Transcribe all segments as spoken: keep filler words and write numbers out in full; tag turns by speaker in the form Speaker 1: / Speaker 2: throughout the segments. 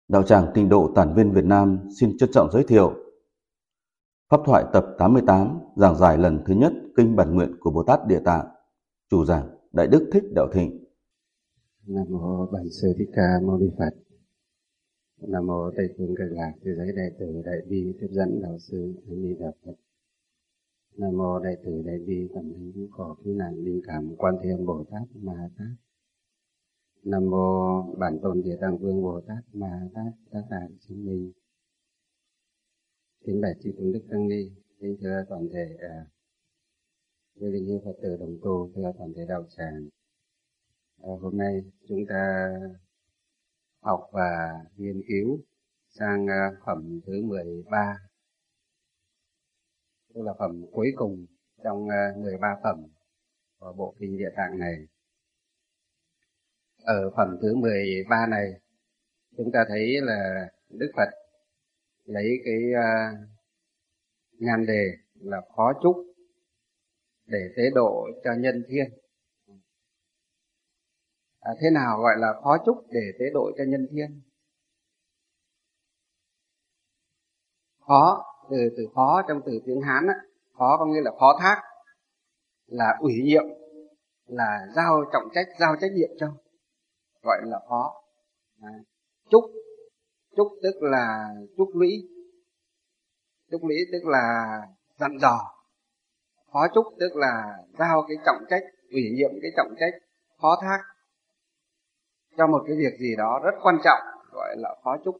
Speaker 1: Đạo tràng Tịnh độ Tản Viên Việt Nam xin trân trọng giới thiệu Pháp thoại tập tám mươi tám, giảng giải lần thứ nhất Kinh Bản Nguyện của Bồ Tát Địa Tạng. Chủ giảng Đại Đức Thích Đạo Thịnh.
Speaker 2: Nam mô Bản Sư Thích Ca Mâu Ni Phật. Nam mô Tây Phương Cực Lạc Thế Giới Đại Từ Đại Bi Tiếp Dẫn Đạo Sư A Di Đà Phật. Nam mô Đại Từ Đại Bi Tầm Linh Cứu Khổ Cứu Nạn Linh Cảm Quan Thế Âm Bồ Tát Ma Tát. Nam mô Bản Tôn Địa Tạng Vương Bồ Tát Ma Tát Tác Đại Chứng Minh. Kính bạch chư tôn đức tăng ni, kính thưa toàn thể quý linh hữu Phật tử đồng tu, thưa toàn thể đạo tràng. À, hôm nay chúng ta học và nghiên cứu sang phẩm thứ mười ba, tức là phẩm cuối cùng trong mười ba phẩm của bộ kinh Địa Tạng này. Ở phẩm thứ mười ba này, chúng ta thấy là Đức Phật lấy cái uh, nhan đề là phó chúc để tế độ cho nhân thiên. À, thế nào gọi là phó chúc để tế độ cho nhân thiên? Phó, từ từ phó trong từ tiếng Hán á, phó có nghĩa là phó thác, là ủy nhiệm, là giao trọng trách, giao trách nhiệm cho, gọi là phó. À, chúc, chúc tức là chúc lũy, chúc lũy tức là dặn dò. Phó chúc tức là giao cái trọng trách, ủy nhiệm cái trọng trách, phó thác cho một cái việc gì đó rất quan trọng, gọi là phó chúc.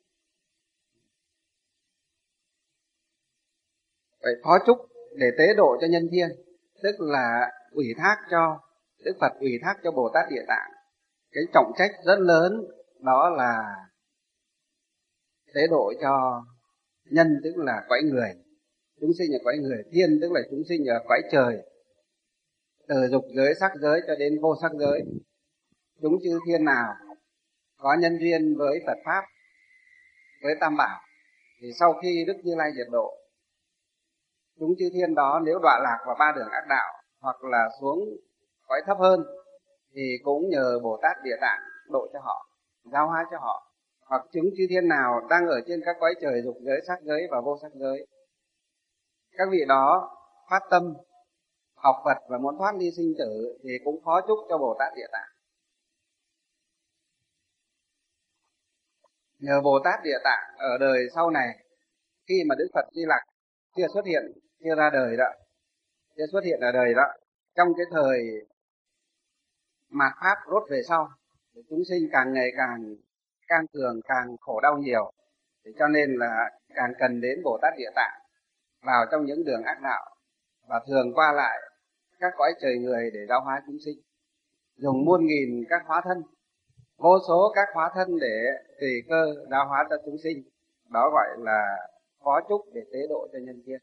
Speaker 2: Vậy phó chúc để tế độ cho nhân thiên, tức là ủy thác cho Đức Phật, ủy thác cho Bồ Tát Địa Tạng cái trọng trách rất lớn, đó là tế độ cho nhân, tức là cõi người, chúng sinh ở cõi người, thiên tức là chúng sinh ở cõi trời, từ dục giới, sắc giới cho đến vô sắc giới. Chúng chư thiên nào có nhân duyên với Phật Pháp, với Tam Bảo, thì sau khi Đức Như Lai diệt độ, chúng chư thiên đó nếu đọa lạc vào ba đường ác đạo hoặc là xuống cõi thấp hơn, thì cũng nhờ Bồ Tát Địa Tạng độ cho họ, giáo hóa cho họ. Hoặc chúng chư thiên nào đang ở trên các cõi trời dục giới, sắc giới và vô sắc giới, các vị đó phát tâm học Phật và muốn thoát ly sinh tử, thì cũng phó chúc cho Bồ Tát Địa Tạng. Nhờ Bồ Tát Địa Tạng ở đời sau này, khi mà Đức Phật Di Lặc chưa xuất hiện, chưa ra đời đó, chưa xuất hiện ở đời đó, trong cái thời mạt Pháp rốt về sau, thì chúng sinh càng ngày càng càng cường, càng khổ đau nhiều, thì cho nên là càng cần đến Bồ Tát Địa Tạng vào trong những đường ác đạo, và thường qua lại các cõi trời người để giáo hóa chúng sinh, dùng muôn nghìn các hóa thân, vô số các hóa thân để tùy cơ giáo hóa cho chúng sinh. Đó gọi là phó chúc để tế độ cho nhân thiên.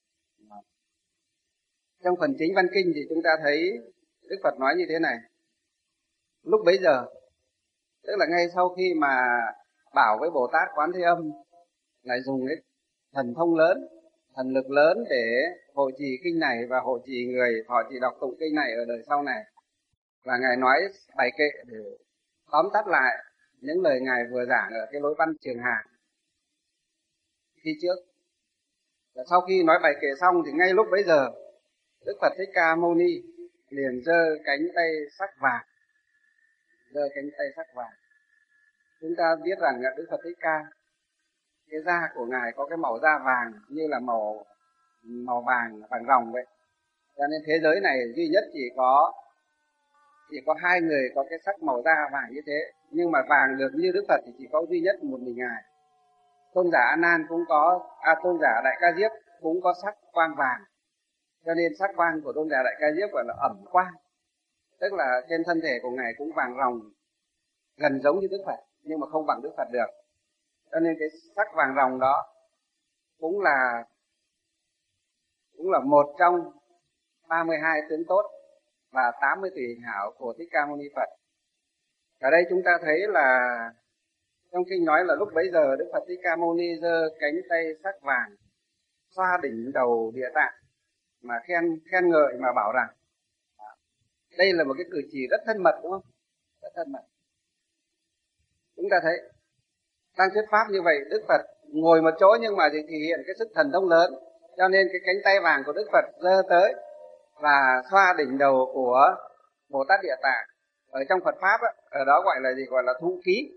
Speaker 2: Trong phần chính văn kinh thì chúng ta thấy Đức Phật nói như thế này: lúc bấy giờ, tức là ngay sau khi mà bảo với Bồ Tát Quán Thế Âm lại dùng cái thần thông lớn, thần lực lớn để hộ trì kinh này và hộ trì người thọ trì đọc tụng kinh này ở đời sau này, và Ngài nói bài kệ để tóm tắt lại những lời Ngài vừa giảng ở cái lối văn Trường Hà khi trước. Và sau khi nói bài kệ xong thì ngay lúc bấy giờ, Đức Phật Thích Ca Mâu Ni liền giơ cánh tay sắc vàng, giơ cánh tay sắc vàng. Chúng ta biết rằng là Đức Phật Thích Ca, cái da của Ngài có cái màu da vàng như là màu màu vàng vàng ròng vậy. Cho nên thế giới này duy nhất chỉ có chỉ có hai người có cái sắc màu da vàng như thế, nhưng mà vàng được như Đức Phật thì chỉ có duy nhất một mình Ngài. Tôn giả A Nan cũng có, à, tôn giả Đại Ca Diếp cũng có sắc quang vàng. Cho nên sắc quang của tôn giả Đại Ca Diếp gọi là ẩm quang, tức là trên thân thể của Ngài cũng vàng ròng, gần giống như Đức Phật nhưng mà không bằng Đức Phật được. Cho nên cái sắc vàng ròng đó cũng là cũng là một trong ba mươi hai tướng tốt và tám mươi tùy hình hảo của Thích Ca Mâu Ni Phật. Ở đây chúng ta thấy là trong kinh nói là lúc bấy giờ Đức Phật Thích Ca Mâu Ni giơ cánh tay sắc vàng xoa đỉnh đầu Địa Tạng mà khen khen ngợi, mà bảo rằng đây là một cái cử chỉ rất thân mật, đúng không? Rất thân mật. Chúng ta thấy đang thuyết pháp như vậy, Đức Phật ngồi một chỗ nhưng mà thì thể hiện cái sức thần thông lớn, cho nên cái cánh tay vàng của Đức Phật giơ tới và xoa đỉnh đầu của Bồ Tát Địa Tạng. Ở trong Phật pháp á, ở đó gọi là gì? Gọi là thu ký.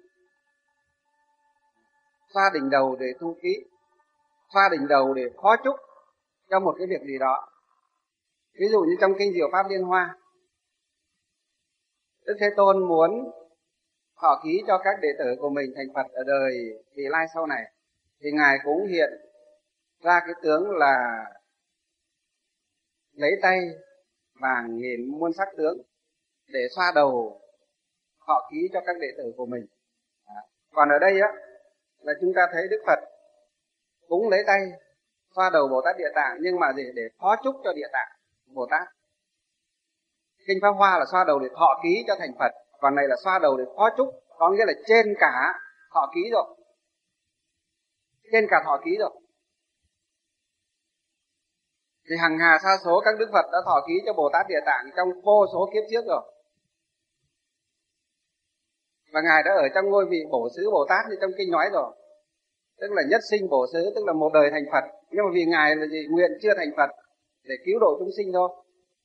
Speaker 2: Xoa đỉnh đầu để thu ký, xoa đỉnh đầu để phó chúc cho một cái việc gì đó. Ví dụ như trong kinh Diệu Pháp Liên Hoa, Đức Thế Tôn muốn thọ ký cho các đệ tử của mình thành Phật ở đời vị lai sau này, thì Ngài cũng hiện ra cái tướng là lấy tay vàng nghìn muôn sắc tướng để xoa đầu thọ ký cho các đệ tử của mình. Còn ở đây á là chúng ta thấy Đức Phật cũng lấy tay xoa đầu Bồ Tát Địa Tạng, nhưng mà gì? Để phó chúc cho Địa Tạng Bồ Tát. Kinh Pháp Hoa là xoa đầu để thọ ký cho thành Phật, còn này là xoa đầu để phó chúc, có nghĩa là trên cả thọ ký rồi, trên cả thọ ký rồi. Thì hằng hà sa số các Đức Phật đã thọ ký cho Bồ Tát Địa Tạng trong vô số kiếp trước rồi, và Ngài đã ở trong ngôi vị bổ xứ Bồ Tát như trong kinh nói rồi, tức là nhất sinh bổ xứ, tức là một đời thành Phật. Nhưng mà vì Ngài là gì? Nguyện chưa thành Phật để cứu độ chúng sinh thôi.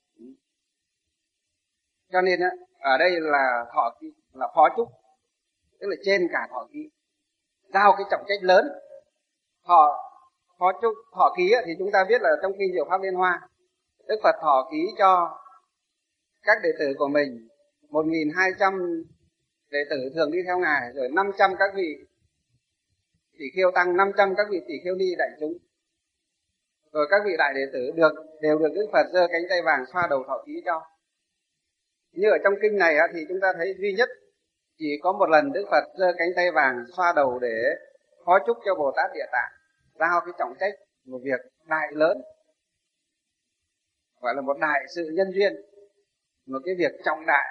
Speaker 2: Cho nên á, ở đây là thọ ký, là phó chúc, tức là trên cả thọ ký, giao cái trọng trách lớn. Thọ phó chúc thọ ký á, thì chúng ta biết là trong kinh Diệu Pháp Liên Hoa, Đức Phật thọ ký cho các đệ tử của mình một nghìn hai trăm đệ tử thường đi theo Ngài, rồi năm trăm các vị tỷ khiêu tăng, năm trăm các vị tỷ khiêu ni đại chúng, rồi các vị đại đệ tử được đều được Đức Phật giơ cánh tay vàng xoa đầu thọ ký cho. Như ở trong kinh này á, thì chúng ta thấy duy nhất chỉ có một lần Đức Phật giơ cánh tay vàng xoa đầu để phó chúc cho Bồ Tát Địa Tạng, giao cái trọng trách một việc đại lớn, gọi là một đại sự nhân duyên, một cái việc trọng đại,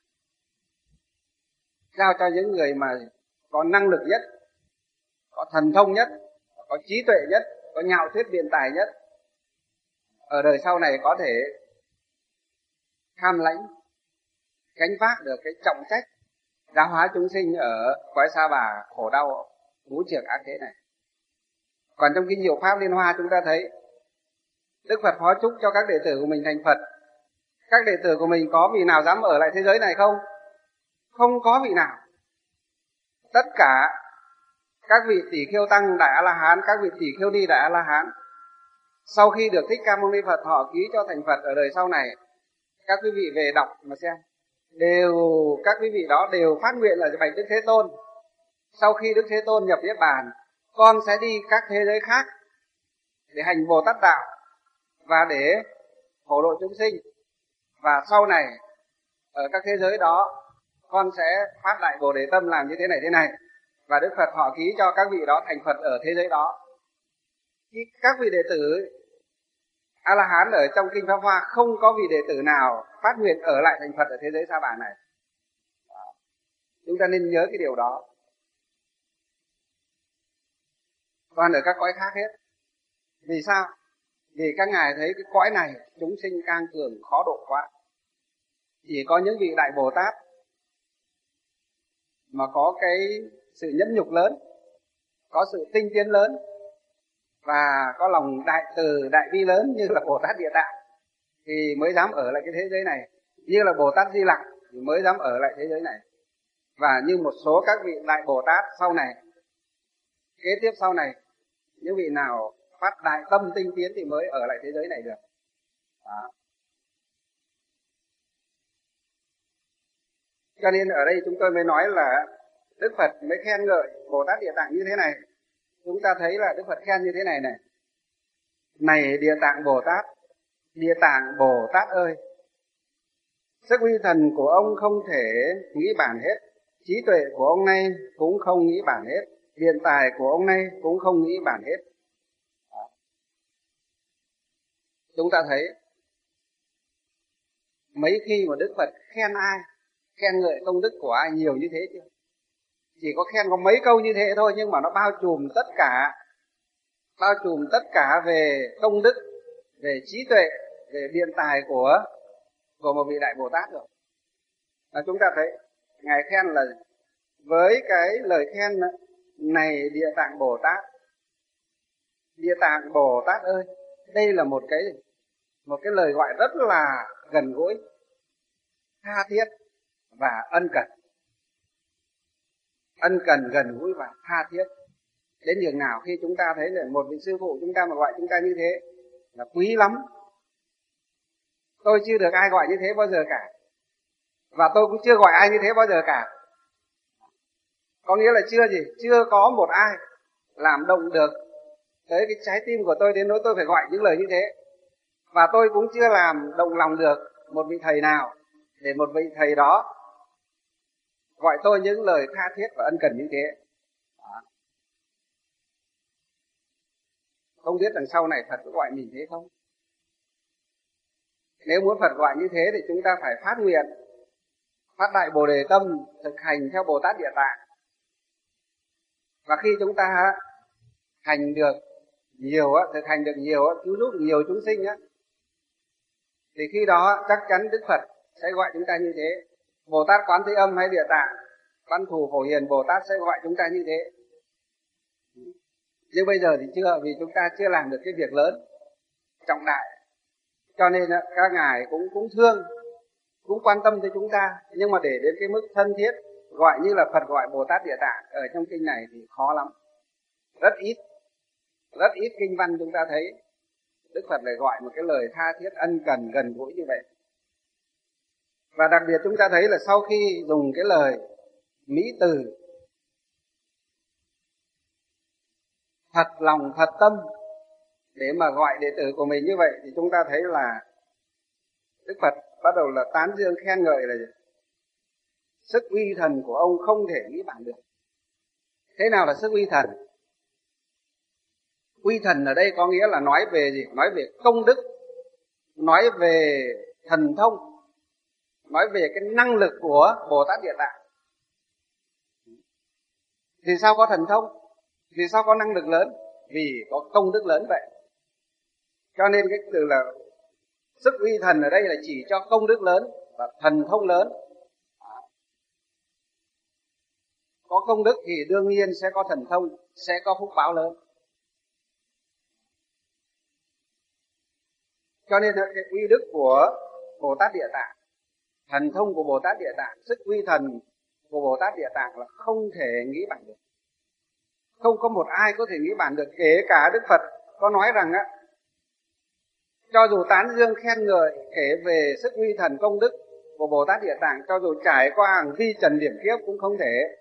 Speaker 2: giao cho những người mà có năng lực nhất, có thần thông nhất, có trí tuệ nhất, có nhạo thuyết biện tài nhất, ở đời sau này có thể tham lãnh gánh vác được cái trọng trách giáo hóa chúng sinh ở cõi Sa Bà khổ đau ngũ trược ác thế này. Còn trong kinh Diệu Pháp Liên Hoa chúng ta thấy Đức Phật phó chúc cho các đệ tử của mình thành Phật. Các đệ tử của mình có vị nào dám ở lại thế giới này không? Không có vị nào. Tất cả các vị tỷ khiêu tăng đại A La Hán, các vị tỷ khiêu ni đại A La Hán, sau khi được Thích Ca Mâu Ni Phật thọ ký cho thành Phật ở đời sau này, các quý vị về đọc mà xem, đều các quý vị đó đều phát nguyện là bạch Đức Thế Tôn, sau khi Đức Thế Tôn nhập Niết Bàn, con sẽ đi các thế giới khác để hành Bồ Tát đạo và để phổ độ chúng sinh, và sau này ở các thế giới đó con sẽ phát đại Bồ Đề tâm làm như thế này thế này, và Đức Phật thọ ký cho các vị đó thành Phật ở thế giới đó. Các vị đệ tử A La Hán ở trong kinh Pháp Hoa không có vị đệ tử nào phát nguyện ở lại thành Phật ở thế giới Sa Bà này. Chúng ta nên nhớ cái điều đó. Còn ở các cõi khác hết. Vì sao? Vì các ngài thấy cái cõi này chúng sinh cang cường khó độ quá. Chỉ có những vị đại Bồ Tát mà có cái sự nhẫn nhục lớn, có sự tinh tiến lớn, và có lòng đại từ đại bi lớn như là Bồ Tát Địa Tạng thì mới dám ở lại cái thế giới này, như là Bồ Tát Di Lặc thì mới dám ở lại thế giới này, và như một số các vị đại Bồ Tát sau này, kế tiếp sau này, những vị nào phát đại tâm tinh tiến thì mới ở lại thế giới này được. Đó. Cho nên ở đây chúng tôi mới nói là Đức Phật mới khen ngợi Bồ Tát Địa Tạng như thế này. Chúng ta thấy là Đức Phật khen như thế này này: này Địa Tạng Bồ Tát, Địa Tạng Bồ Tát ơi, sức uy thần của ông không thể nghĩ bản hết, trí tuệ của ông nay cũng không nghĩ bản hết, biện tài của ông nay cũng không nghĩ bản hết. Đó. Chúng ta thấy mấy khi mà Đức Phật khen ai, khen ngợi công đức của ai nhiều như thế chưa? Chỉ có khen có mấy câu như thế thôi, nhưng mà nó bao trùm tất cả, bao trùm tất cả về công đức, về trí tuệ, về biện tài của của một vị đại Bồ Tát rồi. Và chúng ta thấy ngài khen là với cái lời khen này Địa Tạng Bồ Tát, Địa Tạng Bồ Tát ơi. Đây là một cái một cái lời gọi rất là gần gũi, tha thiết và ân cần. Ân cần, gần gũi và tha thiết. Đến nhường nào khi chúng ta thấy là một vị sư phụ chúng ta mà gọi chúng ta như thế là quý lắm. Tôi chưa được ai gọi như thế bao giờ cả, và tôi cũng chưa gọi ai như thế bao giờ cả. Có nghĩa là chưa gì, chưa có một ai làm động được tới cái trái tim của tôi đến nỗi tôi phải gọi những lời như thế. Và tôi cũng chưa làm động lòng được một vị thầy nào để một vị thầy đó gọi tôi những lời tha thiết và ân cần như thế. Đó. Không biết rằng sau này Phật có gọi mình thế không? Nếu muốn Phật gọi như thế thì chúng ta phải phát nguyện, phát đại Bồ Đề tâm, thực hành theo Bồ Tát Địa Tạng. Và khi chúng ta hành được nhiều, thực hành được nhiều, cứu giúp nhiều chúng sinh á, thì khi đó chắc chắn Đức Phật sẽ gọi chúng ta như thế. Bồ Tát Quán Thế Âm hay Địa Tạng Văn Thù Phổ Hiền Bồ Tát sẽ gọi chúng ta như thế. Nhưng bây giờ thì chưa, vì chúng ta chưa làm được cái việc lớn, trọng đại. Cho nên các ngài cũng cũng thương, cũng quan tâm tới chúng ta, nhưng mà để đến cái mức thân thiết gọi như là Phật gọi Bồ Tát Địa Tạng ở trong kinh này thì khó lắm. Rất ít, rất ít kinh văn chúng ta thấy Đức Phật lại gọi một cái lời tha thiết, ân cần, gần gũi như vậy. Và đặc biệt chúng ta thấy là sau khi dùng cái lời mỹ từ, thật lòng, thật tâm để mà gọi đệ tử của mình như vậy, thì chúng ta thấy là Đức Phật bắt đầu là tán dương khen ngợi là sức uy thần của ông không thể nghĩ bàn được. Thế nào là sức uy thần? Uy thần ở đây có nghĩa là nói về gì? Nói về công đức, nói về thần thông, nói về cái năng lực của Bồ Tát Địa Tạng. Vì sao có thần thông? Vì sao có năng lực lớn? Vì có công đức lớn vậy. Cho nên cái từ là sức uy thần ở đây là chỉ cho công đức lớn và thần thông lớn. Có công đức thì đương nhiên sẽ có thần thông, sẽ có phúc báo lớn. Cho nên cái uy đức của Bồ Tát Địa Tạng, thần thông của Bồ Tát Địa Tạng, sức uy thần của Bồ Tát Địa Tạng là không thể nghĩ bằng được. Không có một ai có thể nghĩ bàn được. Kể cả Đức Phật có nói rằng á, cho dù tán dương khen ngợi kể về sức uy thần công đức của Bồ Tát Địa Tạng, cho dù trải qua hàng vi trần điểm kiếp cũng không thể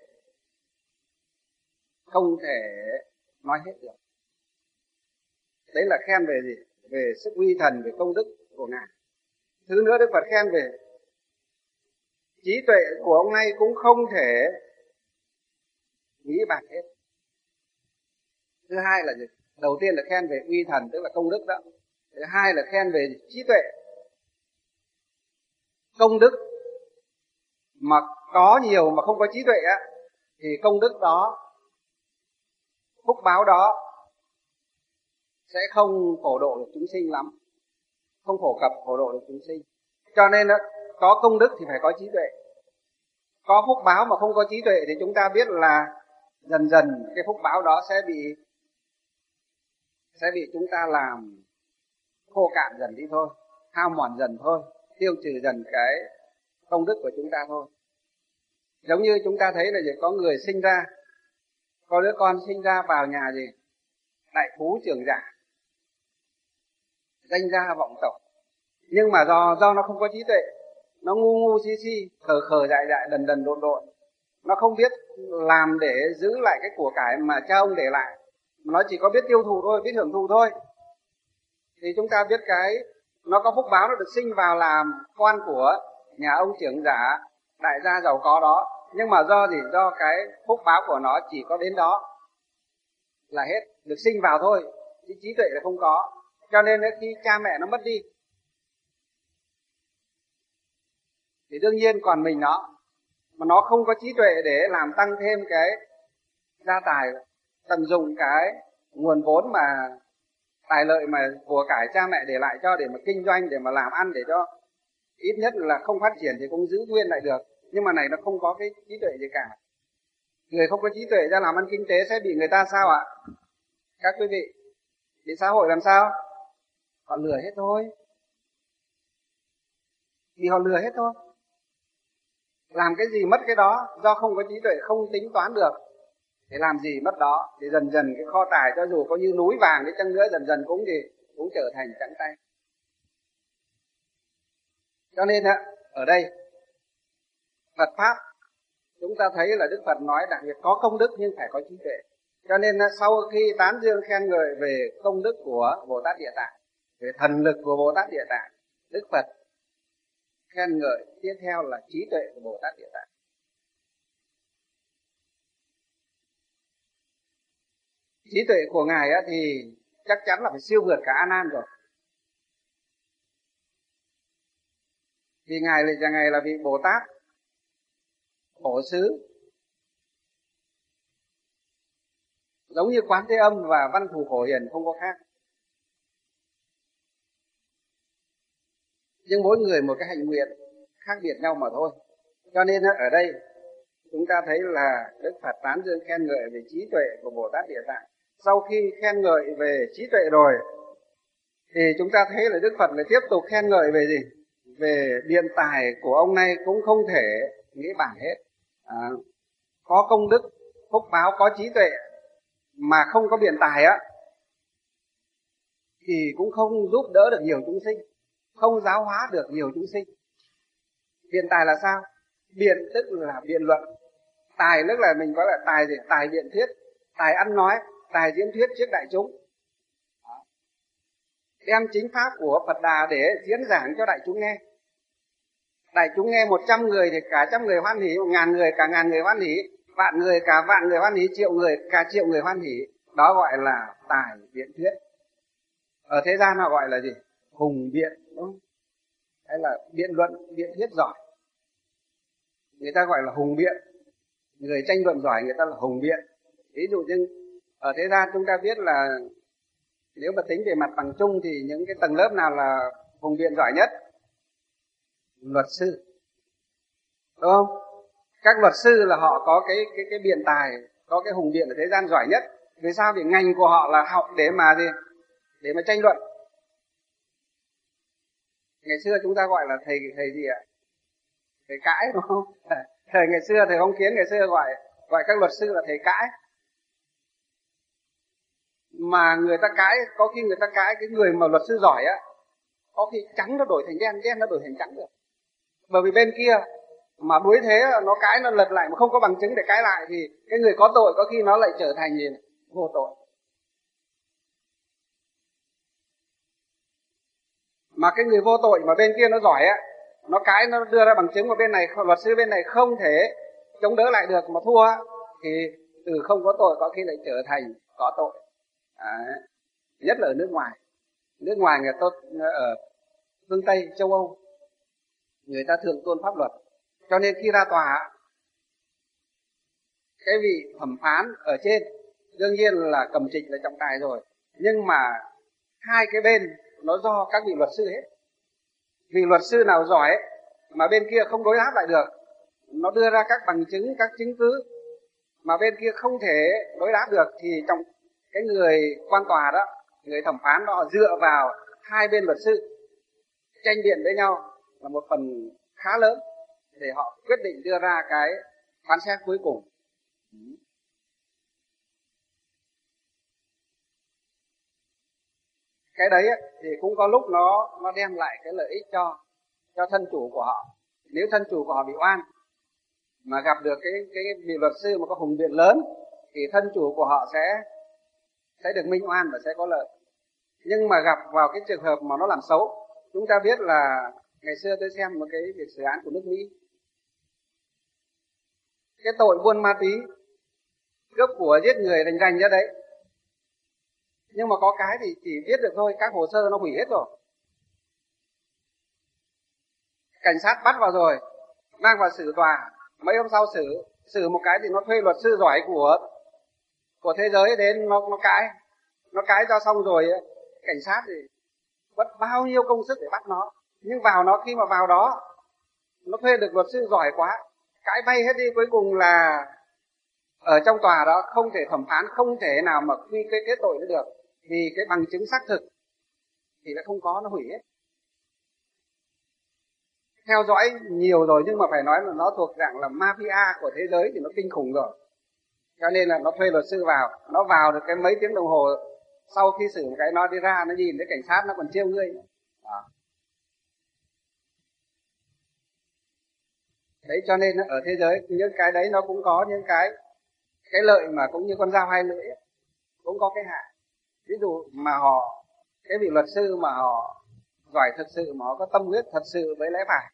Speaker 2: không thể nói hết được. Đấy là khen về gì? Về sức uy thần, về công đức của ngài. Thứ nữa Đức Phật khen về trí tuệ của ông này cũng không thể nghĩ bàn hết. Thứ hai là gì? Đầu tiên là khen về uy thần, tức là công đức đó. Thứ hai là khen về trí tuệ. Công đức mà có nhiều mà không có trí tuệ á, thì công đức đó, phúc báo đó sẽ không phổ độ được chúng sinh lắm, không phổ cập phổ độ được chúng sinh. Cho nên đó, có công đức thì phải có trí tuệ. Có phúc báo mà không có trí tuệ thì chúng ta biết là dần dần cái phúc báo đó sẽ bị sẽ bị chúng ta làm khô cạn dần đi thôi, hao mòn dần thôi, tiêu trừ dần cái công đức của chúng ta thôi. Giống như chúng ta thấy là gì, có người sinh ra, có đứa con sinh ra vào nhà gì đại phú trưởng giả, danh gia vọng tộc, nhưng mà do do nó không có trí tuệ, nó ngu ngu si si, khờ khờ dại dại, đần đần độn độn, nó không biết làm để giữ lại cái của cải mà cha ông để lại, mà nó chỉ có biết tiêu thụ thôi, biết hưởng thụ thôi. Thì chúng ta biết cái nó có phúc báo, nó được sinh vào làm con của nhà ông trưởng giả đại gia giàu có đó, nhưng mà do gì, do cái phúc báo của nó chỉ có đến đó là hết, được sinh vào thôi, chứ trí tuệ là không có. Cho nên khi cha mẹ nó mất đi thì đương nhiên còn mình nó, mà nó không có trí tuệ để làm tăng thêm cái gia tài, tận dụng cái nguồn vốn mà tài lợi mà của cải cha mẹ để lại cho, để mà kinh doanh, để mà làm ăn, để cho ít nhất là không phát triển thì cũng giữ nguyên lại được. Nhưng mà này nó không có cái trí tuệ gì cả. Người không có trí tuệ ra làm ăn kinh tế sẽ bị người ta sao ạ? Các quý vị, bị xã hội làm sao? Họ lừa hết thôi. Vì họ lừa hết thôi. Làm cái gì mất cái đó, do không có trí tuệ, không tính toán được. Để làm gì mất đó, thì dần dần cái kho tài cho dù có như núi vàng đi chăng nữa, dần dần cũng gì cũng trở thành trắng tay. Cho nên ở đây Phật pháp chúng ta thấy là Đức Phật nói đặc biệt có công đức nhưng phải có trí tuệ. Cho nên sau khi tán dương khen ngợi về công đức của Bồ Tát Địa Tạng, về thần lực của Bồ Tát Địa Tạng, Đức Phật khen ngợi tiếp theo là trí tuệ của Bồ Tát Địa Tạng. Trí tuệ của Ngài thì chắc chắn là phải siêu vượt cả A Nan rồi. Vì Ngài là Ngài là vị Bồ Tát Phổ Xứ, giống như Quán Thế Âm và Văn Thù Phổ Hiền không có khác. Nhưng mỗi người một cái hạnh nguyện khác biệt nhau mà thôi. Cho nên ở đây chúng ta thấy là Đức Phật tán dương khen ngợi về trí tuệ của Bồ Tát Địa Tạng. Sau khi khen ngợi về trí tuệ rồi thì chúng ta thấy là Đức Phật lại tiếp tục khen ngợi về gì? Về biện tài của ông này cũng không thể nghĩ bản hết. À, có công đức, phúc báo, có trí tuệ mà không có biện tài á thì cũng không giúp đỡ được nhiều chúng sinh, không giáo hóa được nhiều chúng sinh. Biện tài là sao? Biện tức là biện luận, tài tức là mình có là tài gì? Tài biện thuyết, tài ăn nói, tài diễn thuyết trước đại chúng. Đó. Đem chính pháp của Phật Đà để diễn giảng cho đại chúng nghe. Đại chúng nghe một trăm người thì cả trăm người hoan hỉ, một ngàn người cả ngàn người hoan hỉ, vạn người cả vạn người hoan hỉ, triệu người cả triệu người hoan hỉ. Đó gọi là tài biện thuyết. Ở thế gian họ gọi là gì? Hùng biện, đúng không? Hay là biện luận, biện thuyết giỏi. Người ta gọi là hùng biện. Người tranh luận giỏi người ta là hùng biện. Ví dụ như ở thế gian chúng ta biết là nếu mà tính về mặt bằng chung thì những cái tầng lớp nào là hùng biện giỏi nhất? Luật sư, đúng không? Các luật sư là họ có cái cái cái biện tài, có cái hùng biện ở thế gian giỏi nhất. Vì sao? Vì ngành của họ là học để mà gì? Để mà tranh luận. Ngày xưa chúng ta gọi là thầy thầy gì ạ? Thầy cãi, đúng không? Thời ngày xưa thầy Phong Kiến ngày xưa gọi gọi các luật sư là thầy cãi. Mà người ta cãi, có khi người ta cãi cái người mà luật sư giỏi á, có khi trắng nó đổi thành đen, đen nó đổi thành trắng được. Bởi vì bên kia mà đối thế nó cãi, nó lật lại mà không có bằng chứng để cãi lại thì cái người có tội có khi nó lại trở thành gì? Vô tội. Mà cái người vô tội mà bên kia nó giỏi á, nó cãi, nó đưa ra bằng chứng mà bên này luật sư bên này không thể chống đỡ lại được mà thua, thì từ không có tội có khi lại trở thành có tội. À, nhất là ở nước ngoài. Nước ngoài người ta ở phương Tây, châu Âu, người ta thường tôn pháp luật. Cho nên khi ra tòa, cái vị thẩm phán ở trên đương nhiên là cầm trịch là trọng tài rồi, nhưng mà hai cái bên nó do các vị luật sư hết. Vì luật sư nào giỏi mà bên kia không đối đáp lại được, nó đưa ra các bằng chứng, các chứng cứ mà bên kia không thể đối đáp được, thì trong cái người quan tòa đó, người thẩm phán đó dựa vào hai bên luật sư tranh biện với nhau là một phần khá lớn để họ quyết định đưa ra cái phán xét cuối cùng. Cái đấy thì cũng có lúc nó nó đem lại cái lợi ích cho cho thân chủ của họ. Nếu thân chủ của họ bị oan mà gặp được cái cái vị luật sư mà có hùng biện lớn thì thân chủ của họ sẽ sẽ được minh oan và sẽ có lợi. Nhưng mà gặp vào cái trường hợp mà nó làm xấu, chúng ta biết là ngày xưa tôi xem một cái việc xử án của nước Mỹ, cái tội buôn ma túy, cướp của, giết người rành rành ra đấy, nhưng mà có cái thì chỉ viết được thôi, các hồ sơ nó hủy hết rồi. Cảnh sát bắt vào rồi, mang vào xử tòa, mấy hôm sau xử xử một cái thì nó thuê luật sư giỏi của của thế giới đến nó nó cãi, nó cãi cho xong rồi, cảnh sát thì mất bao nhiêu công sức để bắt nó, nhưng vào nó khi mà vào đó nó thuê được luật sư giỏi quá, cãi bay hết đi, cuối cùng là ở trong tòa đó không thể thẩm phán, không thể nào mà quy cái kết tội nó được, vì cái bằng chứng xác thực thì nó không có, nó hủy hết. Theo dõi nhiều rồi nhưng mà phải nói là nó thuộc dạng là mafia của thế giới thì nó kinh khủng rồi. Cho nên là nó thuê luật sư vào, nó vào được cái mấy tiếng đồng hồ, sau khi xử một cái nó đi ra, nó nhìn thấy cảnh sát nó còn trêu ngươi. Đó. Đấy, cho nên ở thế giới những cái đấy nó cũng có những cái cái lợi mà cũng như con dao hai lưỡi ấy, cũng có cái hại. Ví dụ mà họ, cái vị luật sư mà họ giỏi thực sự, mà họ có tâm huyết thật sự với lẽ phải,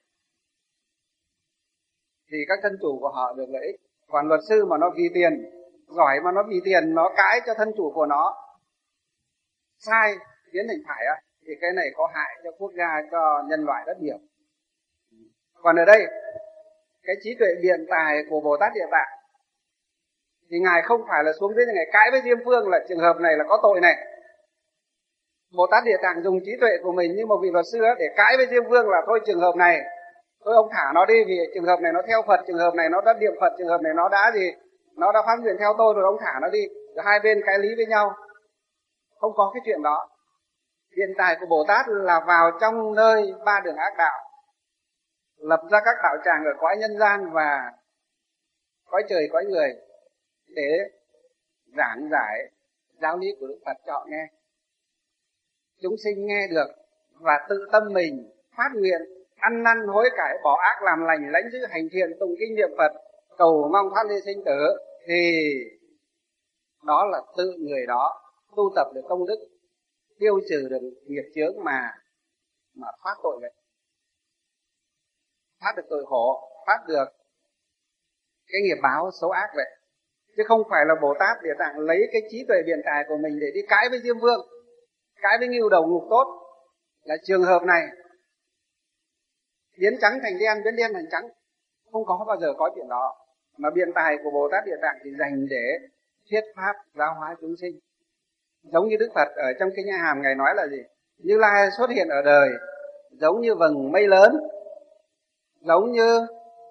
Speaker 2: thì các thân chủ của họ được lợi ích. Còn luật sư mà nó vì tiền, giỏi mà nó vì tiền nó cãi cho thân chủ của nó sai biến thành phải á, thì cái này có hại cho quốc gia, cho nhân loại rất nhiều. Còn ở đây cái trí tuệ biện tài của Bồ Tát Địa Tạng thì ngài không phải là xuống dưới ngài cãi với Diêm Phương là trường hợp này là có tội này. Bồ Tát Địa Tạng dùng trí tuệ của mình như một vị luật sư để cãi với Diêm Phương là thôi trường hợp này thôi ông thả nó đi, vì trường hợp này nó theo Phật, trường hợp này nó đã niệm Phật, trường hợp này nó đã gì, nó đã phát nguyện theo tôi rồi, ông thả nó đi. Rồi hai bên cãi lý với nhau, không có cái chuyện đó. Biện tài của Bồ Tát là vào trong nơi ba đường ác đạo, lập ra các đạo tràng ở cõi nhân gian và cõi trời cõi người để giảng giải giáo lý của Đức Phật cho họ nghe. Chúng sinh nghe được và tự tâm mình phát nguyện ăn năn hối cải, bỏ ác làm lành, lãnh giữ hành thiện, tụng kinh niệm Phật, cầu mong thoát ly sinh tử, thì đó là tự người đó tu tập được công đức, tiêu trừ được nghiệp chướng mà mà thoát tội vậy, thoát được tội khổ, thoát được cái nghiệp báo xấu ác vậy. Chứ không phải là Bồ Tát Địa Tạng lấy cái trí tuệ biện tài của mình để đi cãi với Diêm Vương, cãi với Ngưu Đầu Ngục Tốt là trường hợp này biến trắng thành đen, biến đen thành trắng. Không có bao giờ có chuyện đó. Mà biện tài của Bồ Tát Địa Tạng thì dành để thuyết pháp giáo hóa chúng sinh. Giống như Đức Phật ở trong Kinh A Hàm ngài nói là gì? Như Lai xuất hiện ở đời giống như vầng mây lớn, giống như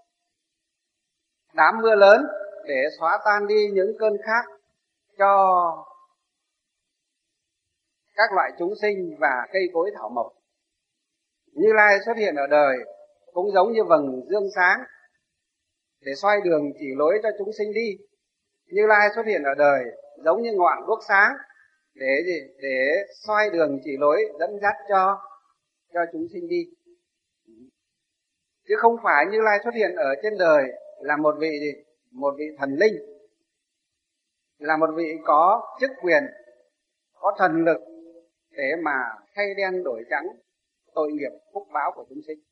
Speaker 2: đám mưa lớn để xóa tan đi những cơn khát cho các loại chúng sinh và cây cối thảo mộc. Như Lai xuất hiện ở đời cũng giống như vầng dương sáng để soi đường chỉ lối cho chúng sinh đi. Như Lai xuất hiện ở đời giống như ngọn đuốc sáng để gì? Để soi đường chỉ lối, dẫn dắt cho cho chúng sinh đi. Chứ không phải Như Lai xuất hiện ở trên đời là một vị gì? Một vị thần linh, là một vị có chức quyền, có thần lực để mà thay đen đổi trắng tội nghiệp phúc báo của chúng sinh.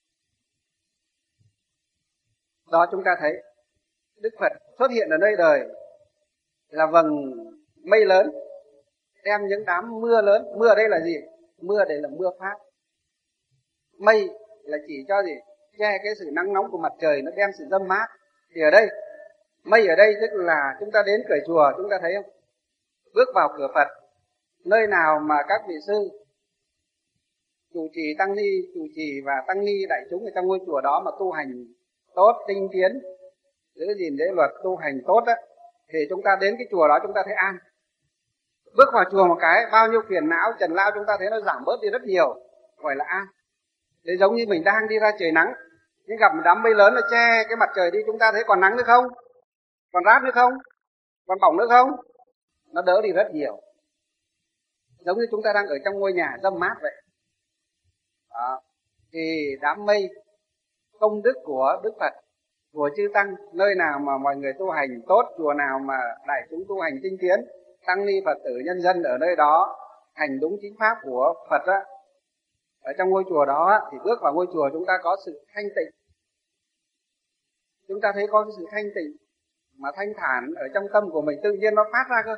Speaker 2: Đó chúng ta thấy Đức Phật xuất hiện ở nơi đời là vầng mây lớn, đem những đám mưa lớn. Mưa ở đây là gì? Mưa đây là mưa pháp. Mây là chỉ cho gì? Che cái sự nắng nóng của mặt trời, nó đem sự râm mát. Thì ở đây, mây ở đây tức là chúng ta đến cửa chùa, chúng ta thấy không? Bước vào cửa Phật, nơi nào mà các vị sư chủ trì tăng ni, chủ trì và tăng ni đại chúng ở trong ngôi chùa đó mà tu hành tốt, tinh tiến, giữ gìn lễ luật, tu hành tốt á, thì chúng ta đến cái chùa đó chúng ta thấy an. Bước vào chùa một cái, bao nhiêu phiền não trần lao chúng ta thấy nó giảm bớt đi rất nhiều, gọi là an. Thế giống như mình đang đi ra trời nắng, nhưng gặp một đám mây lớn nó che cái mặt trời đi, chúng ta thấy còn nắng nữa không? Còn rát nữa không? Còn bỏng nữa không? Nó đỡ đi rất nhiều. Giống như chúng ta đang ở trong ngôi nhà râm mát vậy. Đó. Thì đám mây công đức của Đức Phật, của chư Tăng, nơi nào mà mọi người tu hành tốt, chùa nào mà đại chúng tu hành tinh tiến, tăng ni Phật tử nhân dân ở nơi đó hành đúng chính pháp của Phật á, ở trong ngôi chùa đó thì bước vào ngôi chùa chúng ta có sự thanh tịnh. Chúng ta thấy có cái sự thanh tịnh mà thanh thản ở trong tâm của mình, tự nhiên nó phát ra cơ.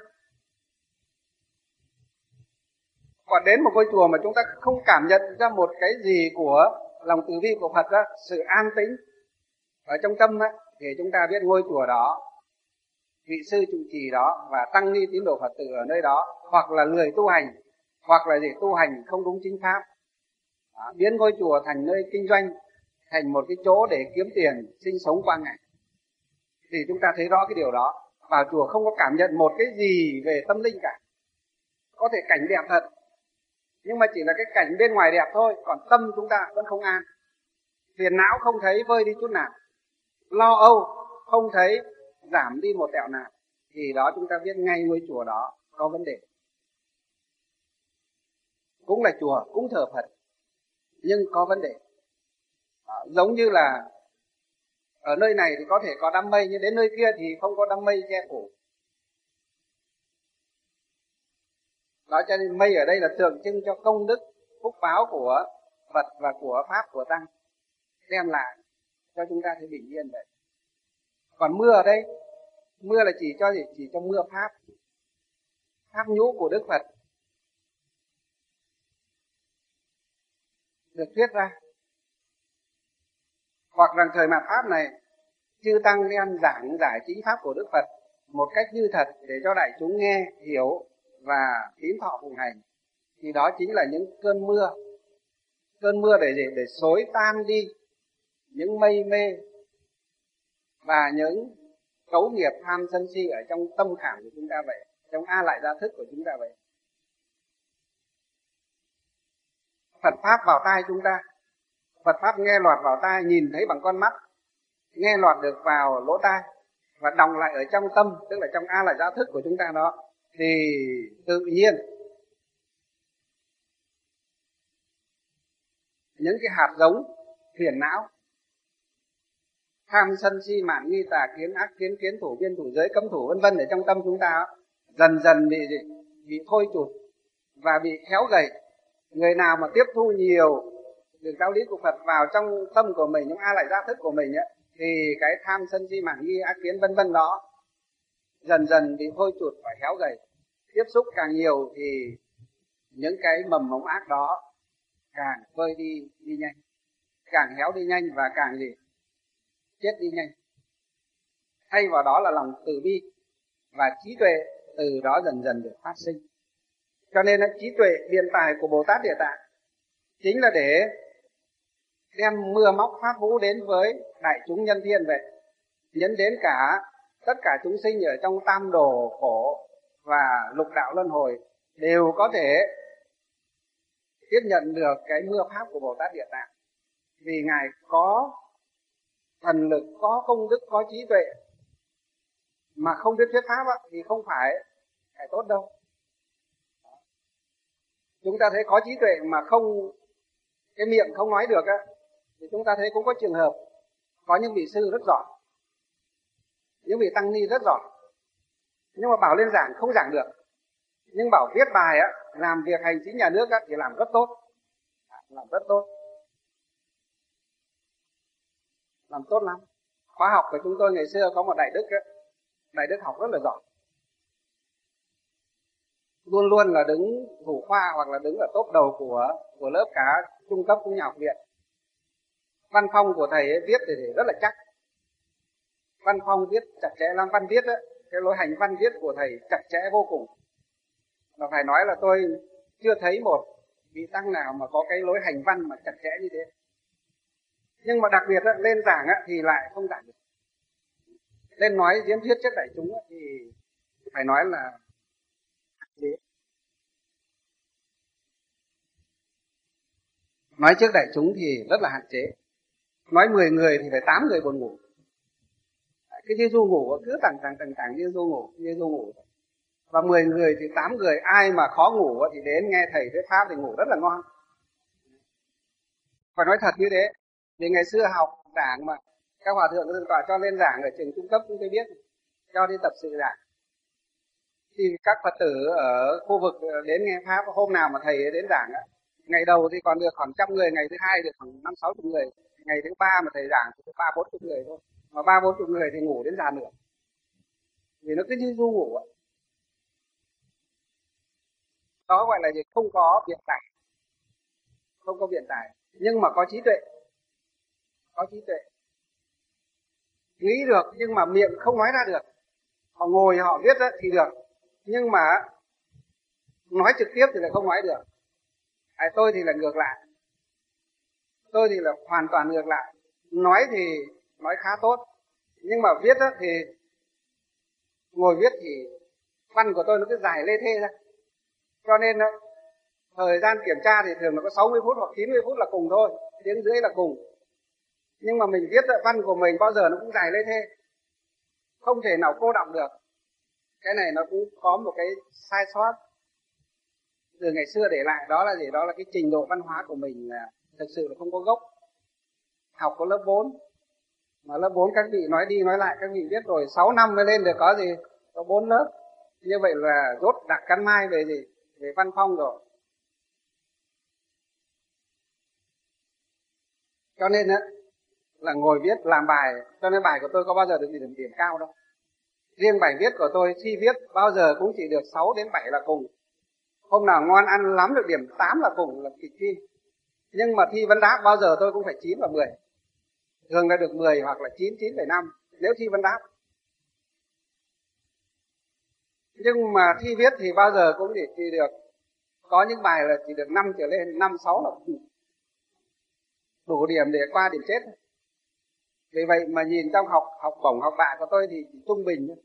Speaker 2: Còn đến một ngôi chùa mà chúng ta không cảm nhận ra một cái gì của lòng từ bi của Phật á, sự an tĩnh ở trong tâm á, thì chúng ta biết ngôi chùa đó, vị sư trụ trì đó và tăng ni tín đồ Phật tử ở nơi đó, hoặc là người tu hành, hoặc là gì tu hành không đúng chính pháp, đó, biến ngôi chùa thành nơi kinh doanh, thành một cái chỗ để kiếm tiền sinh sống qua ngày, thì chúng ta thấy rõ cái điều đó. vào chùa không có cảm nhận một cái gì về tâm linh cả. Có thể cảnh đẹp thật, nhưng mà chỉ là cái cảnh bên ngoài đẹp thôi, còn tâm chúng ta vẫn không an. Phiền não không thấy vơi đi chút nào, lo âu không thấy giảm đi một tẹo nào, thì đó chúng ta biết ngay ngôi chùa đó có vấn đề. Cũng là chùa, cũng thờ Phật, nhưng có vấn đề. Đó, giống như là ở nơi này thì có thể có đám mây, nhưng đến nơi kia thì không có đám mây che phủ. Đó, cho nên mây ở đây là tượng trưng cho công đức, phúc báo của Phật và của Pháp, của Tăng đem lại cho chúng ta thấy bình yên vậy. Còn mưa ở đây, mưa là chỉ cho gì? Chỉ cho mưa Pháp, Pháp nhũ của Đức Phật được thuyết ra. Hoặc rằng thời mạt Pháp này, chư Tăng đem giảng giải chính Pháp của Đức Phật một cách như thật để cho đại chúng nghe, hiểu và tín thọ phụng hành, thì đó chính là những cơn mưa. Cơn mưa để, để, để xối tan đi những mây mê và những cấu nghiệp tham sân si ở trong tâm khảm của chúng ta vậy, trong a lại gia thức của chúng ta vậy. Phật Pháp vào tai chúng ta, Phật Pháp nghe lọt vào tai, nhìn thấy bằng con mắt, nghe lọt được vào lỗ tai và đọng lại ở trong tâm, tức là trong a lại gia thức của chúng ta đó, thì tự nhiên những cái hạt giống phiền não, tham sân si mạn nghi tà kiến ác kiến kiến thủ biên thủ giới cấm thủ vân vân ở trong tâm chúng ta dần dần bị bị thôi chụt và bị khéo gầy. Người nào mà tiếp thu nhiều được giáo lý của Phật vào trong tâm của mình, những a lại gia thức của mình ấy, thì cái tham sân si mạn nghi ác kiến vân vân đó dần dần bị thôi chụt và khéo gầy. Tiếp xúc càng nhiều thì những cái mầm mống ác đó càng vơi đi đi nhanh, càng héo đi nhanh và càng gì chết đi nhanh. Thay vào đó là lòng từ bi và trí tuệ, từ đó dần dần được phát sinh. Cho nên là trí tuệ biện tài của Bồ Tát Địa Tạng chính là để đem mưa móc pháp vũ đến với đại chúng nhân thiên vậy, nhấn đến cả tất cả chúng sinh ở trong tam đồ khổ và lục đạo luân hồi đều có thể tiếp nhận được cái mưa pháp của Bồ Tát Địa Tạng, vì Ngài có thần lực, có công đức, có trí tuệ. Mà không biết thuyết pháp á, thì không phải phải tốt đâu. Chúng ta thấy có trí tuệ mà không, cái miệng không nói được á, thì chúng ta thấy cũng có trường hợp có những vị sư rất giỏi, những vị tăng ni rất giỏi, nhưng mà bảo lên giảng không giảng được. Nhưng bảo viết bài á, làm việc hành chính nhà nước á, thì làm rất tốt, làm rất tốt, làm tốt lắm. Khóa học của chúng tôi ngày xưa có một đại đức á, đại đức học rất là giỏi, luôn luôn là đứng thủ khoa hoặc là đứng ở top đầu của của lớp cả trung cấp cũng nhà học viện. Văn phong của thầy ấy viết thì, thì rất là chắc, văn phong viết chặt chẽ lắm. Văn viết á, cái lối hành văn viết của thầy chặt chẽ vô cùng. Và phải nói là tôi chưa thấy một vị tăng nào mà có cái lối hành văn mà chặt chẽ như thế. Nhưng mà đặc biệt á, lên giảng á, thì lại không giảng được. Lên nói diễn thuyết trước đại chúng á, thì phải nói là hạn chế. Nói trước đại chúng thì rất là hạn chế. Nói mười người thì phải tám người buồn ngủ. Cái như du ngủ cứ tằng tằng tằng tằng như du ngủ, như du ngủ. Và mười người thì tám người, ai mà khó ngủ thì đến nghe thầy thuyết pháp thì ngủ rất là ngon. Phải nói thật như thế. Vì ngày xưa học giảng mà các hòa thượng thượng tọa cho lên giảng ở trường trung cấp chúng tôi biết, cho đi tập sự giảng. Thì các Phật tử ở khu vực đến nghe pháp, hôm nào mà thầy đến giảng, ngày đầu thì còn được khoảng trăm người, ngày thứ hai được khoảng năm sáu chục người, ngày thứ ba mà thầy giảng thì ba bốn chục người thôi, mà ba bốn chục người thì ngủ đến già nửa, vì nó cứ như du ngủ ấy. Đó gọi là gì? Không có biện tài, không có biện tài, nhưng mà có trí tuệ, có trí tuệ, nghĩ được nhưng mà miệng không nói ra được. Họ ngồi họ viết thì được, nhưng mà nói trực tiếp thì lại không nói được. À, tôi thì là ngược lại, tôi thì là hoàn toàn ngược lại. Nói thì nói khá tốt, nhưng mà viết thì ngồi viết thì văn của tôi nó cứ dài lê thê ra, cho nên thời gian kiểm tra thì thường là có sáu mươi phút hoặc chín mươi phút là cùng thôi, tiếng rưỡi là cùng. Nhưng mà mình viết văn của mình bao giờ nó cũng dài lê thê, không thể nào cô đọng được. Cái này nó cũng có một cái sai sót từ ngày xưa để lại, đó là gì? Đó là cái trình độ văn hóa của mình là thực sự là không có gốc. Học có lớp bốn, mà lớp bốn các vị nói đi nói lại các vị biết rồi, sáu năm mới lên được có gì? Có bốn lớp. Như vậy là rốt đặc căn mai về gì? Về văn phong rồi. Cho nên á là ngồi viết làm bài, cho nên bài của tôi có bao giờ được điểm điểm cao đâu. Riêng bài viết của tôi thi viết bao giờ cũng chỉ được sáu đến bảy là cùng. Hôm nào ngon ăn lắm được điểm tám là cùng, là kịch thi. Nhưng mà thi vấn đáp bao giờ tôi cũng phải chín và mười. Thường là được mười hoặc là chín, chín phẩy năm nếu thi vấn đáp. Nhưng mà thi viết thì bao giờ cũng chỉ, chỉ được, có những bài là chỉ được năm trở lên, năm, sáu là đủ điểm để qua điểm chết. Vì vậy mà nhìn trong học học bổng học bạ của tôi thì chỉ trung bình thôi.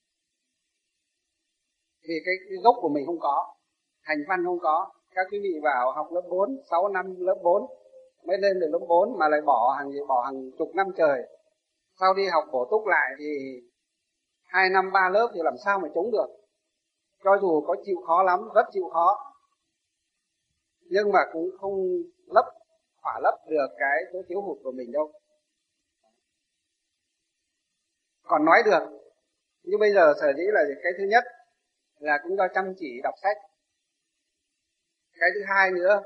Speaker 2: Vì cái, cái gốc của mình không có, hành văn không có. Các quý vị vào học lớp bốn, sáu năm lớp bốn mới lên được lớp bốn mà lại bỏ hàng bỏ hàng chục năm trời. Sau đi học bổ túc lại thì hai năm ba lớp thì làm sao mà chống được. Cho dù có chịu khó lắm, rất chịu khó, nhưng mà cũng không lấp khỏa lấp được cái chỗ thiếu hụt của mình đâu. Còn nói được, như bây giờ sở dĩ là cái thứ nhất là cũng do chăm chỉ đọc sách. Cái thứ hai nữa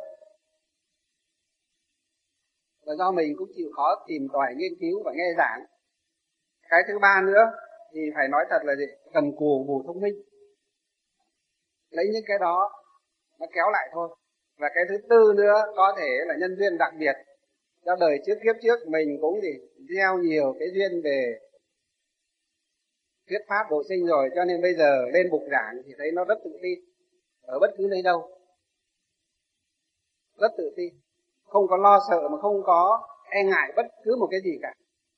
Speaker 2: là do mình cũng chịu khó tìm tòi nghiên cứu và nghe giảng. Cái thứ ba nữa thì phải nói thật là gì? Cần cù bù thông minh. Lấy những cái đó nó kéo lại thôi. Và cái thứ tư nữa có thể là nhân duyên đặc biệt. Do đời trước kiếp trước mình cũng thì gieo nhiều cái duyên về thuyết pháp độ sinh rồi, cho nên bây giờ lên bục giảng thì thấy nó rất tự tin ở bất cứ nơi đâu. Rất tự tin, không có lo sợ mà không có e ngại bất cứ một cái gì cả.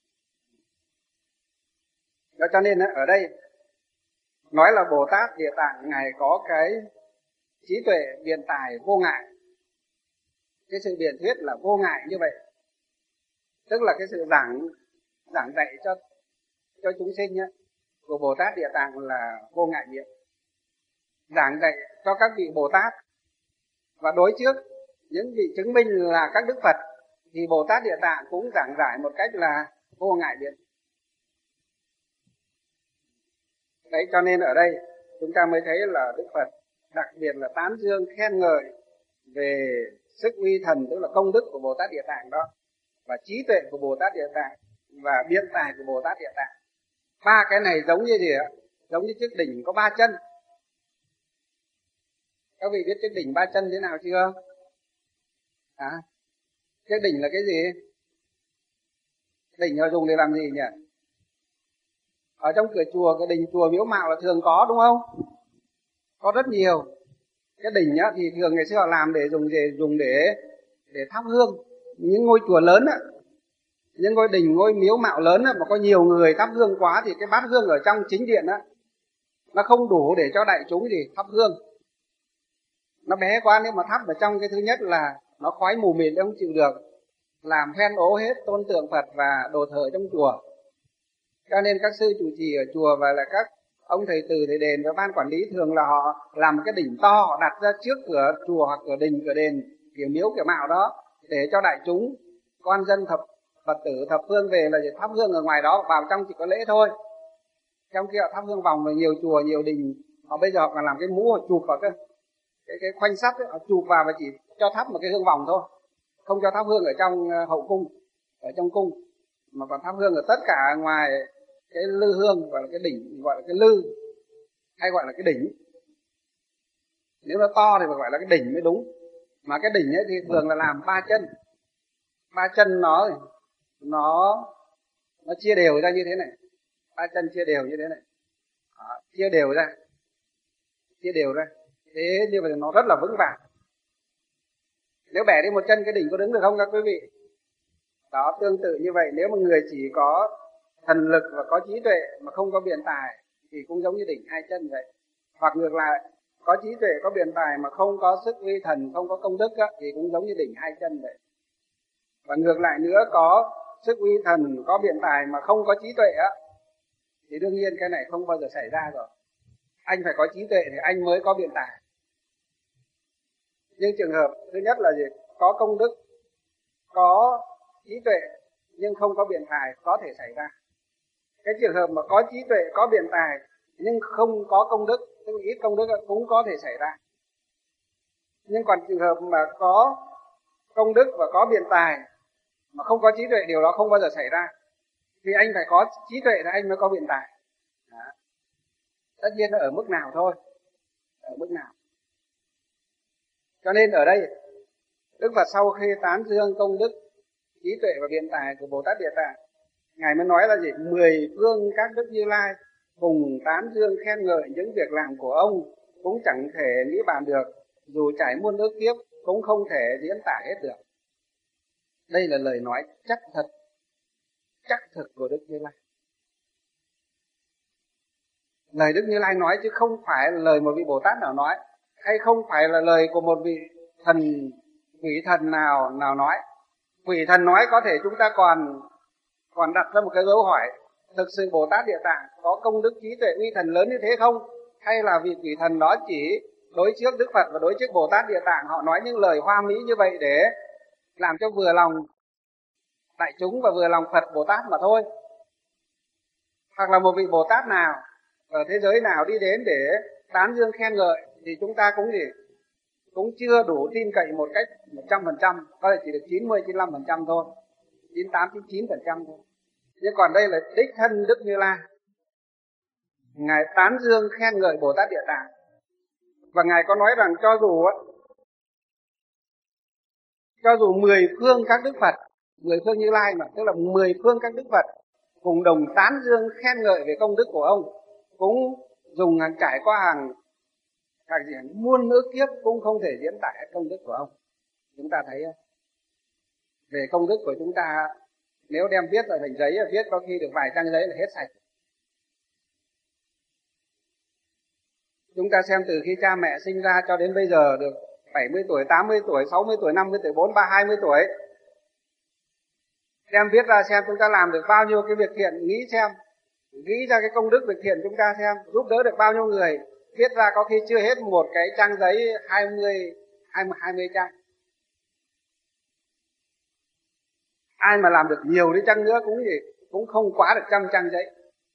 Speaker 2: Đó, cho nên ở đây nói là Bồ Tát Địa Tạng Ngài có cái trí tuệ biện tài vô ngại. Cái sự biện thuyết là vô ngại như vậy. Tức là cái sự giảng giảng dạy cho cho chúng sinh nhé, của Bồ Tát Địa Tạng là vô ngại biện. Giảng dạy cho các vị Bồ Tát, và đối trước những vị chứng minh là các Đức Phật thì Bồ Tát Địa Tạng cũng giảng giải một cách là vô ngại biện. Đấy, cho nên ở đây chúng ta mới thấy là Đức Phật đặc biệt là tán dương khen ngợi về sức uy thần, tức là công đức của Bồ Tát Địa Tạng đó, và trí tuệ của Bồ Tát Địa Tạng và biện tài của Bồ Tát Địa Tạng. Ba cái này giống như gì ạ? Giống như chiếc đỉnh có ba chân. Các vị biết chiếc đỉnh ba chân thế nào chưa? À, chiếc đỉnh là cái gì? Đỉnh là dùng để làm gì nhỉ? Ở trong cửa chùa, cái đỉnh chùa miếu mạo là thường có đúng không? Có rất nhiều. Cái đỉnh á, thì thường ngày xưa họ làm để dùng để dùng để để thắp hương. Những ngôi chùa lớn á, những ngôi đình, ngôi miếu mạo lớn á, mà có nhiều người thắp hương quá thì cái bát hương ở trong chính điện á nó không đủ để cho đại chúng gì thắp hương. Nó bé quá, nếu mà thắp ở trong cái thứ nhất là nó khói mù mịt không chịu được, làm hoen ố hết tôn tượng Phật và đồ thờ trong chùa. Cho nên các sư trụ trì ở chùa và là các ông thầy từ thầy đền và ban quản lý thường là họ làm một cái đỉnh to, họ đặt ra trước cửa chùa hoặc cửa đình, cửa đền, kiểu miếu kiểu mạo đó, để cho đại chúng con dân thập Phật tử thập phương về là thắp hương ở ngoài đó, vào trong chỉ có lễ thôi. Trong kia họ thắp hương vòng, và nhiều chùa nhiều đình họ bây giờ họ còn làm cái mũ, họ chụp vào cái cái, cái khoanh sắt ấy, họ chụp vào và chỉ cho thắp một cái hương vòng thôi, không cho thắp hương ở trong hậu cung, ở trong cung, mà còn thắp hương ở tất cả ngoài cái lư hương, gọi là cái đỉnh, gọi là cái lư, hay gọi là cái đỉnh. Nếu nó to thì phải gọi là cái đỉnh mới đúng. Mà cái đỉnh ấy thì thường là làm ba chân, ba chân nó nó nó chia đều ra như thế này, ba chân chia đều như thế này, đó, chia đều ra, chia đều ra. Thế như vậy nó rất là vững vàng. Nếu bẻ đi một chân cái đỉnh có đứng được không các quý vị? Đó, tương tự như vậy, nếu mà người chỉ có thần lực và có trí tuệ mà không có biện tài thì cũng giống như đỉnh hai chân vậy. Hoặc ngược lại, có trí tuệ, có biện tài mà không có sức uy thần, không có công đức á, thì cũng giống như đỉnh hai chân vậy. Và ngược lại nữa, có sức uy thần, có biện tài mà không có trí tuệ á, thì đương nhiên cái này không bao giờ xảy ra rồi. Anh phải có trí tuệ thì anh mới có biện tài. Nhưng trường hợp thứ nhất là gì? Có công đức, có trí tuệ nhưng không có biện tài có thể xảy ra. Cái trường hợp mà có trí tuệ, có biện tài nhưng không có công đức, tức là ít công đức cũng có thể xảy ra. Nhưng còn trường hợp mà có công đức và có biện tài mà không có trí tuệ, điều đó không bao giờ xảy ra. Vì anh phải có trí tuệ thì anh mới có biện tài. Đó. Tất nhiên là ở mức nào thôi, ở mức nào. Cho nên ở đây Đức Phật sau khi tán dương công đức, trí tuệ và biện tài của Bồ Tát Địa Tạng, Ngài mới nói là gì? Mười phương các đức Như Lai cùng tán dương khen ngợi những việc làm của ông, cũng chẳng thể nghĩ bàn được, dù trải muôn ức kiếp cũng không thể diễn tả hết được. Đây là lời nói chắc thật, chắc thực của Đức Như Lai. Lời Đức Như Lai nói chứ không phải là lời một vị Bồ Tát nào nói, hay không phải là lời của một vị thần, quỷ thần nào nào nói. Quỷ thần nói có thể chúng ta còn còn đặt ra một cái dấu hỏi, thực sự Bồ Tát Địa Tạng có công đức trí tuệ uy thần lớn như thế không? Hay là vị quỷ thần đó chỉ đối trước Đức Phật và đối trước Bồ Tát Địa Tạng họ nói những lời hoa mỹ như vậy để làm cho vừa lòng đại chúng và vừa lòng Phật Bồ Tát mà thôi. Hoặc là một vị Bồ Tát nào ở thế giới nào đi đến để tán dương khen ngợi thì chúng ta cũng gì cũng chưa đủ tin cậy một cách một trăm phần trăm, có thể chỉ được chín mươi, chín mươi lăm phần trăm thôi, chín mươi tám, chín mươi chín phần trăm thôi. Nhưng còn đây là đích thân Đức Như Lai, Ngài tán dương khen ngợi Bồ Tát Địa Tạng. Và Ngài có nói rằng cho dù cho dù mười phương các Đức Phật, mười phương Như Lai mà, tức là mười phương các Đức Phật cùng đồng tán dương khen ngợi về công đức của ông, cũng dùng hàng trải qua hàng hàng gì muôn ức kiếp cũng không thể diễn tả hết công đức của ông. Chúng ta thấy về công đức của chúng ta, nếu đem viết ở thành giấy, viết có khi được vài trang giấy là hết sạch. Chúng ta xem từ khi cha mẹ sinh ra cho đến bây giờ được bảy mươi tuổi, tám mươi tuổi, sáu mươi tuổi, năm mươi tuổi, bốn mươi ba, hai mươi tuổi. Đem viết ra xem chúng ta làm được bao nhiêu cái việc thiện, nghĩ xem, nghĩ ra cái công đức việc thiện chúng ta xem, giúp đỡ được bao nhiêu người. Viết ra có khi chưa hết một cái trang giấy hai mươi, hai mươi trang. Ai mà làm được nhiều đi chăng nữa cũng gì, cũng không quá được trăm trang giấy.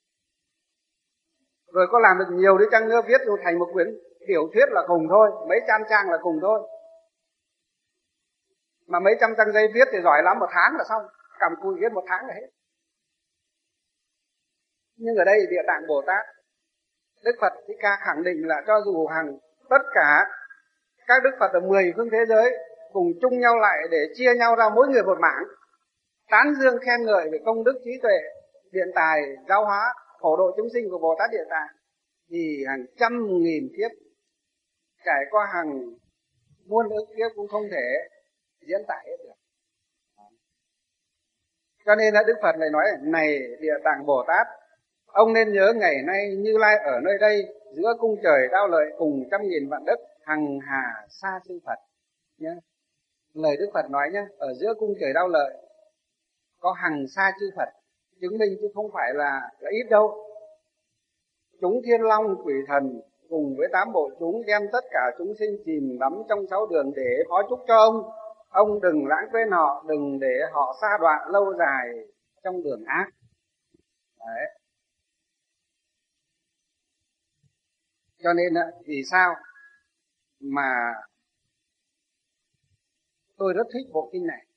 Speaker 2: Rồi có làm được nhiều đi chăng nữa, viết thành một quyển tiểu thuyết là cùng thôi, mấy trăm trang là cùng thôi. Mà mấy trăm trang giấy viết thì giỏi lắm, một tháng là xong, cầm cùi viết một tháng là hết. Nhưng ở đây Địa Tạng Bồ Tát, Đức Phật Thích Ca khẳng định là cho dù hàng tất cả các Đức Phật ở mười phương thế giới cùng chung nhau lại để chia nhau ra mỗi người một mảng, tán dương khen ngợi về công đức trí tuệ, biện tài, giáo hóa, phổ độ chúng sinh của Bồ Tát Địa Tạng, thì hàng trăm nghìn kiếp trải qua hàng muôn ức kiếp cũng không thể diễn tả hết được. Cho nên là Đức Phật lại nói, này Địa Tạng Bồ Tát, ông nên nhớ ngày nay Như Lai ở nơi đây giữa cung trời Đao Lợi cùng trăm nghìn vạn đất hằng hà sa chư Phật nhé. Lời Đức Phật nói nhé, ở giữa cung trời Đao Lợi có hằng sa chư Phật, chứng minh chứ không phải là, là ít đâu. Chúng thiên long quỷ thần cùng với tám bộ chúng đem tất cả chúng sinh chìm đắm trong sáu đường để phó chúc cho ông. Ông đừng lãng quên họ, đừng để họ sa đoạn lâu dài trong đường ác. Đấy. Cho nên vì sao mà tôi rất thích bộ kinh này,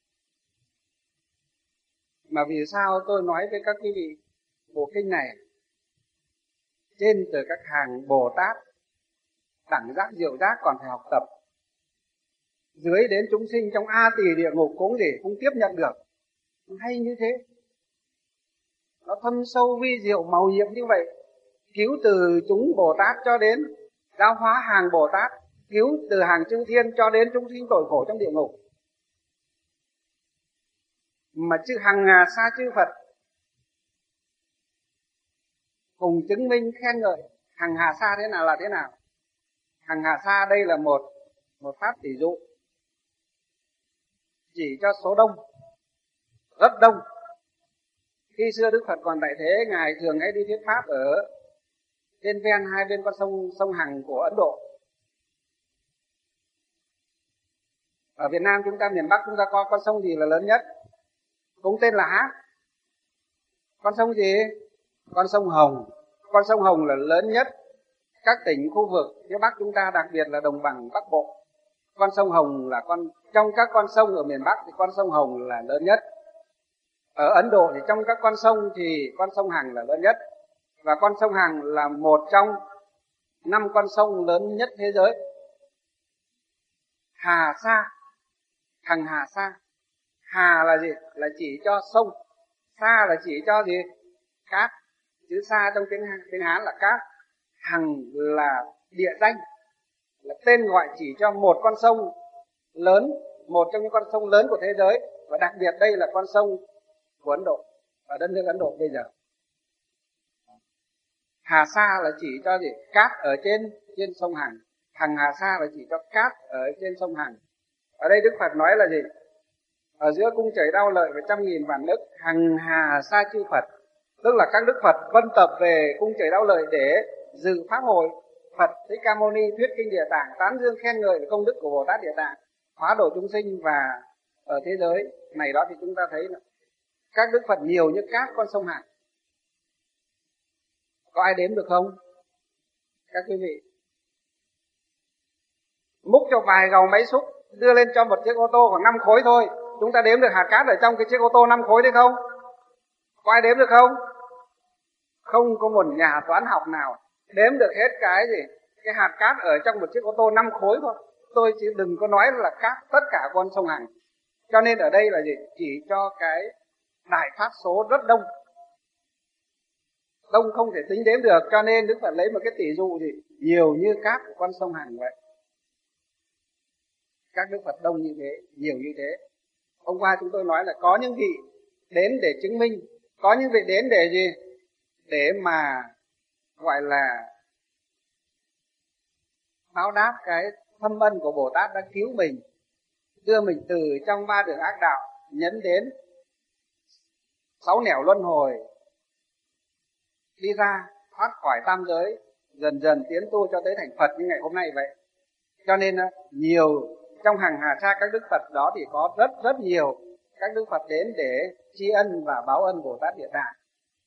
Speaker 2: mà vì sao tôi nói với các quý vị bộ kinh này trên từ các hàng Bồ Tát đẳng giác diệu giác còn phải học tập, dưới đến chúng sinh trong A Tỳ địa ngục cũng gì cũng tiếp nhận được, hay như thế. Nó thâm sâu vi diệu màu nhiệm như vậy, cứu từ chúng Bồ Tát cho đến giáo hóa hàng Bồ Tát, cứu từ hàng chư thiên cho đến chúng sinh tội khổ trong địa ngục. Mà chư hàng sa chư Phật cùng chứng minh khen ngợi. Hằng hà sa thế nào là thế nào? Hằng hà sa đây là một một pháp tỷ dụ chỉ cho số đông, rất đông. Khi xưa Đức Phật còn tại thế, Ngài thường hay đi thuyết pháp ở trên ven hai bên con sông sông Hằng của Ấn Độ. Ở Việt Nam chúng ta, miền Bắc chúng ta có con sông gì là lớn nhất? Cũng tên là Hát. Con sông gì? Con sông Hồng. Con sông Hồng là lớn nhất các tỉnh khu vực phía Bắc chúng ta, đặc biệt là đồng bằng Bắc Bộ. Con sông Hồng là con trong các con sông ở miền Bắc thì con sông Hồng là lớn nhất. Ở Ấn Độ thì trong các con sông thì con sông Hằng là lớn nhất. Và con sông Hằng là một trong năm con sông lớn nhất thế giới. Hà Sa, Hằng Hà Sa. Hà là gì? Là chỉ cho sông. Sa là chỉ cho gì? Cát. Chữ Sa trong tiếng tiếng Hán là cát. Hằng là địa danh, là tên gọi chỉ cho một con sông lớn, một trong những con sông lớn của thế giới, và đặc biệt đây là con sông của Ấn Độ, ở đất nước Ấn Độ bây giờ. Hà Sa là chỉ cho gì? Cát ở trên trên sông Hằng. Hằng Hà Sa là chỉ cho cát ở trên sông Hằng. Ở đây Đức Phật nói là gì? Ở giữa cung trời đau lợi và trăm nghìn vạn nước, hằng hà sa chư Phật, tức là các đức Phật vân tập về cung trời đau lợi để dự pháp hội. Phật Thích Ca Mâu Ni thuyết kinh Địa Tạng, tán dương khen ngợi công đức của Bồ Tát Địa Tạng, hóa độ chúng sinh. Và ở thế giới này đó thì chúng ta thấy là các đức Phật nhiều như cát con sông Hằng. Có ai đếm được không? Các quý vị múc cho vài gầu máy xúc, đưa lên cho một chiếc ô tô khoảng năm khối thôi, chúng ta đếm được hạt cát ở trong cái chiếc ô tô năm khối đấy không? Có ai đếm được không? Không có một nhà toán học nào đếm được hết cái gì? Cái hạt cát ở trong một chiếc ô tô năm khối thôi. Tôi chỉ đừng có nói là cát tất cả con sông Hằng. Cho nên ở đây là gì? Chỉ cho cái đại pháp số rất đông. Đông không thể tính đếm được, cho nên Đức Phật lấy một cái tỷ dụ gì? Nhiều như cát của con sông Hằng vậy. Các đức Phật đông như thế, nhiều như thế. Hôm qua chúng tôi nói là có những vị đến để chứng minh, có những vị đến để gì? Để mà gọi là báo đáp cái thâm ân của Bồ Tát đã cứu mình, đưa mình từ trong ba đường ác đạo nhấn đến sáu nẻo luân hồi, đi ra thoát khỏi tam giới, dần dần tiến tu cho tới thành Phật như ngày hôm nay vậy. Cho nên nhiều trong hàng hà sa các đức Phật đó thì có rất rất nhiều các đức Phật đến để tri ân và báo ân Bồ Tát Địa Tạng.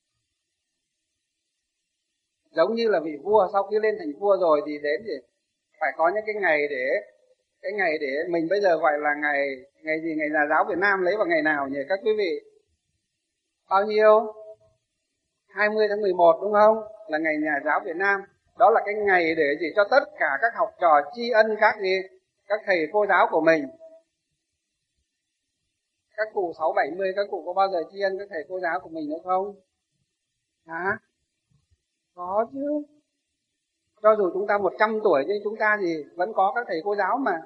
Speaker 2: Giống như là vị vua sau khi lên thành vua rồi thì đến thì phải có những cái ngày để cái ngày để mình bây giờ gọi là ngày ngày gì, ngày Nhà giáo Việt Nam lấy vào ngày nào nhỉ các quý vị? Bao nhiêu? hai mươi tháng mười một đúng không? Là ngày Nhà giáo Việt Nam. Đó là cái ngày để gì cho tất cả các học trò tri ân các gì? Các thầy cô giáo của mình. Các cụ sáu bảy mươi, các cụ có bao giờ tri ân các thầy cô giáo của mình nữa không? Hả? Có chứ. Cho dù chúng ta một trăm tuổi nhưng chúng ta thì vẫn có các thầy cô giáo mà.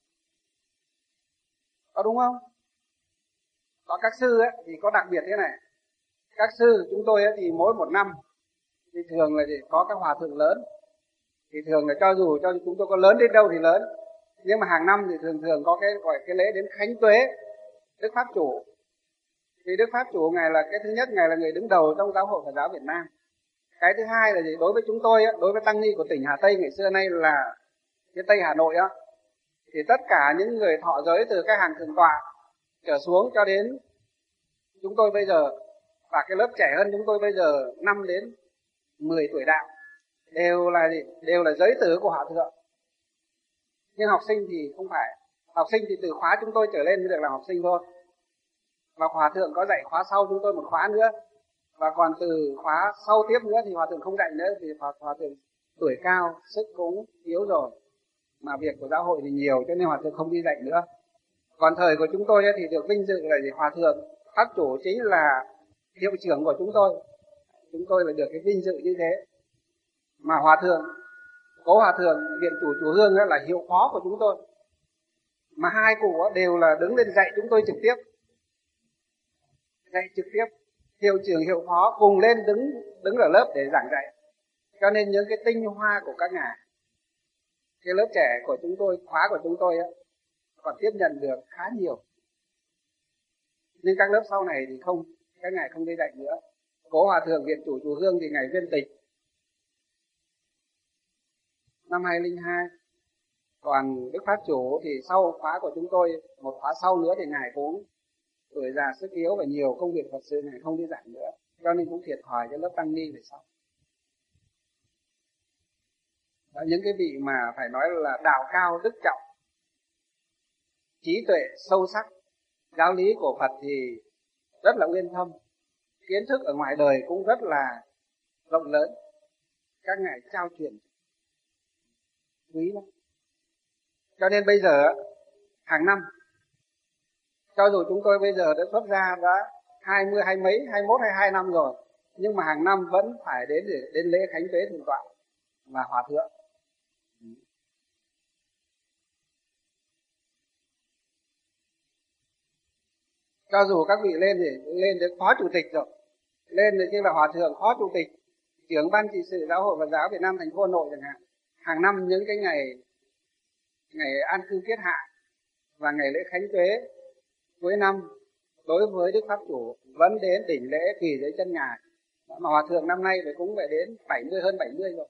Speaker 2: Có đúng không? Có các sư ấy, thì có đặc biệt thế này. Các sư chúng tôi ấy, thì mỗi một năm thì thường là gì? Có các hòa thượng lớn. Thì thường là cho dù cho chúng tôi có lớn đến đâu thì lớn, nhưng mà hàng năm thì thường thường có cái gọi cái lễ đến Khánh Tuế Đức Pháp Chủ. Thì Đức Pháp Chủ Ngài là cái thứ nhất, Ngài là người đứng đầu trong giáo hội Phật giáo Việt Nam. Cái thứ hai là gì? Đối với chúng tôi, đối với tăng ni của tỉnh Hà Tây ngày xưa nay là cái Tây Hà Nội á, thì tất cả những người thọ giới từ các hàng thượng tọa trở xuống cho đến chúng tôi bây giờ, và cái lớp trẻ hơn chúng tôi bây giờ năm đến mười tuổi đạo, đều là gì? Đều là giới tử của Hòa Thượng. Nhưng học sinh thì không phải. Học sinh thì từ khóa chúng tôi trở lên mới được làm học sinh thôi. Và Hòa Thượng có dạy khóa sau chúng tôi một khóa nữa. Và còn từ khóa sau tiếp nữa thì Hòa Thượng không dạy nữa, vì Hòa Thượng tuổi cao, sức cũng yếu rồi, mà việc của giáo hội thì nhiều, cho nên Hòa Thượng không đi dạy nữa. Còn thời của chúng tôi thì được vinh dự là gì? Hòa Thượng Pháp Chủ chính là hiệu trưởng của chúng tôi. Chúng tôi là được cái vinh dự như thế. Mà Hòa Thượng, Cố Hòa Thượng Viện Chủ Chùa Hương là hiệu phó của chúng tôi. Mà hai cụ đều là đứng lên dạy chúng tôi trực tiếp. Dạy trực tiếp. hiệu trưởng hiệu phó cùng lên đứng đứng ở lớp để giảng dạy. Cho nên những cái tinh hoa của các ngài, cái lớp trẻ của chúng tôi, khóa của chúng tôi á, còn tiếp nhận được khá nhiều. Nhưng các lớp sau này thì không, các ngài không đi dạy nữa. Cố Hòa Thượng Viện Chủ Chùa Hương thì ngài viên tịch năm hai không không hai. Còn Đức Pháp Chủ thì sau khóa của chúng tôi, một khóa sau nữa thì ngài cũng tuổi già sức yếu và nhiều công việc Phật sự, ngài không đi dạy nữa. Cho nên cũng thiệt thòi cho lớp tăng ni về sau. Đó, những cái vị mà phải nói là đạo cao đức trọng, trí tuệ sâu sắc, giáo lý của Phật thì rất là uyên thâm, kiến thức ở ngoài đời cũng rất là rộng lớn, các ngài trao truyền quý lắm. Cho nên bây giờ hàng năm, cho dù chúng tôi bây giờ đã xuất ra đã hai mươi hai mấy, hai mốt, hai hai năm rồi, nhưng mà hàng năm vẫn phải đến để đến lễ khánh tuế thượng tọa và hòa thượng. Cho dù các vị lên thì lên được phó chủ tịch rồi, lên thì như là hòa thượng, phó chủ tịch, trưởng ban trị sự Giáo hội Phật giáo Việt Nam thành phố Hà Nội chẳng hạn, hàng năm những cái ngày ngày an cư kiết hạ và ngày lễ khánh tuế cuối năm, đối với Đức Pháp Chủ vẫn đến đỉnh lễ quỳ dưới chân ngài. Mà hòa thượng năm nay thì cũng phải đến bảy mươi, hơn bảy mươi rồi.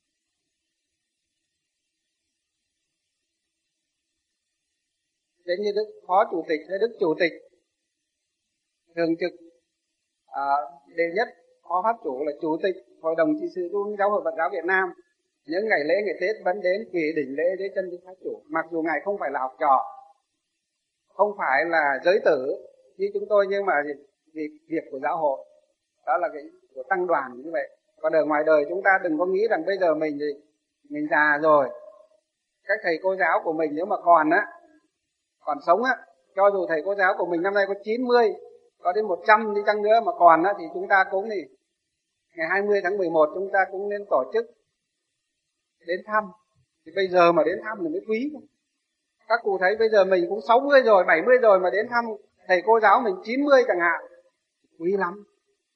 Speaker 2: Đến như Đức Phó Chủ tịch hay Đức Chủ tịch thường trực à, đệ nhất Phó Pháp Chủ là Chủ tịch Hội đồng trị sự Trung ương Giáo hội Phật giáo Việt Nam, những ngày lễ ngày Tết vẫn đến quỳ đỉnh lễ dưới chân Đức Pháp Chủ. Mặc dù ngài không phải là học trò, không phải là giới tử như chúng tôi, nhưng mà việc việc của giáo hội, đó là cái của tăng đoàn như vậy. Còn ở ngoài đời chúng ta đừng có nghĩ rằng bây giờ mình thì mình già rồi, các thầy cô giáo của mình nếu mà còn á, còn sống á, cho dù thầy cô giáo của mình năm nay có chín mươi, có đến một trăm đi chăng nữa mà còn á, thì chúng ta cũng thì ngày hai mươi tháng mười một chúng ta cũng nên tổ chức đến thăm. Thì bây giờ mà đến thăm thì mới quý. Các cụ thấy bây giờ mình cũng sáu mươi rồi, bảy mươi rồi mà đến thăm thầy cô giáo mình chín mươi chẳng hạn, quý lắm.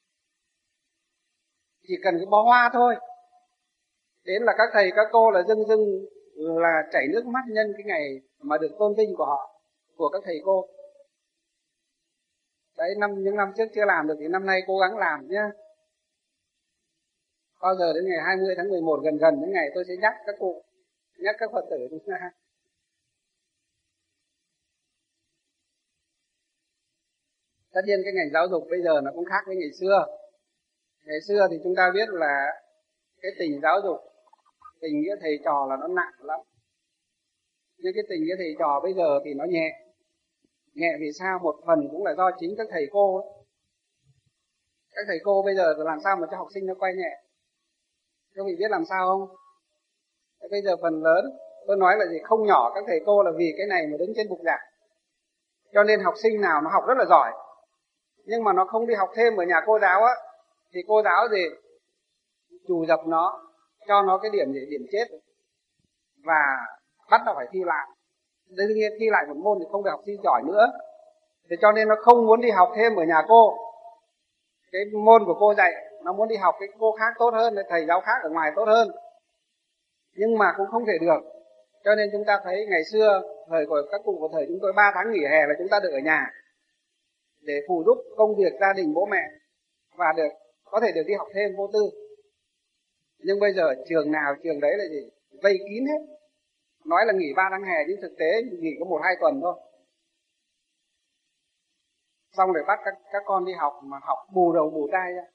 Speaker 2: Chỉ cần cái bó hoa thôi, đến là các thầy các cô là dưng dưng là chảy nước mắt nhân cái ngày mà được tôn vinh của họ, của các thầy cô. Đấy, năm những năm trước chưa làm được thì năm nay cố gắng làm nhé. Bao giờ đến ngày hai mươi tháng mười một gần gần đến ngày tôi sẽ nhắc các cụ, nhắc các Phật tử chúng ta. Tất nhiên cái ngành giáo dục bây giờ nó cũng khác với ngày xưa. Ngày xưa thì chúng ta biết là cái tình giáo dục, tình nghĩa thầy trò là nó nặng lắm. Nhưng cái tình nghĩa thầy trò bây giờ thì nó nhẹ. Nhẹ vì sao? Một phần cũng là do chính các thầy cô ấy. Các thầy cô bây giờ làm sao mà cho học sinh nó quay nhẹ? Các vị biết làm sao không? Bây giờ phần lớn, tôi nói là gì, không nhỏ các thầy cô là vì cái này mà đứng trên bục giảng. Cho nên học sinh nào nó học rất là giỏi, nhưng mà nó không đi học thêm ở nhà cô giáo á, thì cô giáo gì chủ dập nó, cho nó cái điểm gì, điểm chết, và bắt nó phải thi lại. Đương nhiên thi lại một môn thì không được học sinh giỏi nữa, thì cho nên nó không muốn đi học thêm ở nhà cô cái môn của cô dạy, nó muốn đi học cái cô khác tốt hơn, thầy giáo khác ở ngoài tốt hơn, nhưng mà cũng không thể được. Cho nên chúng ta thấy ngày xưa thời của các cụ của thời chúng tôi ba tháng nghỉ hè là chúng ta được ở nhà để phụ giúp công việc gia đình bố mẹ và được có thể được đi học thêm vô tư. Nhưng bây giờ trường nào trường đấy là gì, vây kín hết, nói là nghỉ ba tháng hè nhưng thực tế nghỉ có một hai tuần thôi, xong rồi bắt các, các con đi học mà học bù đầu bù tai ra,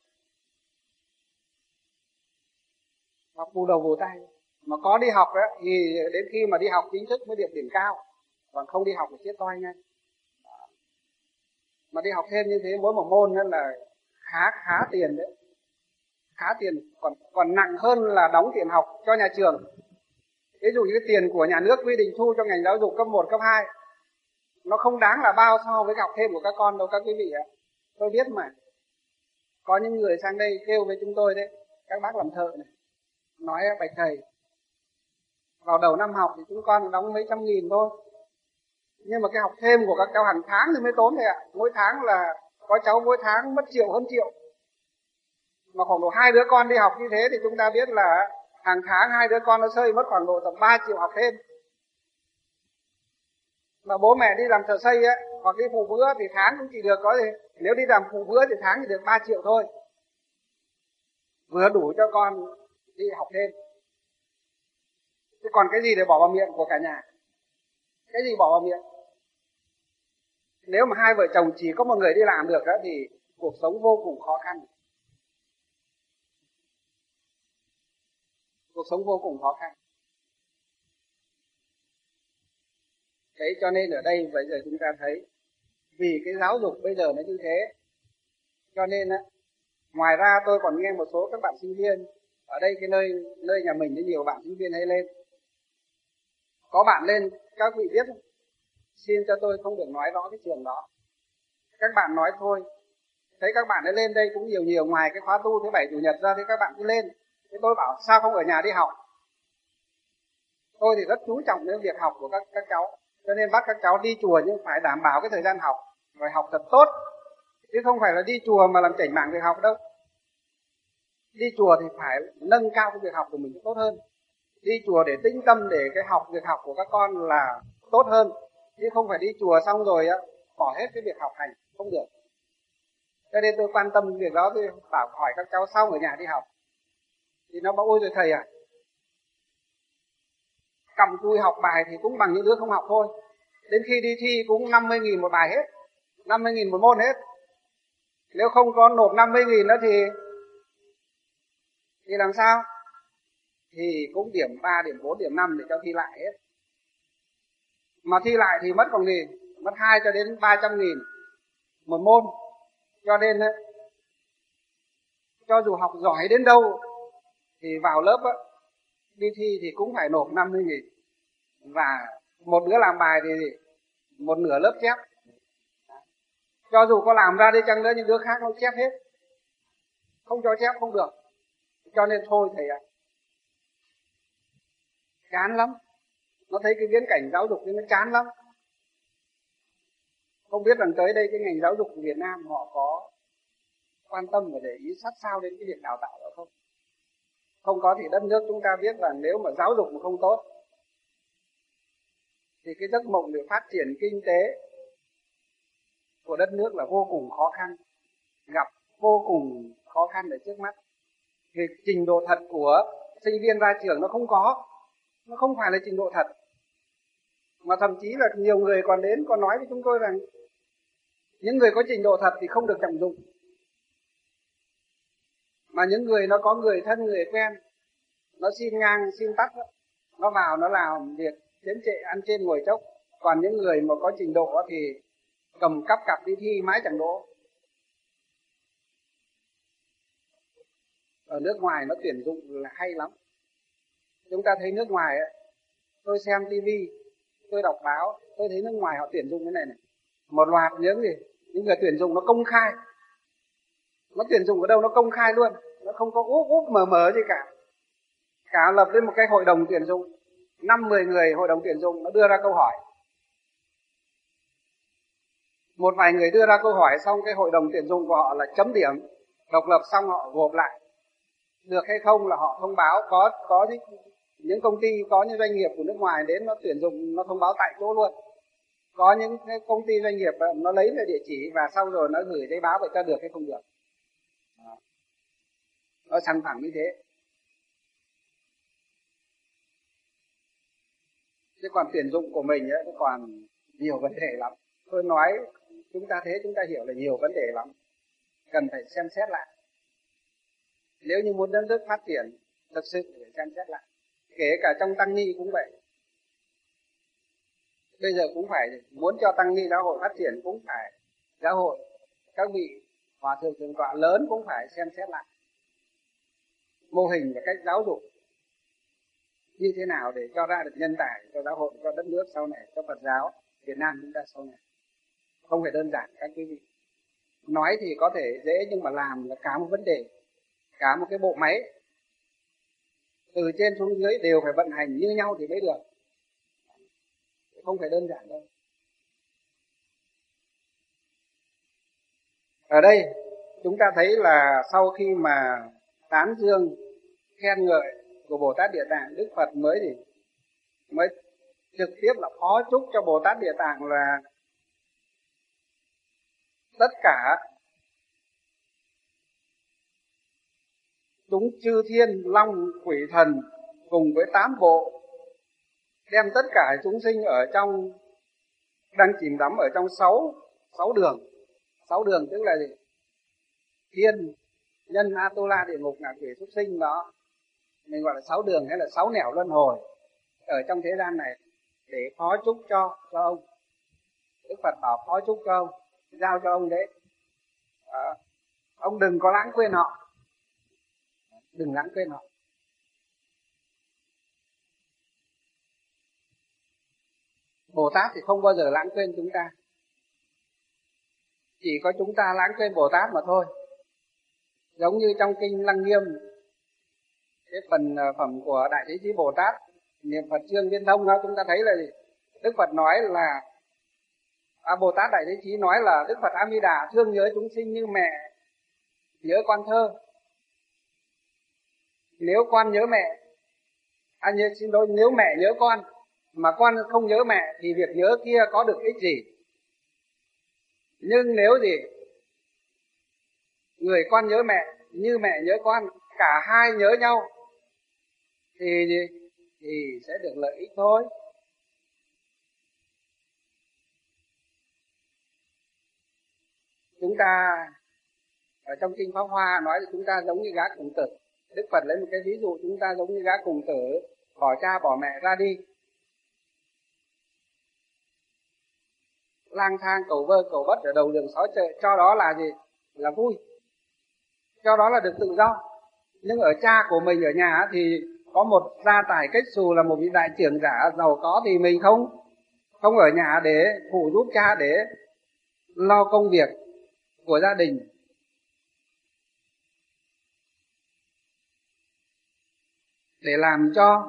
Speaker 2: học bù đầu bù tai. Mà có đi học đó thì đến khi mà đi học chính thức mới được điểm cao, còn không đi học thì chết toi ngay. Mà đi học thêm như thế mỗi một môn đó là khá khá tiền đấy, khá tiền, còn còn nặng hơn là đóng tiền học cho nhà trường. Ví dụ như cái tiền của nhà nước quy định thu cho ngành giáo dục cấp một, cấp hai, nó không đáng là bao so với học thêm của các con đâu các quý vị ạ. Tôi biết mà, có những người sang đây kêu với chúng tôi đấy, các bác làm thợ này, nói bạch thầy, vào đầu năm học thì chúng con đóng mấy trăm nghìn thôi, nhưng mà cái học thêm của các cháu hàng tháng thì mới tốn thầy ạ. Mỗi tháng là có cháu mỗi tháng mất triệu hơn triệu, mà khoảng độ hai đứa con đi học như thế thì chúng ta biết là hàng tháng hai đứa con nó rơi mất khoảng độ tầm ba triệu học thêm. Mà bố mẹ đi làm thợ xây á, hoặc đi phụ bữa thì tháng cũng chỉ được có gì, nếu đi làm phụ bữa thì tháng chỉ được ba triệu thôi, vừa đủ cho con đi học thêm. Chứ còn cái gì để bỏ vào miệng của cả nhà? Cái gì bỏ vào miệng? Nếu mà hai vợ chồng chỉ có một người đi làm được đó, thì cuộc sống vô cùng khó khăn. Cuộc sống vô cùng khó khăn. Thế cho nên ở đây bây giờ chúng ta thấy, vì cái giáo dục bây giờ nó như thế, cho nên á, ngoài ra tôi còn nghe một số các bạn sinh viên ở đây, cái nơi nơi nhà mình có nhiều bạn sinh viên hay lên. Có bạn lên, các vị biết, xin cho tôi không được nói rõ cái trường đó. Các bạn nói thôi, thấy các bạn ấy lên đây cũng nhiều nhiều, ngoài cái khóa tu thứ bảy chủ nhật ra thì các bạn cứ lên. Thế tôi bảo sao không ở nhà đi học? Tôi thì rất chú trọng đến việc học của các các cháu, cho nên bắt các cháu đi chùa nhưng phải đảm bảo cái thời gian học, rồi học thật tốt, chứ không phải là đi chùa mà làm chảnh mảng việc học đâu. Đi chùa thì phải nâng cao cái việc học của mình tốt hơn, đi chùa để tĩnh tâm, để cái học việc học của các con là tốt hơn, chứ không phải đi chùa xong rồi á bỏ hết cái việc học hành, không được. Cho nên tôi quan tâm việc đó, tôi bảo hỏi các cháu xong ở nhà đi học. Thì nó bảo ôi rồi thầy à, cầm cùi học bài thì cũng bằng những đứa không học thôi, đến khi đi thi cũng năm mươi nghìn một bài hết, năm mươi nghìn một môn hết. Nếu không có nộp năm mươi nghìn đó thì thì làm sao? Thì cũng điểm ba, điểm bốn, điểm năm để cho thi lại hết. Mà thi lại thì mất còn gì? Mất hai cho đến ba trăm nghìn một môn. Cho nên cho dù học giỏi đến đâu thì vào lớp á, đi thi thì cũng phải nộp năm mươi nghìn. Và một đứa làm bài thì một nửa lớp chép. Cho dù có làm ra đi chăng nữa, những đứa khác nó chép hết, không cho chép không được. Cho nên thôi thầy ạ, chán lắm. Nó thấy cái viễn cảnh giáo dục thì nó chán lắm. Không biết rằng tới đây cái ngành giáo dục của Việt Nam họ có quan tâm và để ý sát sao đến cái việc đào tạo đó không? Không có thì đất nước chúng ta biết là nếu mà giáo dục mà không tốt thì cái giấc mộng để phát triển kinh tế của đất nước là vô cùng khó khăn, gặp vô cùng khó khăn ở trước mắt. Vì trình độ thật của sinh viên ra trường nó không có, nó không phải là trình độ thật. Mà thậm chí là nhiều người còn đến còn nói với chúng tôi rằng những người có trình độ thật thì không được trọng dụng, mà những người nó có người thân người quen, nó xin ngang xin tắt, nó vào nó làm việc đến trệ ăn trên ngồi chốc. Còn những người mà có trình độ thì cầm cắp cặp đi thi mãi chẳng đỗ. Ở nước ngoài nó tuyển dụng là hay lắm. Chúng ta thấy nước ngoài ấy, tôi xem tivi, tôi đọc báo, tôi thấy nước ngoài họ tuyển dụng cái này này, một loạt những gì, những người tuyển dụng nó công khai. Nó tuyển dụng ở đâu nó công khai luôn, nó không có úp úp mờ mờ gì cả. Cả lập lên một cái hội đồng tuyển dụng, năm mười người hội đồng tuyển dụng, nó đưa ra câu hỏi. Một vài người đưa ra câu hỏi xong cái hội đồng tuyển dụng của họ là chấm điểm, độc lập xong họ gộp lại. Được hay không là họ thông báo, có có những công ty, có những doanh nghiệp của nước ngoài đến nó tuyển dụng, nó thông báo tại chỗ luôn. Có những cái công ty doanh nghiệp nó lấy về địa chỉ và sau rồi nó gửi giấy báo vậy cho được hay không được. Đó. Nó sẵn phẳng như thế. Chứ còn tuyển dụng của mình ấy, nó còn nhiều vấn đề lắm. Tôi nói chúng ta thế chúng ta hiểu là nhiều vấn đề lắm, cần phải xem xét lại. Nếu như muốn đất nước phát triển thật sự phải xem xét lại. Kể cả trong tăng ni cũng vậy. Bây giờ cũng phải muốn cho tăng ni giáo hội phát triển cũng phải giáo hội, các vị hòa thượng thượng tọa lớn cũng phải xem xét lại mô hình và cách giáo dục như thế nào để cho ra được nhân tài cho giáo hội, cho đất nước sau này, cho Phật giáo Việt Nam chúng ta sau này. Không phải đơn giản các quý vị. Nói thì có thể dễ nhưng mà làm là cả một vấn đề, cả một cái bộ máy từ trên xuống dưới đều phải vận hành như nhau thì mới được. Không phải đơn giản đâu. Ở đây chúng ta thấy là sau khi mà tán dương khen ngợi của Bồ Tát Địa Tạng, Đức Phật mới thì mới trực tiếp là phó chúc cho Bồ Tát Địa Tạng là tất cả chúng chư thiên long quỷ thần cùng với tám bộ, đem tất cả chúng sinh ở trong đang chìm đắm ở trong sáu sáu đường. Sáu đường tức là gì? Thiên, nhân, Atula, địa ngục, ngạ quỷ, súc sinh đó. Mình gọi là sáu đường hay là sáu nẻo luân hồi ở trong thế gian này để phó chúc cho cho ông. Đức Phật bảo phó chúc cho ông, giao cho ông đấy. À, ông đừng có lãng quên họ, đừng lãng quên họ. Bồ Tát thì không bao giờ lãng quên chúng ta, chỉ có chúng ta lãng quên Bồ Tát mà thôi. Giống như trong kinh Lăng Nghiêm, cái phần phẩm của Đại Thế Chí Bồ Tát niệm Phật chương viên thông đó, chúng ta thấy là gì? Đức Phật nói là à, Bồ Tát Đại Thế Chí nói là Đức Phật A Di Đà thương nhớ chúng sinh như mẹ nhớ con thơ. Nếu con nhớ mẹ, à, nhớ, xin lỗi, nếu mẹ nhớ con mà con không nhớ mẹ thì việc nhớ kia có được ích gì? Nhưng nếu gì người con nhớ mẹ như mẹ nhớ con, cả hai nhớ nhau thì gì? Thì sẽ được lợi ích thôi. Chúng ta ở trong kinh Pháp Hoa nói là chúng ta giống như gã cùng tử. Đức Phật lấy một cái ví dụ chúng ta giống như gã cùng tử, bỏ cha bỏ mẹ ra đi, lang thang cầu vơ cầu bất ở đầu đường xó chợ, cho đó là gì? Là vui, cho đó là được tự do. Nhưng ở cha của mình ở nhà thì có một gia tài kết xù là một vị đại trưởng giả giàu có, thì mình không không ở nhà để phụ giúp cha, để lo công việc của gia đình. Để làm cho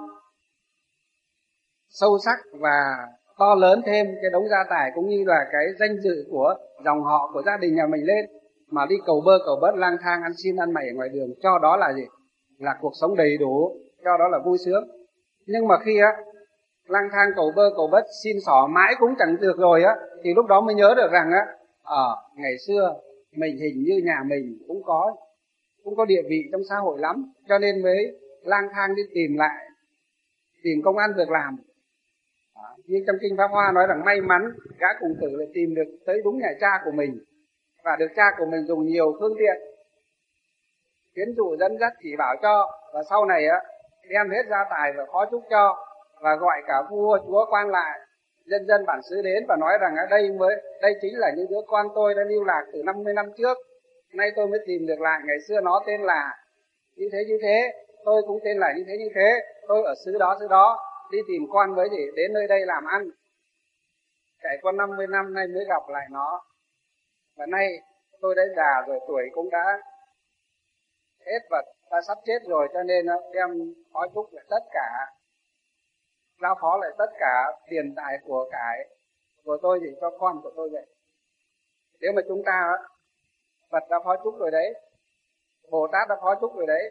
Speaker 2: sâu sắc và to lớn thêm cái đống gia tài cũng như là cái danh dự của dòng họ của gia đình nhà mình lên, mà đi cầu bơ cầu bất lang thang ăn xin ăn mày ở ngoài đường, cho đó là gì? Là cuộc sống đầy đủ, cho đó là vui sướng. Nhưng mà khi á lang thang cầu bơ cầu bất xin xỏ mãi cũng chẳng được rồi á, thì lúc đó mới nhớ được rằng á ở à, ngày xưa mình hình như nhà mình cũng có cũng có địa vị trong xã hội lắm, cho nên mới lang thang đi tìm lại tìm công ăn việc làm. À, như trong kinh Pháp Hoa nói rằng may mắn gã cùng tử lại tìm được tới đúng nhà cha của mình, và được cha của mình dùng nhiều phương tiện khuyến dụ dẫn dắt chỉ bảo cho, và sau này á đem hết gia tài và phó chúc cho, và gọi cả vua chúa quan lại dân dân bản xứ đến và nói rằng ở đây mới đây chính là những đứa con tôi đã lưu lạc từ năm mươi năm trước, nay tôi mới tìm được lại. Ngày xưa nó tên là như thế như thế, tôi cũng tên là như thế như thế, tôi ở xứ đó xứ đó đi tìm con với gì đến nơi đây làm ăn, trải qua năm mươi năm nay mới gặp lại nó, và nay tôi đã già rồi, tuổi cũng đã hết và ta sắp chết rồi, cho nên đem phó chúc lại tất cả, giao phó lại tất cả tiền tài của cải của tôi thì cho con của tôi vậy. Nếu mà chúng ta Phật đã phó chúc rồi đấy, Bồ Tát đã phó chúc rồi đấy,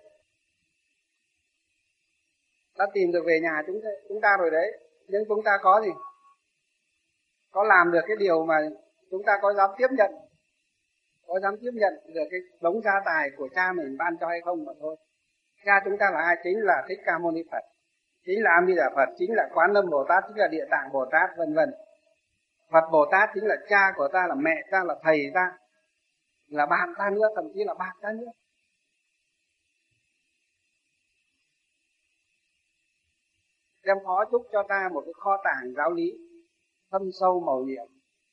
Speaker 2: đã tìm được về nhà chúng chúng ta rồi đấy, nhưng chúng ta có gì? Có làm được cái điều mà chúng ta có dám tiếp nhận, có dám tiếp nhận được cái đống gia tài của cha mình ban cho hay không mà thôi. Cha chúng ta là ai? Chính là Thích Ca Mâu Ni Phật, chính là A Di Đà Phật, chính là Quán Lâm Bồ Tát, chính là Địa Tạng Bồ Tát, vân vân. Phật Bồ Tát chính là cha của ta, là mẹ ta, là thầy ta, là bạn ta nữa, thậm chí là bạn ta nữa. Đem phó chúc cho ta một cái kho tàng giáo lý thâm sâu màu nhiệm,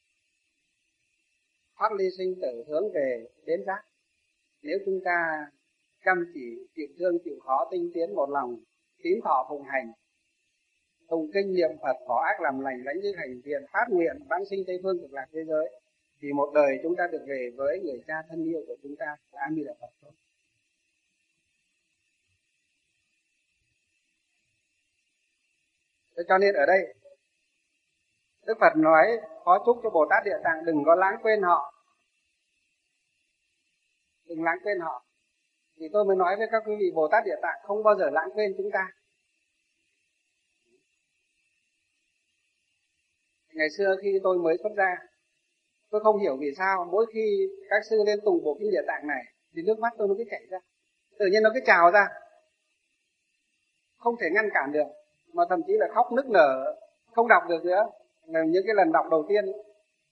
Speaker 2: thoát ly sinh tử hướng về đến giác. Nếu chúng ta chăm chỉ chịu thương chịu khó, tinh tiến một lòng, tín thọ phụng hành, tụng kinh niệm Phật, bỏ ác làm lành, lãnh dư hành thiện, phát nguyện vãng sinh tây phương cực lạc thế giới, thì một đời chúng ta được về với người cha thân yêu của chúng ta là A Di Đà Phật thôi. Thế cho nên ở đây Đức Phật nói phó chúc cho Bồ Tát Địa Tạng đừng có lãng quên họ. đừng lãng quên họ. Thì tôi mới nói với các quý vị Bồ Tát Địa Tạng không bao giờ lãng quên chúng ta. Ngày xưa khi tôi mới xuất gia, tôi không hiểu vì sao mỗi khi các sư lên tùng bộ kinh Địa Tạng này thì nước mắt tôi nó cứ chảy ra, tự nhiên nó cứ trào ra, không thể ngăn cản được, mà thậm chí là khóc nức nở, không đọc được nữa. Là những cái lần đọc đầu tiên ấy.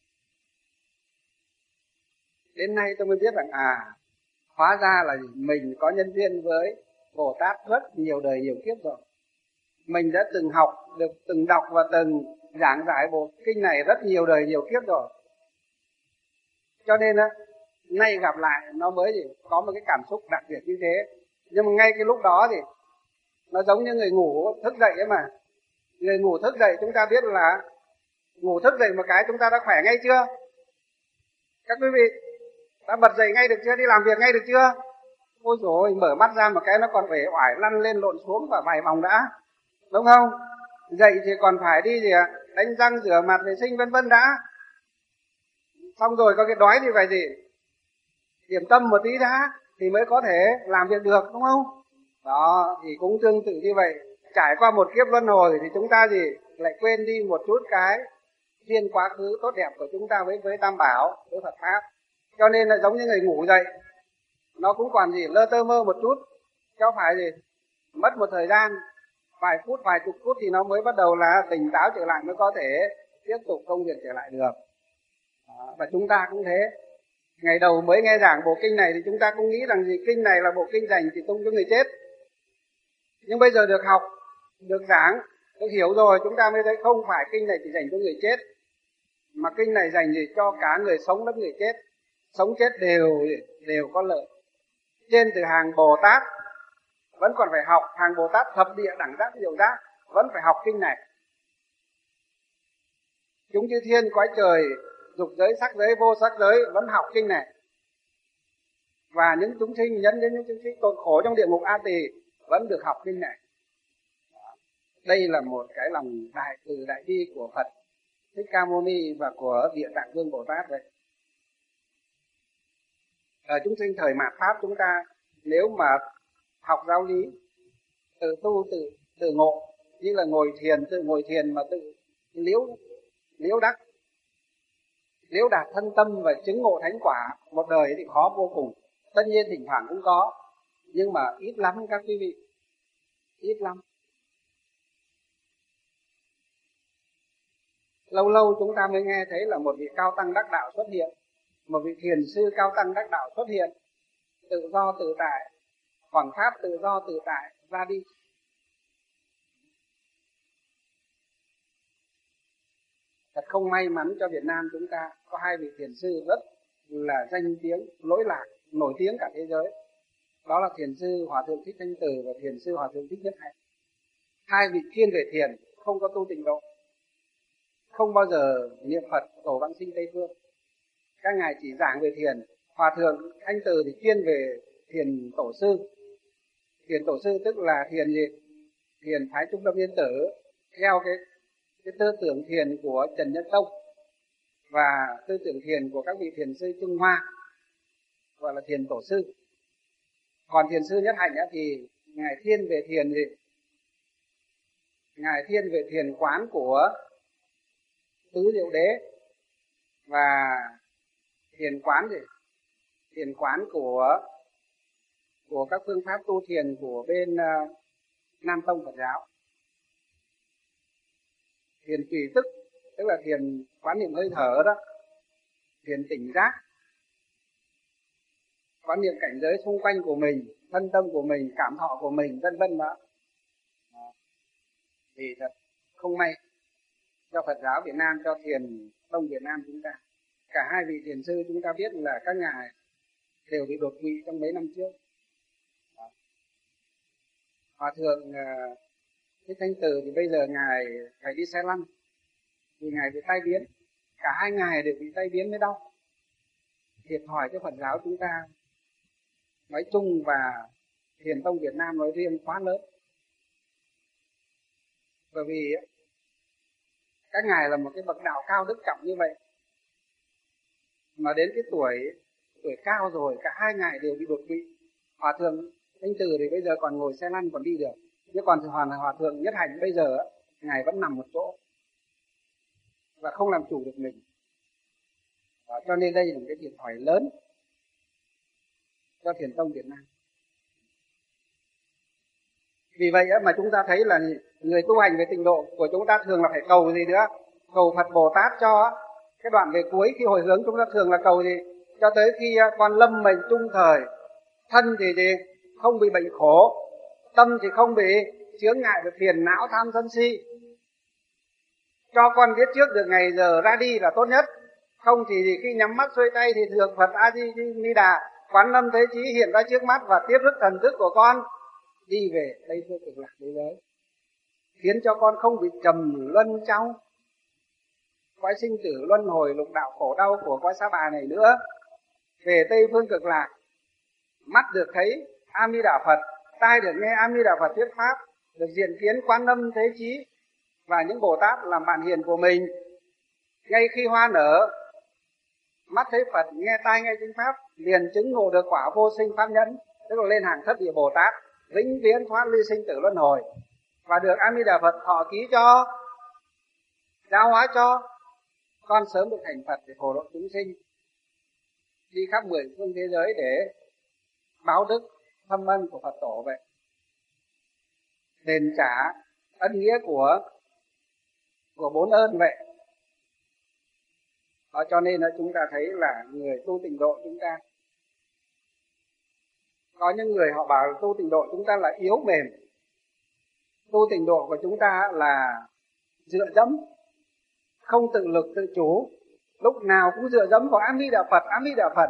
Speaker 2: Đến nay tôi mới biết rằng à, hóa ra là mình có nhân duyên với Bồ Tát rất nhiều đời nhiều kiếp rồi. Mình đã từng học, được từng đọc và từng giảng giải bộ kinh này rất nhiều đời nhiều kiếp rồi. Cho nên á, nay gặp lại nó mới gì có một cái cảm xúc đặc biệt như thế. Nhưng mà ngay cái lúc đó thì nó giống như người ngủ thức dậy ấy mà. Người ngủ thức dậy chúng ta biết là ngủ thức dậy một cái chúng ta đã khỏe ngay chưa? Các quý vị đã bật dậy ngay được chưa? Đi làm việc ngay được chưa? Ôi dồi ôi, mở mắt ra một cái nó còn phải oải lăn lên lộn xuống và vài vòng đã, đúng không? Dậy thì còn phải đi gì ạ? Đánh răng rửa mặt vệ sinh vân vân đã. Xong rồi có cái đói thì phải gì? Điểm tâm một tí đã thì mới có thể làm việc được, đúng không? Đó, thì cũng tương tự như vậy. Trải qua một kiếp luân hồi thì chúng ta gì? Lại quên đi một chút cái thiên quá khứ tốt đẹp của chúng ta với với Tam Bảo, với Phật Pháp. Cho nên là giống như người ngủ dậy, nó cũng còn gì lơ tơ mơ một chút, chứ phải gì mất một thời gian vài phút vài chục phút thì nó mới bắt đầu là tỉnh táo trở lại, mới có thể tiếp tục công việc trở lại được. Đó, và chúng ta cũng thế. Ngày đầu mới nghe giảng bộ kinh này thì chúng ta cũng nghĩ rằng gì kinh này là bộ kinh dành chỉ tung cho người chết. Nhưng bây giờ được học, được giảng, được hiểu rồi, chúng ta mới thấy không phải kinh này chỉ dành cho người chết, mà kinh này dành gì cho cả người sống lẫn người chết. Sống chết đều đều có lợi. Trên từ hàng Bồ Tát vẫn còn phải học, hàng Bồ Tát thập địa đẳng giác diệu giác vẫn phải học kinh này. Chúng chư thiên cõi trời, dục giới, sắc giới, vô sắc giới vẫn học kinh này. Và những chúng sinh, nhấn đến những chúng sinh tồn khổ trong địa ngục A Tỳ vẫn được học kinh này. Đây là một cái lòng đại từ đại bi của Phật Thích Ca Mâu Ni và của Địa Tạng Vương Bồ Tát vậy. Ở chúng sinh thời mạt Pháp chúng ta nếu mà học giáo lý, tự tu tự tự ngộ, như là ngồi thiền, tự ngồi thiền mà tự liễu liễu đắc, liễu đạt thân tâm và chứng ngộ thánh quả, một đời thì khó vô cùng. Tất nhiên thỉnh thoảng cũng có, nhưng mà ít lắm các quý vị, ít lắm. Lâu lâu chúng ta mới nghe thấy là một vị cao tăng đắc đạo xuất hiện, một vị thiền sư cao tăng đắc đạo xuất hiện, tự do tự tại, hoằng pháp tự do tự tại ra đi. Thật không may mắn cho Việt Nam chúng ta có hai vị thiền sư rất là danh tiếng, lỗi lạc, nổi tiếng cả thế giới. Đó là thiền sư Hòa thượng Thích Thanh Từ và thiền sư Hòa thượng Thích Nhất Hạnh. Hai vị chuyên về thiền, không có tu tịnh độ, không bao giờ niệm Phật tổ vãng sinh Tây Phương. Các ngài chỉ giảng về thiền. Hòa thượng Thanh Từ thì chuyên về thiền tổ sư. Thiền tổ sư tức là thiền gì? Thiền phái Trung Tâm Yên Tử, theo cái cái tư tưởng thiền của Trần Nhân Tông và tư tưởng thiền của các vị thiền sư Trung Hoa, gọi là thiền tổ sư. Còn thiền sư Nhất Hạnh thì ngài thiên về thiền gì? Ngài thiên về thiền quán của Tứ Diệu Đế và thiền quán gì? Thiền quán của của các phương pháp tu thiền của bên uh, Nam Tông Phật giáo. Thiền tùy tức tức là thiền quán niệm hơi thở đó, thiền tỉnh giác, quán niệm cảnh giới xung quanh của mình, thân tâm của mình, cảm thọ của mình, vân vân đó. Thì thật không may cho Phật giáo Việt Nam, cho thiền tông Việt Nam chúng ta. Cả hai vị thiền sư chúng ta biết là các ngài đều bị đột quỵ trong mấy năm trước. Hòa thượng uh, Thích Thanh Từ thì bây giờ ngài phải đi xe lăn vì ngài bị tai biến. Cả hai ngài đều bị tai biến mới đau. Thiệt thòi cho Phật giáo chúng ta nói chung và thiền tông Việt Nam nói riêng quá lớn. Bởi vì các ngài là một cái bậc đạo cao đức trọng như vậy, mà đến cái tuổi tuổi cao rồi, cả hai ngài đều bị đột quỵ. Hòa thượng Thanh Từ thì bây giờ còn ngồi xe lăn còn đi được, nhưng còn hoàn hòa thượng Nhất Hạnh bây giờ ngài vẫn nằm một chỗ và không làm chủ được mình. Đó, cho nên đây là một cái thiệt thòi lớn cho Thiền tông Việt Nam. Vì vậy mà chúng ta thấy là người tu hành về tịnh độ của chúng ta thường là phải cầu gì nữa? Cầu Phật Bồ Tát cho. Cái đoạn về cuối khi hồi hướng chúng ta thường là cầu gì? Cho tới khi con lâm mệnh trung thời, thân thì gì? Không bị bệnh khổ, tâm thì không bị chướng ngại về phiền não tham sân si. Cho con biết trước được ngày giờ ra đi là tốt nhất. Không thì khi nhắm mắt xuôi tay thì thường Phật A Di Ni Đà, Quán Lâm Thế Chí hiện ra trước mắt và tiếp rước thần thức của con đi về Tây Phương Cực Lạc thế giới, khiến cho con không bị trầm luân trong cõi sinh tử luân hồi lục đạo khổ đau của cõi Sa Bà này nữa. Về Tây Phương Cực Lạc, mắt được thấy A Di Đà Phật, tai được nghe A Di Đà Phật thuyết pháp, được diện kiến Quán Lâm Thế Chí và những Bồ Tát làm bạn hiền của mình. Ngay khi hoa nở, mắt thấy Phật, nghe tai nghe chính pháp, liền chứng ngộ được quả vô sinh pháp nhẫn, tức là lên hàng thất địa Bồ Tát, vĩnh viễn thoát ly sinh tử luân hồi, và được A Di Đà Phật thọ ký cho, giáo hóa cho con sớm được thành Phật để phổ độ chúng sinh, đi khắp mười phương thế giới để báo đức thâm ân của Phật tổ vậy, đền trả ân nghĩa của của bốn ơn vậy. Đó, cho nên là chúng ta thấy là người tu tịnh độ chúng ta, có những người họ bảo tu tịnh độ chúng ta là yếu mềm, tu tịnh độ của chúng ta là dựa dẫm, không tự lực tự chủ, lúc nào cũng dựa dẫm vào A Di Đà Phật, A Di Đà Phật,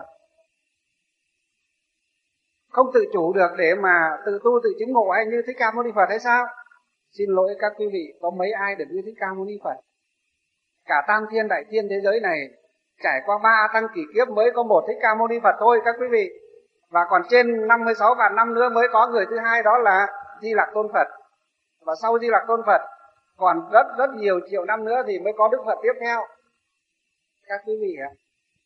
Speaker 2: không tự chủ được để mà tự tu tự chứng ngộ hay như Thích Ca Mâu Ni Phật hay sao? Xin lỗi các quý vị, có mấy ai được như Thích Ca Mâu Ni Phật? Cả tam thiên đại thiên thế giới này trải qua ba tăng kỷ kiếp mới có một Thích Ca Mâu Ni Phật thôi các quý vị. Và còn trên năm mươi sáu vạn năm nữa mới có người thứ hai, đó là Di Lặc Tôn Phật. Và sau Di Lặc Tôn Phật còn rất rất nhiều triệu năm nữa thì mới có Đức Phật tiếp theo. Các quý vị ạ,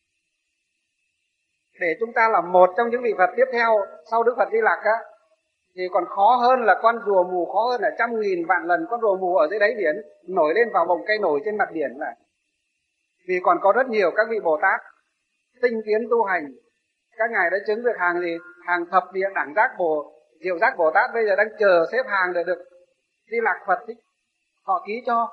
Speaker 2: để chúng ta là một trong những vị Phật tiếp theo sau Đức Phật Di Lặc á, thì còn khó hơn là con rùa mù, khó hơn là trăm nghìn vạn lần con rùa mù ở dưới đáy biển nổi lên vào bồng cây nổi trên mặt biển này. Vì còn có rất nhiều các vị Bồ Tát tinh tiến tu hành, các ngài đã chứng được hàng gì? Hàng thập địa đẳng giác Bồ, diệu giác Bồ Tát bây giờ đang chờ xếp hàng để được Di Lặc Phật họ ký cho.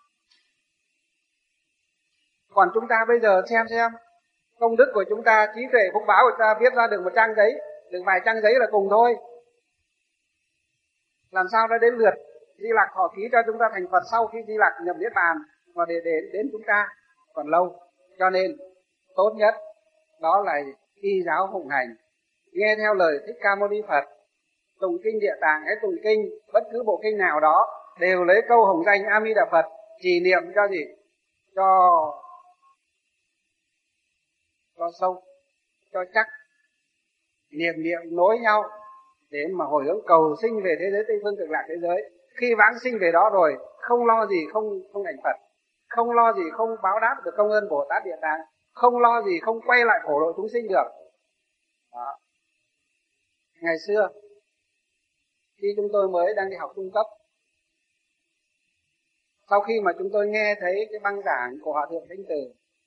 Speaker 2: Còn chúng ta bây giờ xem xem công đức của chúng ta, trí tuệ phúc báo của chúng ta viết ra được một trang giấy, được vài trang giấy là cùng thôi. Làm sao đã đến lượt Di Lặc họ ký cho chúng ta thành Phật sau khi Di Lặc nhập niết bàn và để đến đến chúng ta còn lâu. Cho nên tốt nhất đó là y giáo phụng hành, nghe theo lời Thích Ca Mâu Ni Phật, tụng kinh Địa Tạng hay tụng kinh bất cứ bộ kinh nào đó đều lấy câu hồng danh A Di Đà Phật trì niệm cho gì? Cho cho sâu, cho chắc, niệm niệm nối nhau để mà hồi hướng cầu sinh về thế giới Tây Phương Cực Lạc thế giới. Khi vãng sinh về đó rồi, không lo gì không không thành Phật, không lo gì không báo đáp được công ơn Bồ Tát Địa Tạng, không lo gì không quay lại phổ độ chúng sinh được. Đó. Ngày xưa khi chúng tôi mới đang đi học trung cấp, sau khi mà chúng tôi nghe thấy cái băng giảng của Hòa thượng Thanh Từ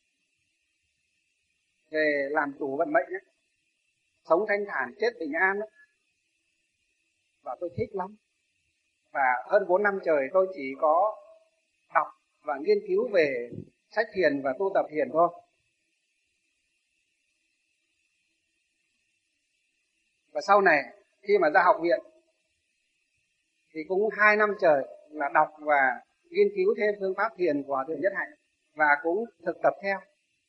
Speaker 2: về làm chủ vận mệnh ấy, sống thanh thản chết bình an ấy, và tôi thích lắm. Và hơn bốn năm trời tôi chỉ có đọc và nghiên cứu về sách thiền và tu tập thiền thôi. Và sau này khi mà ra học viện thì cũng hai năm trời là đọc và nghiên cứu thêm phương pháp thiền của Hòa thượng Nhất Hạnh và cũng thực tập theo.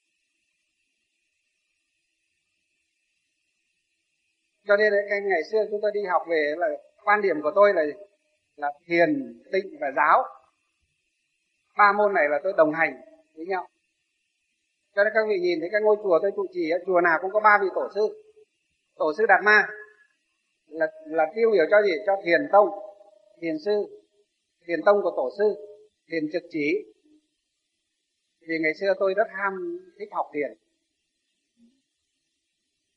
Speaker 2: Cho nên cái ngày xưa chúng tôi đi học về là quan điểm của tôi là là thiền, tịnh và giáo. Ba môn này là tôi đồng hành với nhau. Cho nên các vị nhìn thấy cái ngôi chùa tôi trụ trì, chùa nào cũng có ba vị tổ sư. Tổ sư Đạt Ma là là tiêu biểu cho gì? Cho thiền tông, thiền sư, thiền tông của tổ sư, thiền trực chỉ. Vì ngày xưa tôi rất ham thích học thiền.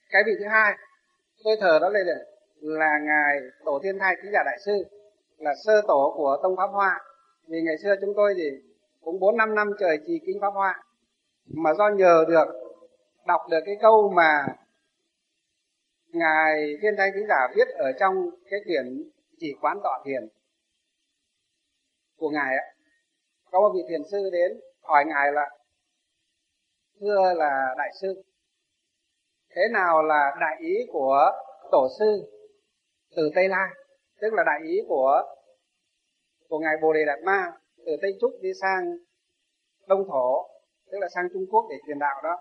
Speaker 2: Cái vị thứ hai tôi thờ đó là là ngài Tổ Thiên Thai Trí Giả Đại Sư, là sơ tổ của tông Pháp Hoa. Vì ngày xưa chúng tôi thì cũng bốn năm năm trời trì kinh Pháp Hoa, mà do nhờ được đọc được cái câu mà ngài Thiên Thai Trí Giả viết ở trong cái quyển Chỉ Quán Tọa Thiền của ngài ấy, có một vị thiền sư đến hỏi ngài là: thưa là đại sư, thế nào là đại ý của tổ sư từ Tây Lai, tức là đại ý của của ngài Bồ Đề Đạt Ma từ Tây Trúc đi sang Đông Thổ, tức là sang Trung Quốc để truyền đạo đó.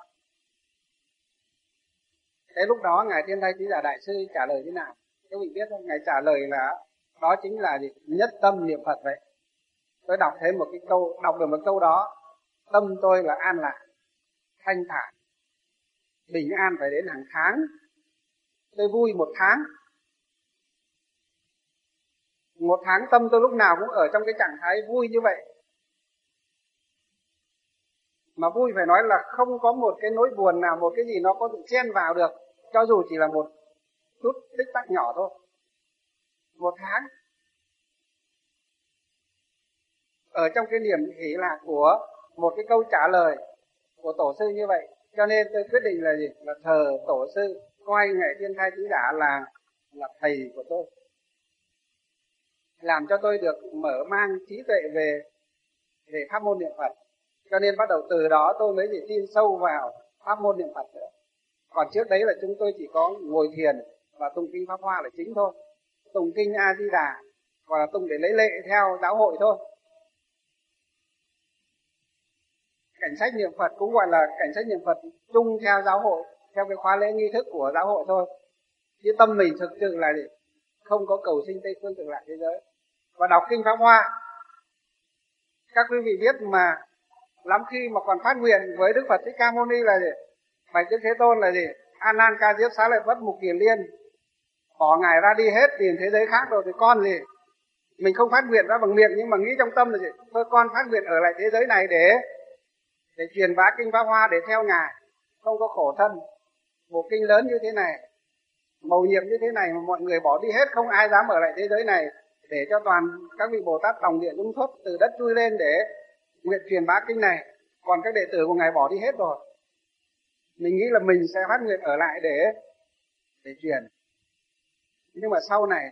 Speaker 2: Thế lúc đó ngài Thiên Thai Trí Giả Đại Sư trả lời thế nào? Các vị biết không? Ngài trả lời là đó chính là gì? Nhất tâm niệm Phật vậy. Tôi đọc thêm một cái câu, đọc được một câu đó, tâm tôi là an lạc, thanh thản, bình an phải đến hàng tháng. Tôi vui một tháng. Một tháng tâm tôi lúc nào cũng ở trong cái trạng thái vui như vậy. Mà vui phải nói là không có một cái nỗi buồn nào, một cái gì nó có thể chen vào được, cho dù chỉ là một chút tích tắc nhỏ thôi. Một tháng ở trong cái niềm hỷ lạc của một cái câu trả lời của tổ sư như vậy. Cho nên tôi quyết định là gì? Là thờ tổ sư, coi ngài Thiên Thai Trí Giả là là thầy của tôi, làm cho tôi được mở mang trí tuệ về về pháp môn niệm Phật. Cho nên bắt đầu từ đó tôi mới chỉ tin sâu vào pháp môn niệm Phật nữa. Còn trước đấy là chúng tôi chỉ có ngồi thiền và tụng kinh Pháp Hoa là chính thôi, tụng kinh A Di Đà hoặc là tụng để lấy lệ theo giáo hội thôi. Cảnh sách niệm Phật cũng gọi là cảnh sách niệm Phật chung theo giáo hội, theo cái khóa lễ nghi thức của giáo hội thôi. Chứ tâm mình thực sự là gì? Không có cầu sinh Tây phương cực lạc thế giới. Và đọc kinh Pháp Hoa, các quý vị biết mà lắm khi mà còn phát nguyện với Đức Phật Thích Ca Mâu Ni là gì? Bạch Đức Thế Tôn là gì? An Nan Ca Diếp Xá Lợi Phất Mục Kiền Liên, bỏ ngài ra đi hết tìm thế giới khác rồi thì con gì? Mình không phát nguyện ra bằng miệng nhưng mà nghĩ trong tâm là gì? Thôi con phát nguyện ở lại thế giới này để để truyền bá kinh Pháp Hoa, để theo ngài, không có khổ thân. Bộ kinh lớn như thế này, mầu nhiệm như thế này mà mọi người bỏ đi hết, không ai dám ở lại thế giới này, để cho toàn các vị Bồ Tát đồng địa dung xuất từ đất chui lên để nguyện truyền bá kinh này. Còn các đệ tử của ngài bỏ đi hết rồi, mình nghĩ là mình sẽ phát nguyện ở lại để để truyền. Nhưng mà sau này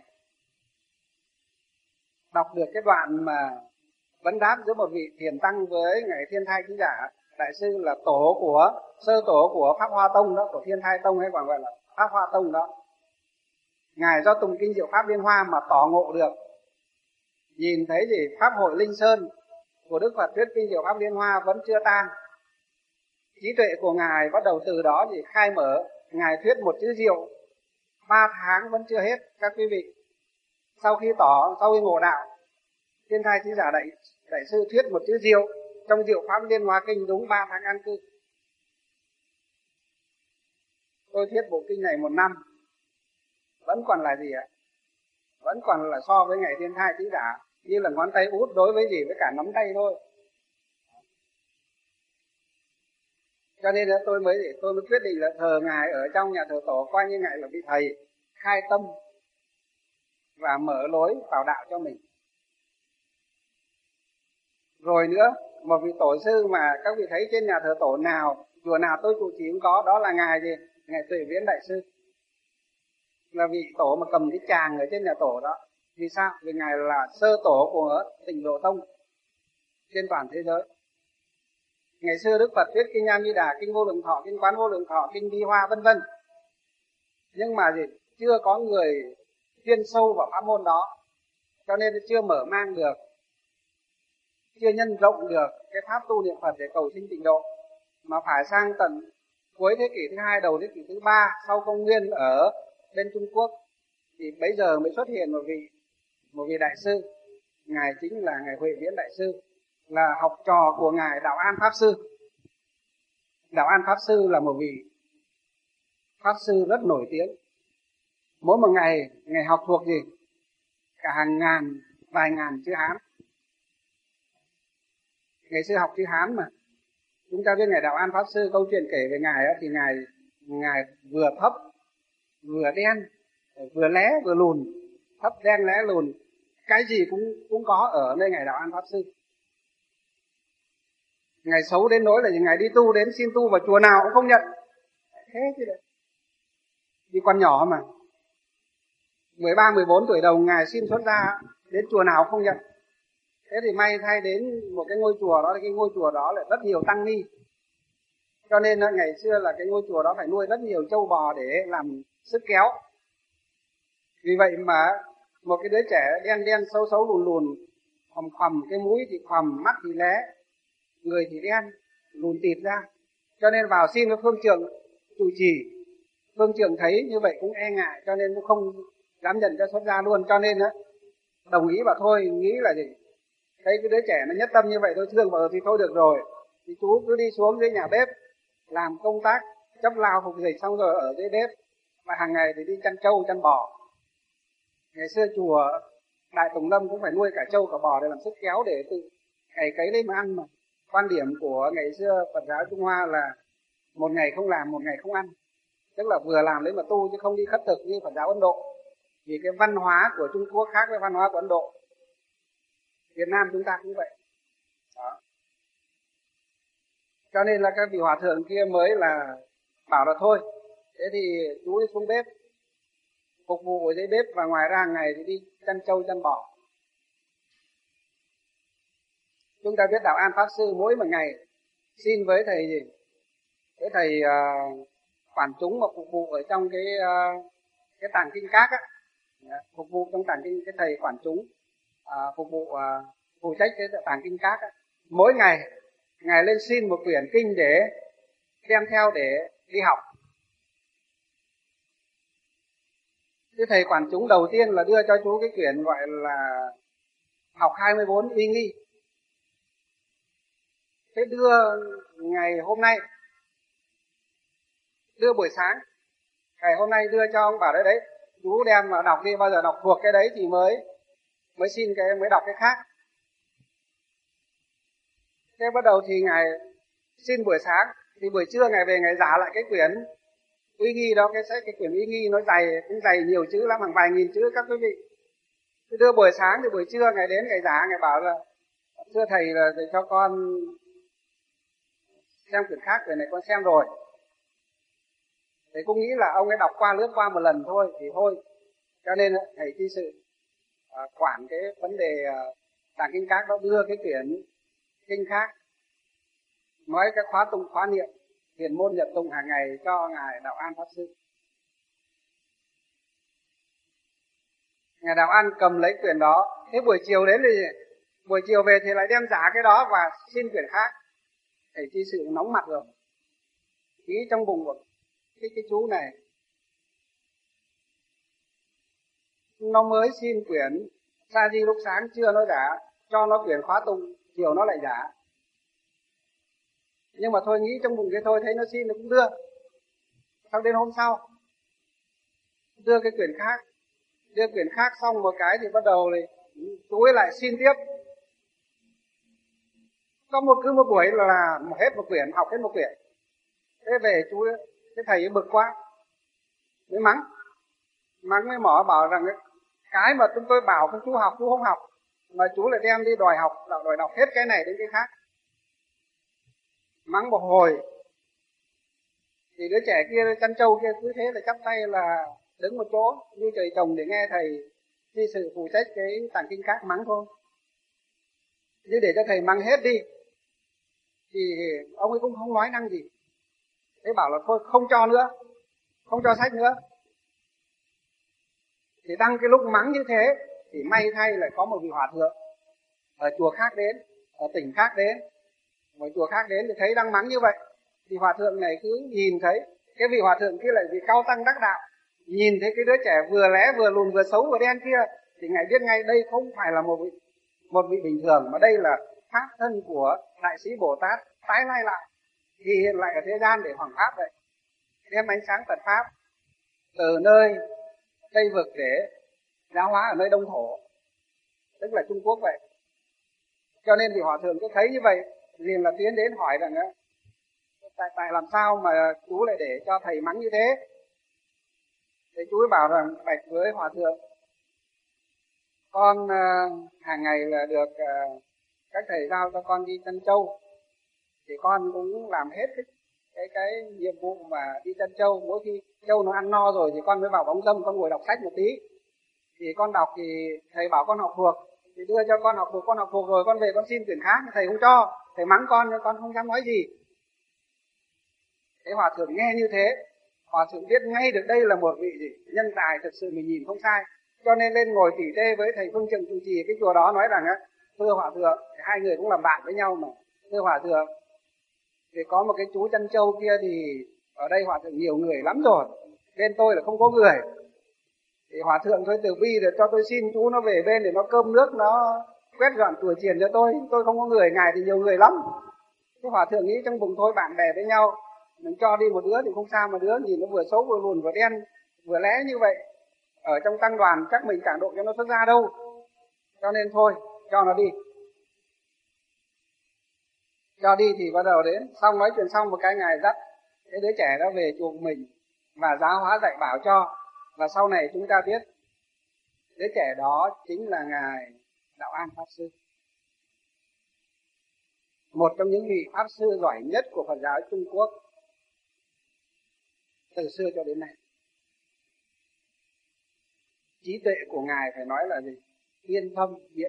Speaker 2: đọc được cái đoạn mà vấn đáp giữa một vị thiền tăng với ngài Thiên Thai Trí Giả Đại Sư, là tổ của sơ tổ của Pháp Hoa Tông đó, của Thiên Thai Tông hay còn gọi là Pháp Hoa Tông đó. Ngài do tụng kinh Diệu Pháp Liên Hoa mà tỏ ngộ được, nhìn thấy gì? Pháp hội Linh Sơn của Đức Phật thuyết kinh Diệu Pháp Liên Hoa vẫn chưa tan. Trí tuệ của ngài bắt đầu từ đó thì khai mở. Ngài thuyết một chữ diệu ba tháng vẫn chưa hết các quý vị. Sau khi tỏ, sau khi ngộ đạo, Thiên Thai Trí Giả Đại Đại Sư thuyết một chữ diệu trong Diệu Pháp Liên Hoa Kinh đúng ba tháng an cư. Tôi thuyết bộ kinh này một năm vẫn còn là gì ạ? Vẫn còn là so với ngài Thiên Thai Trí Giả như là ngón tay út đối với gì? Với cả nắm tay thôi. Cho nên là tôi mới tôi mới quyết định là thờ ngài ở trong nhà thờ tổ, coi như ngài là vị thầy khai tâm và mở lối vào đạo cho mình. Rồi nữa, một vị tổ sư mà các vị thấy trên nhà thờ tổ nào, chùa nào tôi trụ trì cũng có, đó là ngài gì? Ngài Tuệ Viễn Đại Sư, là vị tổ mà cầm cái tràng ở trên nhà tổ đó. Vì sao? Vì ngài là sơ tổ của Tịnh Độ Tông trên toàn thế giới. Ngày xưa Đức Phật thuyết kinh A Di Đà, kinh Vô Lượng Thọ, kinh Quán Vô Lượng Thọ, kinh Bi Hoa vân vân. Nhưng mà gì? Chưa có người chuyên sâu vào pháp môn đó, cho nên chưa mở mang được, chưa nhân rộng được cái pháp tu niệm Phật để cầu sinh tịnh độ. Mà phải sang tận cuối thế kỷ thứ hai, đầu thế kỷ thứ ba sau công nguyên ở bên Trung Quốc thì bây giờ mới xuất hiện một vị một vị đại sư. Ngài chính là ngài Huệ Viễn Đại Sư, là học trò của ngài Đạo An Pháp Sư. Đạo An Pháp Sư là một vị pháp sư rất nổi tiếng. Mỗi một ngày ngày học thuộc gì? Cả hàng ngàn, vài ngàn chữ Hán. Ngày xưa học chữ Hán mà. Chúng ta biết ngài Đạo An Pháp Sư, câu chuyện kể về ngài thì ngài ngài vừa thấp vừa đen, vừa lé vừa lùn, thấp đen lé lùn, cái gì cũng cũng có ở nơi ngài Đạo An Pháp Sư. Ngài xấu đến nỗi là ngài đi tu đến xin tu vào chùa nào cũng không nhận. Thế chứ đấy. Vì còn nhỏ mà. mười ba mười bốn tuổi đầu ngài xin xuất gia đến chùa nào cũng không nhận. Thế thì may thay đến một cái ngôi chùa đó, cái ngôi chùa đó là rất nhiều tăng ni. Cho nên ngày xưa là cái ngôi chùa đó phải nuôi rất nhiều trâu bò để làm sức kéo. Vì vậy mà một cái đứa trẻ đen đen xấu xấu lùn lùn, khòm khòm, cái mũi thì khòm, mắt thì lé, người thì đen, lùn tịt ra. Cho nên vào xin với phương trưởng trụ trì, phương trưởng thấy như vậy cũng e ngại, cho nên cũng không dám nhận cho xuất gia luôn. Cho nên á đồng ý và thôi, nghĩ là gì, thấy cái đứa trẻ nó nhất tâm như vậy tôi thương vợ thì thôi được rồi, thì chú cứ đi xuống dưới nhà bếp làm công tác chấp lao phục dịch, xong rồi ở dưới bếp và hàng ngày thì đi chăn trâu chăn bò. Ngày xưa chùa Đại Tùng Lâm cũng phải nuôi cả trâu cả bò để làm sức kéo để tự cày cấy lấy mà ăn mà. Quan điểm của ngày xưa Phật giáo Trung Hoa là một ngày không làm một ngày không ăn, tức là vừa làm lấy mà tu chứ không đi khất thực như Phật giáo Ấn Độ. Vì cái văn hóa của Trung Quốc khác với văn hóa của Ấn Độ. Việt Nam chúng ta cũng vậy đó. Cho nên là các vị hòa thượng kia mới là bảo là thôi, thế thì chú đi xuống bếp phục vụ ở dưới bếp, và ngoài ra hàng ngày thì đi chăn trâu chăn bò. Chúng ta biết Đạo An Pháp Sư mỗi một ngày xin với thầy gì, cái thầy uh, quản chúng mà phục vụ ở trong cái uh, cái tàng kinh các á, phục vụ trong tàng kinh, cái thầy quản chúng uh, phục vụ uh, phụ trách cái tàng kinh các á, mỗi ngày ngài lên xin một quyển kinh để đem theo để đi học. Cái thầy quản chúng đầu tiên là đưa cho chú cái quyển gọi là học hai mươi bốn uy nghi. Thế đưa ngày hôm nay, đưa buổi sáng, ngày hôm nay đưa cho ông, bảo đấy đấy, chú đem mà đọc đi, bao giờ đọc thuộc cái đấy thì mới mới xin cái mới đọc cái khác. Thế bắt đầu thì ngài xin buổi sáng, thì buổi trưa ngài về ngài giả lại cái quyển uy nghi đó, cái sách cái quyển uy nghi nó dày, cũng dày nhiều chữ lắm, hàng vài nghìn chữ các quý vị. Thế đưa buổi sáng thì buổi trưa ngài đến ngài giả, ngài bảo là thưa thầy là để cho con xem quyển khác, quyển này con xem rồi. Thầy cũng nghĩ là ông ấy đọc qua lướt qua một lần thôi thì thôi, cho nên thầy chi sự à, quản cái vấn đề à, tàng kinh các đó, đưa cái quyển kinh khác, nói cái khóa tụng khóa niệm thiền môn nhật tụng hàng ngày cho ngài Đạo An Pháp Sư. Ngài Đạo An cầm lấy quyển đó. Thế buổi chiều đến thì buổi chiều về thì lại đem giả cái đó và xin quyển khác. Thầy chi sự nóng mặt rồi, nghĩ trong bụng của cái cái chú này, nó mới xin quyển Sa Di lúc sáng trưa nó giả, cho nó quyển khóa tụng chiều nó lại giả. Nhưng mà thôi, nghĩ trong bụng cái thôi, thấy nó xin nó cũng đưa. Sau đến hôm sau đưa cái quyển khác, đưa quyển khác xong một cái thì bắt đầu thì chú ấy lại xin tiếp. Có một cứ một buổi là hết một quyển, học hết một quyển. Thế về chú ấy, cái thầy ấy bực quá, mới mắng, mắng mới mỏ bảo rằng ấy, cái mà chúng tôi bảo con chú học chú không học, mà chú lại đem đi đòi học, đòi đọc hết cái này đến cái khác. Mắng một hồi thì đứa trẻ kia chăn trâu kia cứ thế là chắp tay là đứng một chỗ như trời trồng để nghe thầy chi sự phụ trách cái tàng kinh các mắng thôi. Chứ để cho thầy mắng hết đi thì ông ấy cũng không nói năng gì. Thế bảo là thôi không cho nữa, không cho sách nữa. Thì đăng cái lúc mắng như thế thì may thay lại có một vị hòa thượng ở chùa khác đến, ở tỉnh khác đến, một chùa khác đến thì thấy đang mắng như vậy, thì hòa thượng này cứ nhìn thấy cái vị hòa thượng kia là vị cao tăng đắc đạo, nhìn thấy cái đứa trẻ vừa lé vừa lùn vừa xấu vừa đen kia thì ngài biết ngay đây không phải là một vị một vị bình thường, mà đây là pháp thân của đại sĩ Bồ Tát tái lai lại, thì hiện lại ở thế gian để hoằng pháp vậy, đem ánh sáng Phật pháp từ nơi Tây vực để giáo hóa ở nơi Đông thổ, tức là Trung Quốc vậy. Cho nên vị hòa thượng cứ thấy như vậy liền là tiến đến hỏi rằng tại tại làm sao mà chú lại để cho thầy mắng như thế? Thì chú ấy bảo rằng bạch với hòa thượng, con uh, hàng ngày là được uh, các thầy giao cho con đi chăn trâu, thì con cũng làm hết cái cái, cái nhiệm vụ mà đi chăn trâu. Mỗi khi trâu nó ăn no rồi thì con mới vào bóng râm, con ngồi đọc sách một tí. Thì con đọc thì thầy bảo con học thuộc, thì đưa cho con học thuộc, con học thuộc rồi con về con xin tuyển khác, thầy không cho, thầy mắng con nhưng con không dám nói gì. Thế hòa thượng nghe như thế, hòa thượng biết ngay được đây là một vị gì nhân tài thực sự mình nhìn không sai, cho nên lên ngồi tỉ tê với thầy Phương Trừng trụ trì cái chùa đó, nói rằng á, thưa hòa thượng, hai người cũng làm bạn với nhau mà, thưa hòa thượng, thì có một cái chú chăn trâu kia thì ở đây hòa thượng nhiều người lắm rồi, bên tôi là không có người, thì hòa thượng thôi từ bi để cho tôi xin chú nó về bên để nó cơm nước, nó quét dọn chùa chiền cho tôi, tôi không có người, ngài thì nhiều người lắm. Thế hòa thượng nghĩ trong bụng thôi bạn bè với nhau, mình cho đi một đứa thì không sao, mà đứa nhìn nó vừa xấu vừa lùn vừa đen vừa lé như vậy, ở trong tăng đoàn chắc mình chẳng độ cho nó xuất ra đâu, cho nên thôi cho nó đi. Cho đi thì bắt đầu đến, xong nói chuyện xong một cái ngài dắt cái đứa trẻ đó về chùa mình và giáo hóa dạy bảo cho. Và sau này chúng ta biết đứa trẻ đó chính là ngài Đạo An Pháp Sư, một trong những vị Pháp Sư giỏi nhất của Phật giáo Trung Quốc từ xưa cho đến nay. Trí tuệ của ngài phải nói là gì? Tiên thâm biện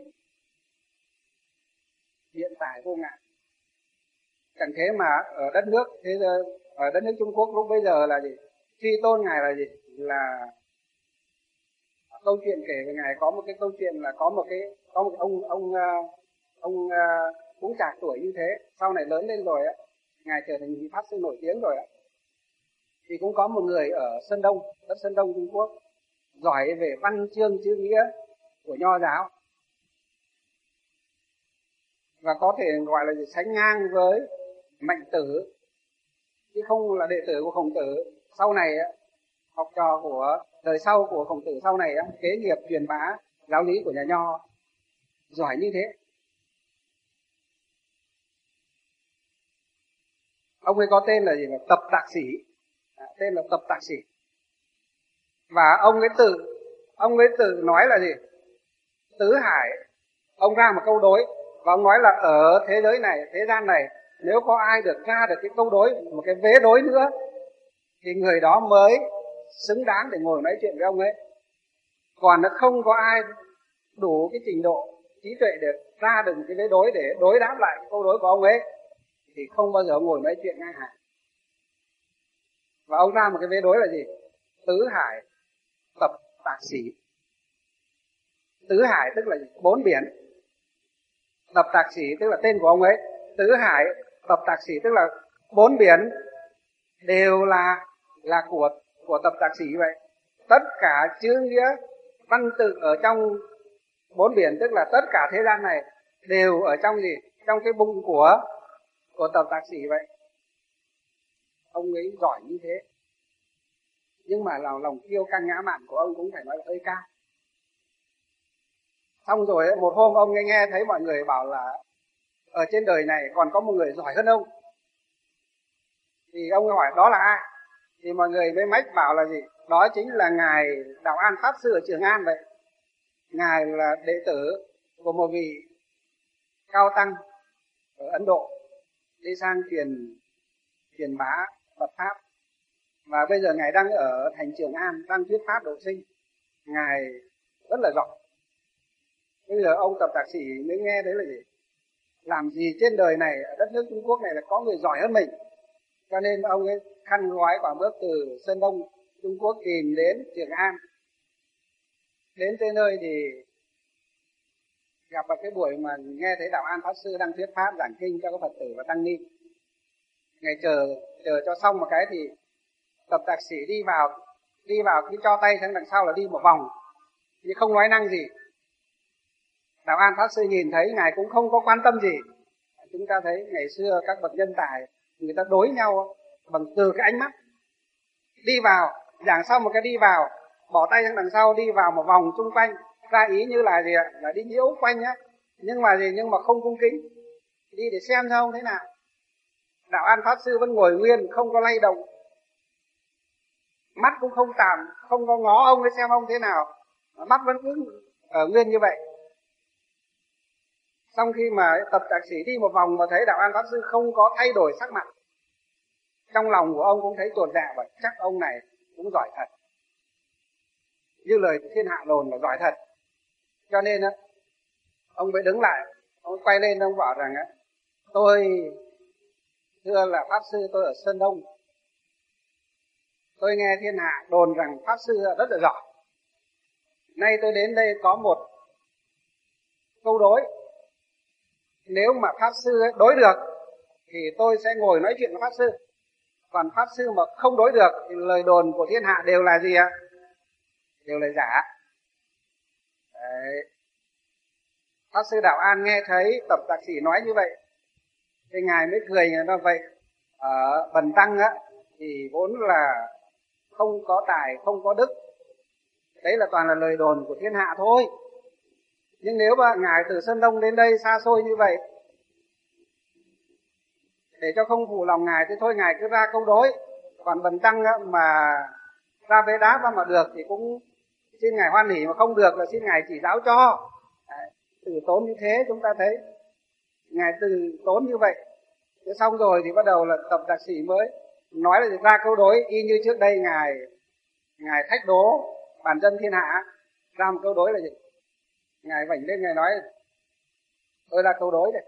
Speaker 2: biện tài vô ngại. Chẳng thế mà ở đất nước thế giờ, ở đất nước Trung Quốc lúc bây giờ là gì? Truy tôn ngài là gì? Là câu chuyện kể về ngài, có một cái câu chuyện là có một cái có một cái ông ông ông cũng chạc tuổi như thế, sau này lớn lên rồi á, ngài trở thành vị Pháp Sư nổi tiếng rồi á, thì cũng có một người ở Sơn Đông, đất Sơn Đông Trung Quốc, giỏi về văn chương chữ nghĩa của Nho giáo, và có thể gọi là sánh ngang với Mạnh Tử, chứ không là đệ tử của Khổng Tử. Sau này học trò của đời sau của Khổng Tử sau này kế nghiệp truyền bá giáo lý của nhà Nho, giỏi như thế. Ông ấy có tên là gì? Là Tập Tạc Sĩ, à, tên là Tập Tạc Sĩ. Và ông ấy tự ông ấy tự nói là gì? Tứ hải, ông ra một câu đối, và ông nói là ở thế giới này, thế gian này, nếu có ai được ra được cái câu đối, một cái vế đối nữa, thì người đó mới xứng đáng để ngồi nói chuyện với ông ấy. Còn nó không có ai đủ cái trình độ trí tuệ để ra được một cái vế đối để đối đáp lại cái câu đối của ông ấy, thì không bao giờ ngồi nói chuyện ngang hàng. Và ông ra một cái vế đối là gì? Tứ hải Tập Tạc Sĩ. Tứ hải tức là bốn biển, Tập Tạc Sĩ tức là tên của ông ấy. Tứ hải Tập Tạc Sĩ tức là bốn biển đều là là của của Tập Tạc Sĩ vậy. Tất cả chữ nghĩa văn tự ở trong bốn biển, tức là tất cả thế gian này đều ở trong gì? Trong cái bụng của của Tập Tạc Sĩ vậy. Ông ấy giỏi như thế, nhưng mà lòng lòng kiêu căng ngã mạn của ông cũng phải nói là hơi cao. Xong rồi một hôm ông nghe nghe thấy mọi người bảo là ở trên đời này còn có một người giỏi hơn ông, thì ông hỏi đó là ai, thì mọi người mới mách bảo là gì? Đó chính là ngài Đạo An Pháp Sư ở Trường An vậy. Ngài là đệ tử của một vị cao tăng ở Ấn Độ, đi sang truyền truyền bá Phật pháp, và bây giờ ngài đang ở thành Trường An, đang thuyết pháp độ sinh. Ngài rất là giỏi. Bây giờ ông Tập Tạc Sĩ mới nghe đấy là gì? Làm gì trên đời này, ở đất nước Trung Quốc này là có người giỏi hơn mình. Cho nên ông ấy khăn gói quả bước từ Sơn Đông Trung Quốc tìm đến Trường An. Đến tới nơi thì gặp vào cái buổi mà nghe thấy Đạo An Pháp Sư đang thuyết pháp giảng kinh cho các Phật tử và tăng ni. Ngài chờ chờ cho xong một cái thì Tập Tạc Sĩ đi vào, đi vào cứ cho tay sang đằng sau là đi một vòng, nhưng không nói năng gì. Đạo An Pháp Sư nhìn thấy ngài cũng không có quan tâm gì. Chúng ta thấy ngày xưa các bậc nhân tài người ta đối nhau bằng từ cái ánh mắt. Đi vào, giảng xong một cái đi vào, bỏ tay sang đằng sau đi vào một vòng xung quanh, ra ý như là gì ạ? Là đi nhiễu quanh á, nhưng mà gì? Nhưng mà không cung kính, đi để xem sao thế nào. Đạo An Pháp Sư vẫn ngồi nguyên, không có lay động, mắt cũng không tạm, không có ngó ông ấy xem ông thế nào, mắt vẫn cứ ở nguyên như vậy. Xong khi mà Tập Trạc Sĩ đi một vòng mà thấy Đạo An Pháp Sư không có thay đổi sắc mặt, trong lòng của ông cũng thấy tuột dạ và chắc ông này cũng giỏi thật, như lời thiên hạ đồn là giỏi thật. Cho nên á, ông mới đứng lại, ông quay lên ông bảo rằng á, tôi thưa là Pháp Sư, tôi ở Sơn Đông, tôi nghe thiên hạ đồn rằng Pháp Sư rất là giỏi. Nay tôi đến đây có một câu đối, nếu mà Pháp Sư đối được thì tôi sẽ ngồi nói chuyện với Pháp Sư, còn Pháp Sư mà không đối được thì lời đồn của thiên hạ đều là gì ạ? Đều là giả. Đấy. Pháp Sư Đạo An nghe thấy Tập Trạc Sĩ nói như vậy thì ngài mới cười, ngài nói vậy ở Bần Tăng á thì vốn là không có tài, không có đức, đấy là toàn là lời đồn của thiên hạ thôi. Nhưng nếu mà ngài từ Sơn Đông đến đây xa xôi như vậy, để cho không phụ lòng ngài thì thôi ngài cứ ra câu đối, còn Bần Tăng á, mà ra vế đáp mà được thì cũng xin ngài hoan hỉ, mà không được là xin ngài chỉ giáo cho. Đấy, từ tốn như thế chúng ta thấy ngài từ tốn như vậy. Thế xong rồi thì bắt đầu là Tập Trạc Sĩ mới nói là ra câu đối y như trước đây ngài ngài thách đố bản dân thiên hạ. Ra một câu đối là gì? Ngài vảnh lên ngài nói tôi là câu đối đây.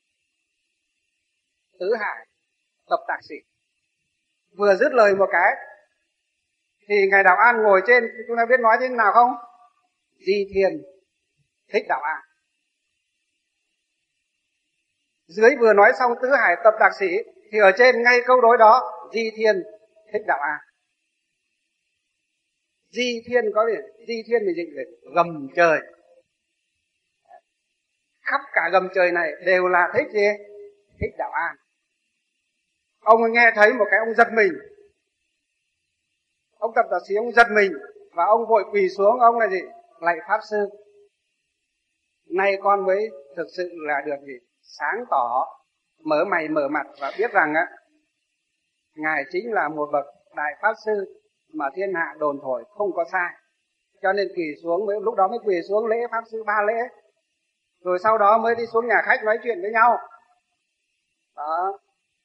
Speaker 2: Tứ Hải Tập Trạc Sĩ vừa dứt lời một cái thì ngài Đạo An ngồi trên, chúng ta biết nói thế nào không? Di Thiên Thích Đạo An. Dưới vừa nói xong Tứ Hải Tập Trạc Sĩ thì ở trên ngay câu đối đó Di Thiên Thích Đạo An. Di Thiên có gì? Di Thiên mình dịch là gầm trời, khắp cả gầm trời này đều là thích gì? Thích Đạo An. Ông nghe thấy một cái ông giật mình, ông Tập Trạc Sĩ ông giật mình và ông vội quỳ xuống, ông là gì? Lạy Pháp Sư, nay con mới thực sự là được gì? Sáng tỏ, mở mày mở mặt và biết rằng á, ngài chính là một bậc đại Pháp Sư mà thiên hạ đồn thổi không có sai. Cho nên quỳ xuống, mới lúc đó mới quỳ xuống lễ Pháp Sư ba lễ, rồi sau đó mới đi xuống nhà khách nói chuyện với nhau. Đó.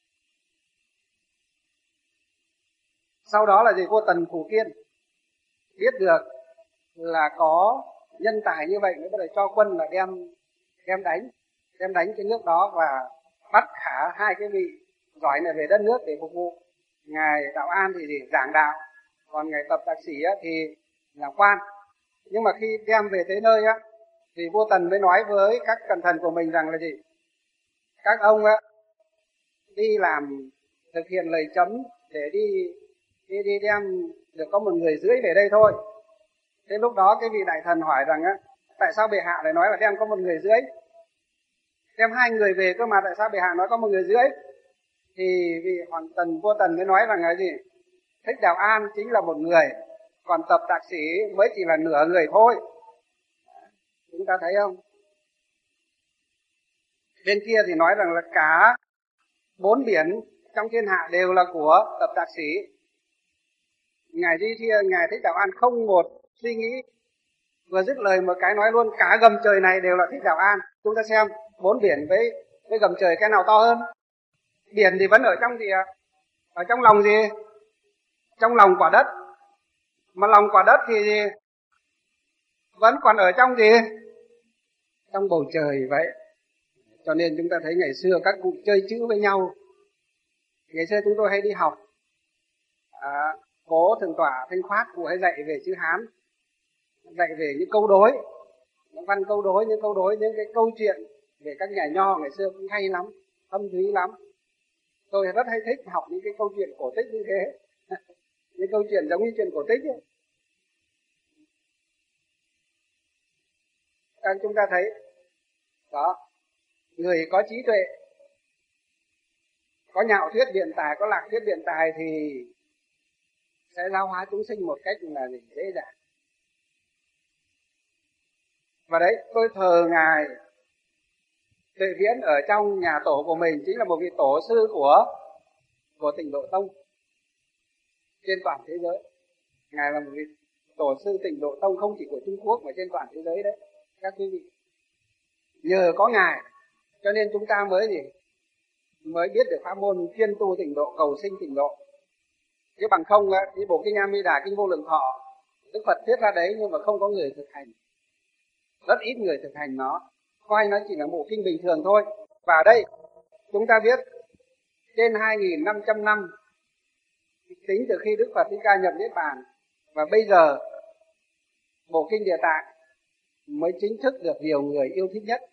Speaker 2: Sau đó là gì? Vua Tần Phủ Kiên biết được là có nhân tài như vậy, mới bắt đầu cho quân là đem đem đánh đem đánh cái nước đó và bắt cả hai cái vị giỏi này về đất nước để phục vụ. Ngài Đạo An thì, thì giảng đạo, còn ngài Tập Trạc Sĩ á, thì làm quan. Nhưng mà khi đem về tới nơi á, thì vua Tần mới nói với các cẩn thận của mình rằng là gì? Các ông á, đi làm thực hiện lời chấm để đi đi đi đem được có một người rưỡi về đây thôi. Thế lúc đó cái vị đại thần hỏi rằng á, tại sao bệ hạ lại nói là đem có một người rưỡi? Đem hai người về cơ mà tại sao bệ hạ nói có một người rưỡi? Thì vị hoàng tần vua Tần mới nói rằng là gì? Thích Đạo An chính là một người, còn Tập Trạc Sĩ mới chỉ là nửa người thôi. Chúng ta thấy không? Bên kia thì nói rằng là cả bốn biển trong thiên hạ đều là của Tập Trạc Sĩ. Ngài Di Thiên, ngài Thích Đạo An không một suy nghĩ, vừa dứt lời một cái nói luôn cả gầm trời này đều là Thích Đạo An. Chúng ta xem bốn biển với với gầm trời cái nào to hơn? Biển thì vẫn ở trong gì ạ? Ở trong lòng gì? Trong lòng quả đất. Mà lòng quả đất thì gì? Vẫn còn ở trong gì? Trong bầu trời vậy. Cho nên chúng ta thấy ngày xưa các cụ chơi chữ với nhau. Ngày xưa chúng tôi hay đi học, à, cố thượng tọa Thanh Khoát cụ hay dạy về chữ Hán, dạy về những câu đối, những văn câu đối, những câu đối, những cái câu chuyện về các nhà nho ngày xưa cũng hay lắm, thâm thúy lắm. Tôi rất hay thích học những cái câu chuyện cổ tích như thế. Những câu chuyện giống như chuyện cổ tích ấy. Các chúng ta thấy đó, người có trí tuệ, có nhạo thuyết biện tài, có lạc thuyết biện tài thì sẽ giáo hóa chúng sinh một cách là dễ dàng. Và đấy, tôi thờ ngài Tuệ Viễn ở trong nhà tổ của mình, chính là một vị tổ sư của của Tịnh Độ Tông trên toàn thế giới. Ngài là một vị tổ sư Tịnh Độ Tông không chỉ của Trung Quốc mà trên toàn thế giới đấy các quý vị. Nhờ có Ngài cho nên chúng ta mới gì mới biết được pháp môn chuyên tu tịnh độ, cầu sinh tịnh độ. Chứ bằng không á, thì bộ kinh A Di Đà, kinh Vô Lượng Thọ Đức Phật thuyết ra đấy nhưng mà không có người thực hành, rất ít người thực hành nó, coi nó chỉ là bộ kinh bình thường thôi. Và đây chúng ta biết trên hai nghìn năm trăm năm tính từ khi Đức Phật Thích Ca nhập Niết Bàn, và bây giờ bộ kinh Địa Tạng mới chính thức được nhiều người yêu thích nhất.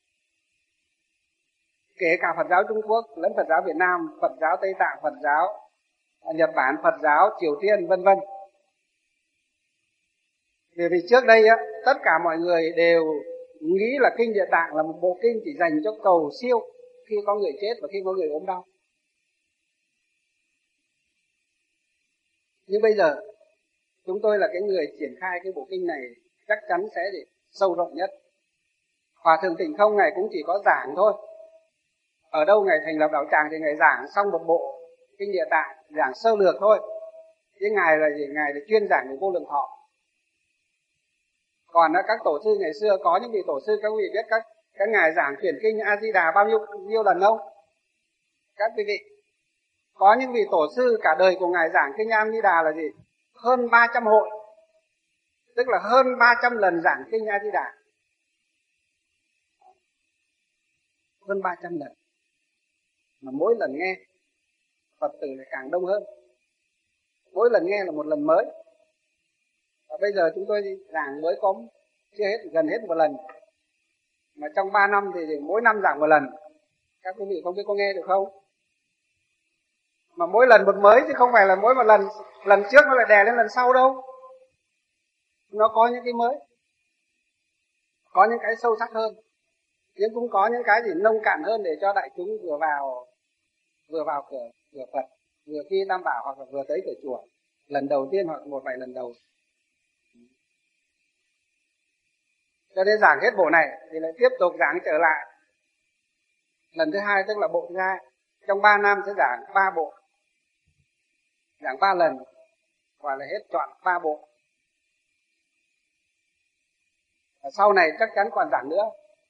Speaker 2: Kể cả Phật giáo Trung Quốc lẫn Phật giáo Việt Nam, Phật giáo Tây Tạng, Phật giáo Nhật Bản, Phật giáo Triều Tiên vân vân. Vì vì trước đây á, tất cả mọi người đều nghĩ là kinh Địa Tạng là một bộ kinh chỉ dành cho cầu siêu khi có người chết và khi có người ốm đau. Nhưng bây giờ chúng tôi là cái người triển khai cái bộ kinh này chắc chắn sẽ để sâu rộng nhất. Hòa thượng Tịnh Không Ngài cũng chỉ có giảng thôi. Ở đâu Ngài thành lập đạo tràng thì Ngài giảng xong một bộ kinh Địa Tạng, giảng sơ lược thôi. Chứ Ngài là gì? Ngài là chuyên giảng về Vô Lượng Thọ. Còn các tổ sư ngày xưa, có những vị tổ sư các vị biết các các ngài giảng chuyển kinh A Di Đà bao nhiêu nhiêu lần không? Các quý vị, có những vị tổ sư cả đời của ngài giảng kinh A Di Đà là gì? Hơn ba trăm hội. Tức là hơn ba trăm lần giảng kinh A Di Đà. Hơn ba trăm lần. Mà mỗi lần nghe Phật tử lại càng đông hơn. Mỗi lần nghe là một lần mới. Và bây giờ chúng tôi giảng mới có chưa hết, gần hết một lần. Mà trong ba năm thì mỗi năm giảng một lần. Các quý vị không biết có nghe được không? Mà mỗi lần một mới chứ không phải là mỗi một lần lần trước nó lại đè lên lần sau đâu. Nó có những cái mới, có những cái sâu sắc hơn, nhưng cũng có những cái gì nông cạn hơn để cho đại chúng vừa vào vừa vào cửa cửa Phật, vừa khi Tam Bảo hoặc là vừa tới cửa chùa lần đầu tiên hoặc một vài lần đầu. Cho nên giảng hết bộ này thì lại tiếp tục giảng trở lại lần thứ hai, tức là bộ thứ hai. Trong ba năm sẽ giảng ba bộ, giảng ba lần, gọi là hết trọn ba bộ. Và sau này chắc chắn còn giảng nữa.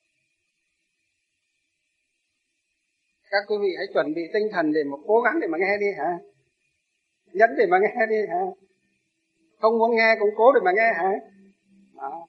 Speaker 2: Các quý vị hãy chuẩn bị tinh thần để mà cố gắng để mà nghe đi hả? Nhẫn để mà nghe đi hả? Không muốn nghe cũng cố để mà nghe hả? Đó.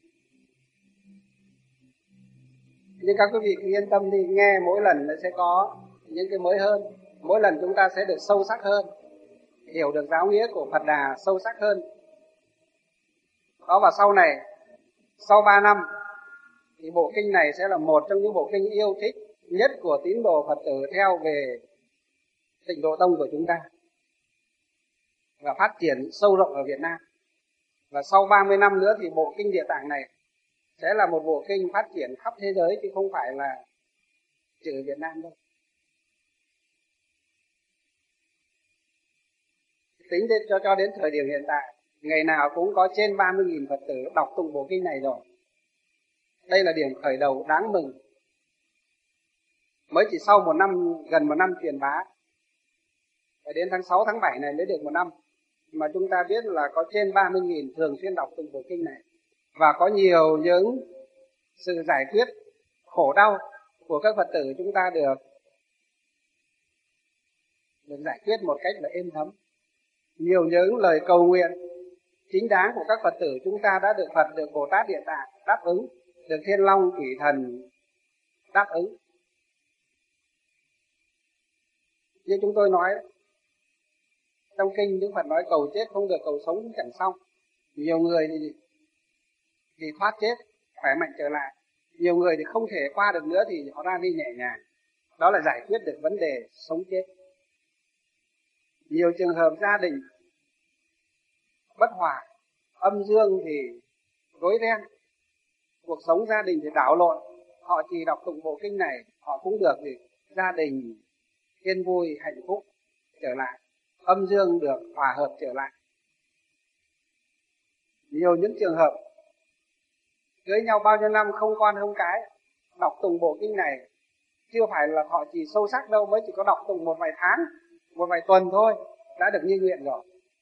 Speaker 2: Nhưng các quý vị cứ yên tâm đi, nghe mỗi lần nó sẽ có những cái mới hơn. Mỗi lần chúng ta sẽ được sâu sắc hơn, hiểu được giáo nghĩa của Phật Đà sâu sắc hơn. Đó, và sau này, sau ba năm, thì bộ kinh này sẽ là một trong những bộ kinh yêu thích nhất của tín đồ Phật tử theo về Tịnh Độ Tông của chúng ta, và phát triển sâu rộng ở Việt Nam. Và sau ba mươi năm nữa thì bộ kinh Địa Tạng này sẽ là một bộ kinh phát triển khắp thế giới, chứ không phải là chỉ ở Việt Nam đâu. Tính đến cho cho đến thời điểm hiện tại, ngày nào cũng có trên ba mươi nghìn Phật tử đọc tụng bộ kinh này rồi. Đây là điểm khởi đầu đáng mừng. Mới chỉ sau một năm, gần một năm truyền bá, phải đến tháng sáu, tháng bảy này mới được một năm, mà chúng ta biết là có trên ba mươi nghìn thường xuyên đọc tụng bộ kinh này. Và có nhiều những sự giải quyết khổ đau của các Phật tử chúng ta được được giải quyết một cách là êm thấm. Nhiều những lời cầu nguyện chính đáng của các Phật tử chúng ta đã được Phật, được Bồ Tát Địa Tạng đáp ứng, được Thiên Long Quỷ Thần đáp ứng. Như chúng tôi nói, trong kinh Đức Phật nói cầu chết không được, cầu sống cũng chẳng xong. Nhiều người thì thì thoát chết, khỏe mạnh trở lại. Nhiều người thì không thể qua được nữa thì họ ra đi nhẹ nhàng. Đó là giải quyết được vấn đề sống chết. Nhiều trường hợp gia đình bất hòa, âm dương thì rối ren, cuộc sống gia đình thì đảo lộn. Họ chỉ đọc tụng bộ kinh này, họ cũng được thì gia đình yên vui, hạnh phúc trở lại, âm dương được hòa hợp trở lại. Nhiều những trường hợp cưới nhau bao nhiêu năm không con không cái, đọc tụng bộ kinh này chưa phải là họ chỉ sâu sắc đâu, mới chỉ có đọc tụng một vài tháng, một vài tuần thôi đã được như nguyện rồi.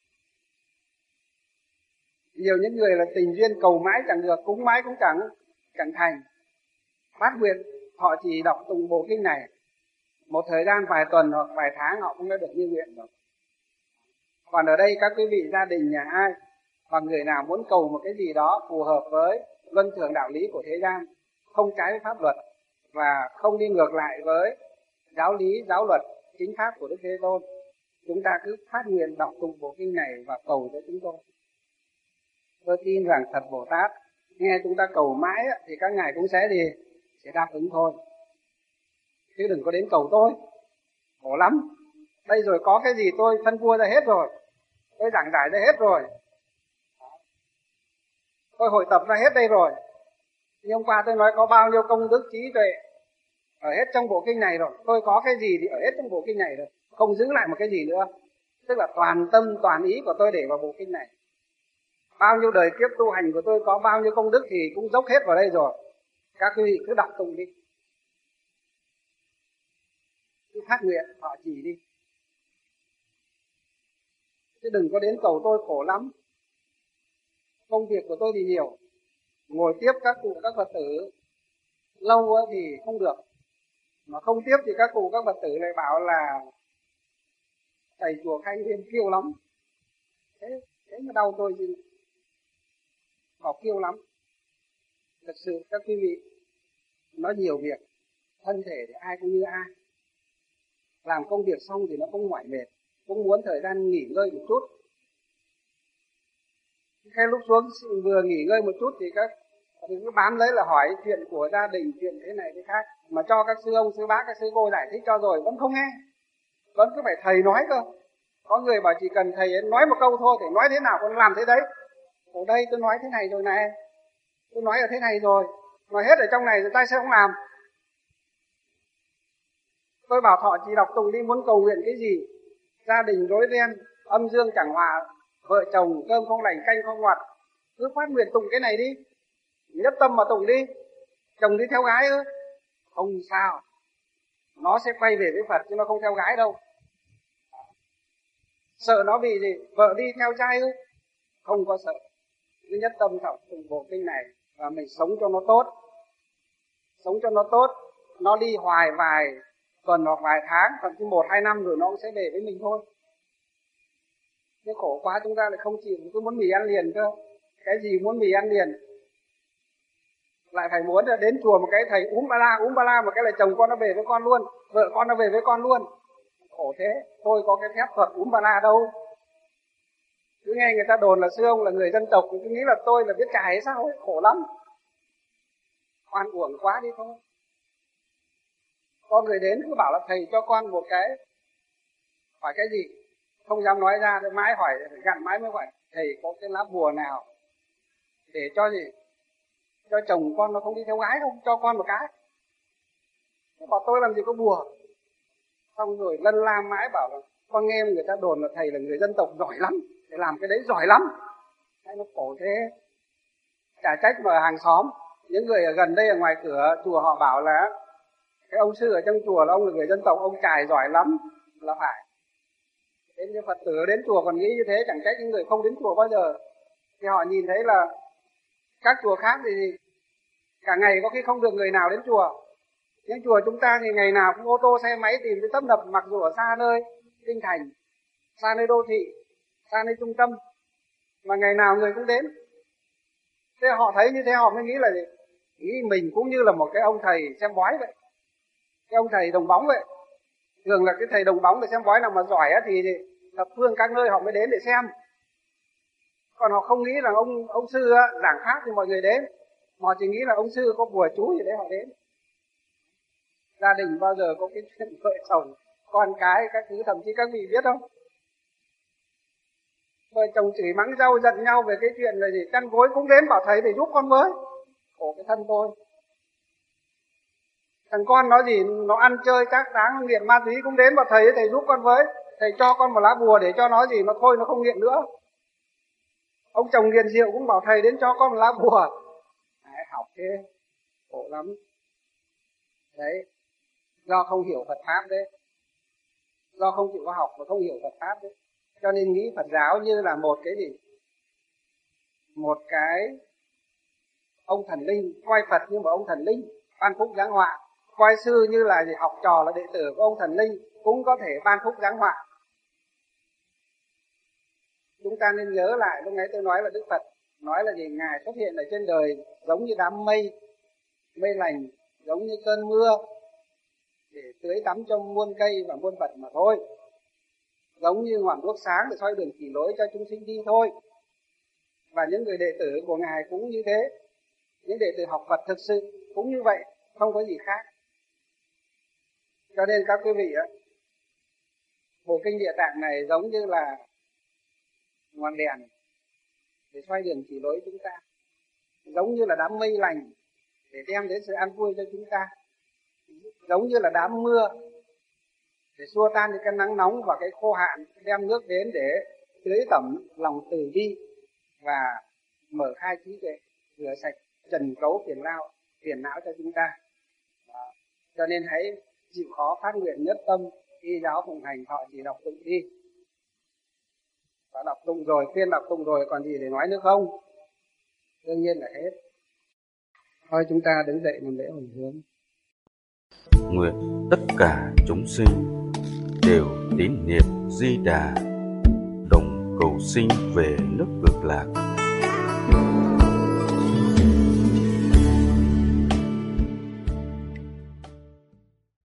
Speaker 2: Nhiều những người là tình duyên cầu mãi chẳng được, cúng mãi cũng chẳng chẳng thành. Phát nguyện họ chỉ đọc tụng bộ kinh này một thời gian vài tuần hoặc vài tháng họ cũng đã được như nguyện rồi. Còn ở đây các quý vị gia đình nhà ai hoặc người nào muốn cầu một cái gì đó phù hợp với luân thường đạo lý của thế gian, không trái với pháp luật và không đi ngược lại với giáo lý, giáo luật, chính pháp của Đức Thế Tôn, chúng ta cứ phát nguyện đọc tụng bộ kinh này và cầu cho chúng tôi. Tôi tin rằng thật Bồ Tát nghe chúng ta cầu mãi thì các ngài cũng sẽ gì? Sẽ đáp ứng thôi. Chứ đừng có đến cầu tôi, khổ lắm. Đây rồi có cái gì tôi phân vua ra hết rồi, tôi giảng giải ra hết rồi, tôi hội tập ra hết đây rồi. Nhưng hôm qua tôi nói có bao nhiêu công đức trí tuệ ở hết trong bộ kinh này rồi, tôi có cái gì thì ở hết trong bộ kinh này rồi, không giữ lại một cái gì nữa. Tức là toàn tâm toàn ý của tôi để vào bộ kinh này. Bao nhiêu đời kiếp tu hành của tôi có bao nhiêu công đức thì cũng dốc hết vào đây rồi. Các quý vị cứ đọc tụng đi, cứ phát nguyện họ chỉ đi, chứ đừng có đến cầu tôi, khổ lắm. Công việc của tôi thì nhiều, ngồi tiếp các cụ các Phật tử lâu thì không được, mà không tiếp thì các cụ các Phật tử lại bảo là thầy chùa Khanh Thiên kiêu lắm. Thế thế mà đau tôi gì, bảo kiêu lắm. Thật sự các quý vị, nó nhiều việc, thân thể thì ai cũng như ai. Làm công việc xong thì nó không mỏi mệt, cũng muốn thời gian nghỉ ngơi một chút. Cái lúc xuống vừa nghỉ ngơi một chút thì các thì cứ bám lấy là hỏi chuyện của gia đình, chuyện thế này thế khác, mà cho các sư ông, sư bác, các sư cô giải thích cho rồi vẫn không nghe, vẫn cứ phải thầy nói cơ. Có người bảo chỉ cần thầy ấy nói một câu thôi thì nói thế nào con làm thế đấy. Ở đây tôi nói thế này rồi này, tôi nói ở thế này rồi, nói hết ở trong này rồi tại sao không làm? Tôi bảo thọ chỉ đọc tụng đi, muốn cầu nguyện cái gì? Gia đình rối ren, âm dương chẳng hòa, vợ chồng cơm không lành canh không ngọt, cứ phát nguyện tụng cái này đi, nhất tâm mà tụng đi. Chồng đi theo gái ư? Không sao, nó sẽ quay về với Phật chứ nó không theo gái đâu. Sợ nó bị gì? Vợ đi theo trai ư? Không có sợ. Cứ nhất tâm đọc tụng bộ kinh này và mình sống cho nó tốt, sống cho nó tốt. Nó đi hoài vài tuần hoặc vài tháng, thậm chí một hai năm rồi nó cũng sẽ về với mình thôi. Thế khổ quá chúng ta lại không chịu, cứ muốn mì ăn liền cơ. Cái gì muốn mì ăn liền, lại phải muốn là đến chùa một cái thầy úm ba la úm ba la một cái là chồng con nó về với con luôn, vợ con nó về với con luôn. Khổ thế. Tôi có cái phép thuật úm ba la đâu. Cứ nghe người ta đồn là sư ông là người dân tộc, cứ nghĩ là tôi là biết cài hay sao ấy. Khổ lắm, oan uổng quá đi thôi. Có người đến cứ bảo là thầy cho con một cái, hỏi cái gì không dám nói ra, thì mãi hỏi, gặn mãi mới hỏi thầy có cái lá bùa nào để cho gì, cho chồng con nó không đi theo gái không, cho con một cái. Nó bảo tôi làm gì có bùa. Xong rồi lân la mãi bảo là con nghe người ta đồn là thầy là người dân tộc giỏi lắm, để làm cái đấy giỏi lắm. Hay nó khổ thế. Chả trách mà hàng xóm, những người ở gần đây ở ngoài cửa chùa họ bảo là cái ông sư ở trong chùa là ông là người dân tộc, ông cài giỏi lắm, là phải. Đến như Phật tử đến chùa còn nghĩ như thế, chẳng trách những người không đến chùa bao giờ. Thì họ nhìn thấy là các chùa khác thì cả ngày có khi không được người nào đến chùa. Nhưng chùa chúng ta thì ngày nào cũng ô tô xe máy tìm cái tấp nập, mặc dù ở xa nơi kinh thành, xa nơi đô thị, xa nơi trung tâm, mà ngày nào người cũng đến. Thế họ thấy như thế họ mới nghĩ là gì? Nghĩ mình cũng như là một cái ông thầy xem bói vậy, cái ông thầy đồng bóng vậy. Thường là cái thầy đồng bóng để xem bói nào mà giỏi thì thập phương các nơi họ mới đến để xem. Còn họ không nghĩ là ông ông sư giảng pháp thì mọi người đến, họ chỉ nghĩ là ông sư có bùa chú gì đấy họ đến. Gia đình bao giờ có cái chuyện vợ chồng, con cái, các thứ, thậm chí các vị biết không? Vợ chồng chửi mắng dâu giận nhau về cái chuyện là gì? Chăn gối cũng đến bảo thầy để giúp con với. Khổ cái thân tôi. Thằng con nó gì, nó ăn chơi chắc đáng nghiện ma túy cũng đến bảo thầy thầy giúp con với. Thầy cho con một lá bùa để cho nó gì, nó thôi nó không nghiện nữa. Ông chồng nghiện rượu cũng bảo thầy đến cho con một lá bùa. Đấy, học thế, khổ lắm. Đấy, do không hiểu Phật Pháp đấy. do không chịu học và không hiểu Phật pháp đấy. Cho nên nghĩ Phật giáo như là một cái gì, một cái ông thần linh, coi Phật như một ông thần linh ban phúc giáng họa, coi sư như là gì, học trò là đệ tử của ông thần linh cũng có thể ban phúc giáng họa. Chúng ta nên nhớ lại lúc nãy tôi nói là Đức Phật nói là gì, ngài xuất hiện ở trên đời giống như đám mây, mây lành, giống như cơn mưa để tưới tắm cho muôn cây và muôn vật mà thôi, giống như ngọn đuốc sáng để soi đường chỉ lối cho chúng sinh đi thôi. Và những người đệ tử của ngài cũng như thế, những đệ tử học Phật thực sự cũng như vậy, không có gì khác. Cho nên các quý vị á, bộ kinh Địa Tạng này giống như là ngọn đèn để soi đường chỉ lối chúng ta, giống như là đám mây lành để đem đến sự an vui cho chúng ta, giống như là đám mưa để xua tan những cái nắng nóng và cái khô hạn, đem nước đến để tưới tẩm lòng từ bi và mở khai trí tuệ, rửa sạch trần cấu phiền não phiền não cho chúng ta. Đó. Cho nên hãy chịu khó phát nguyện nhất tâm, y giáo phụng hành, thọ trì đọc tụng đi. Đã đọc tụng rồi, khuyên đọc tụng rồi, còn gì để nói nữa không? Đương nhiên là hết. Thôi chúng ta đứng dậy làm lễ hồi hướng.
Speaker 1: Nguyện tất cả chúng sinh đều tín niệm Di Đà, đồng cầu sinh về nước Cực Lạc.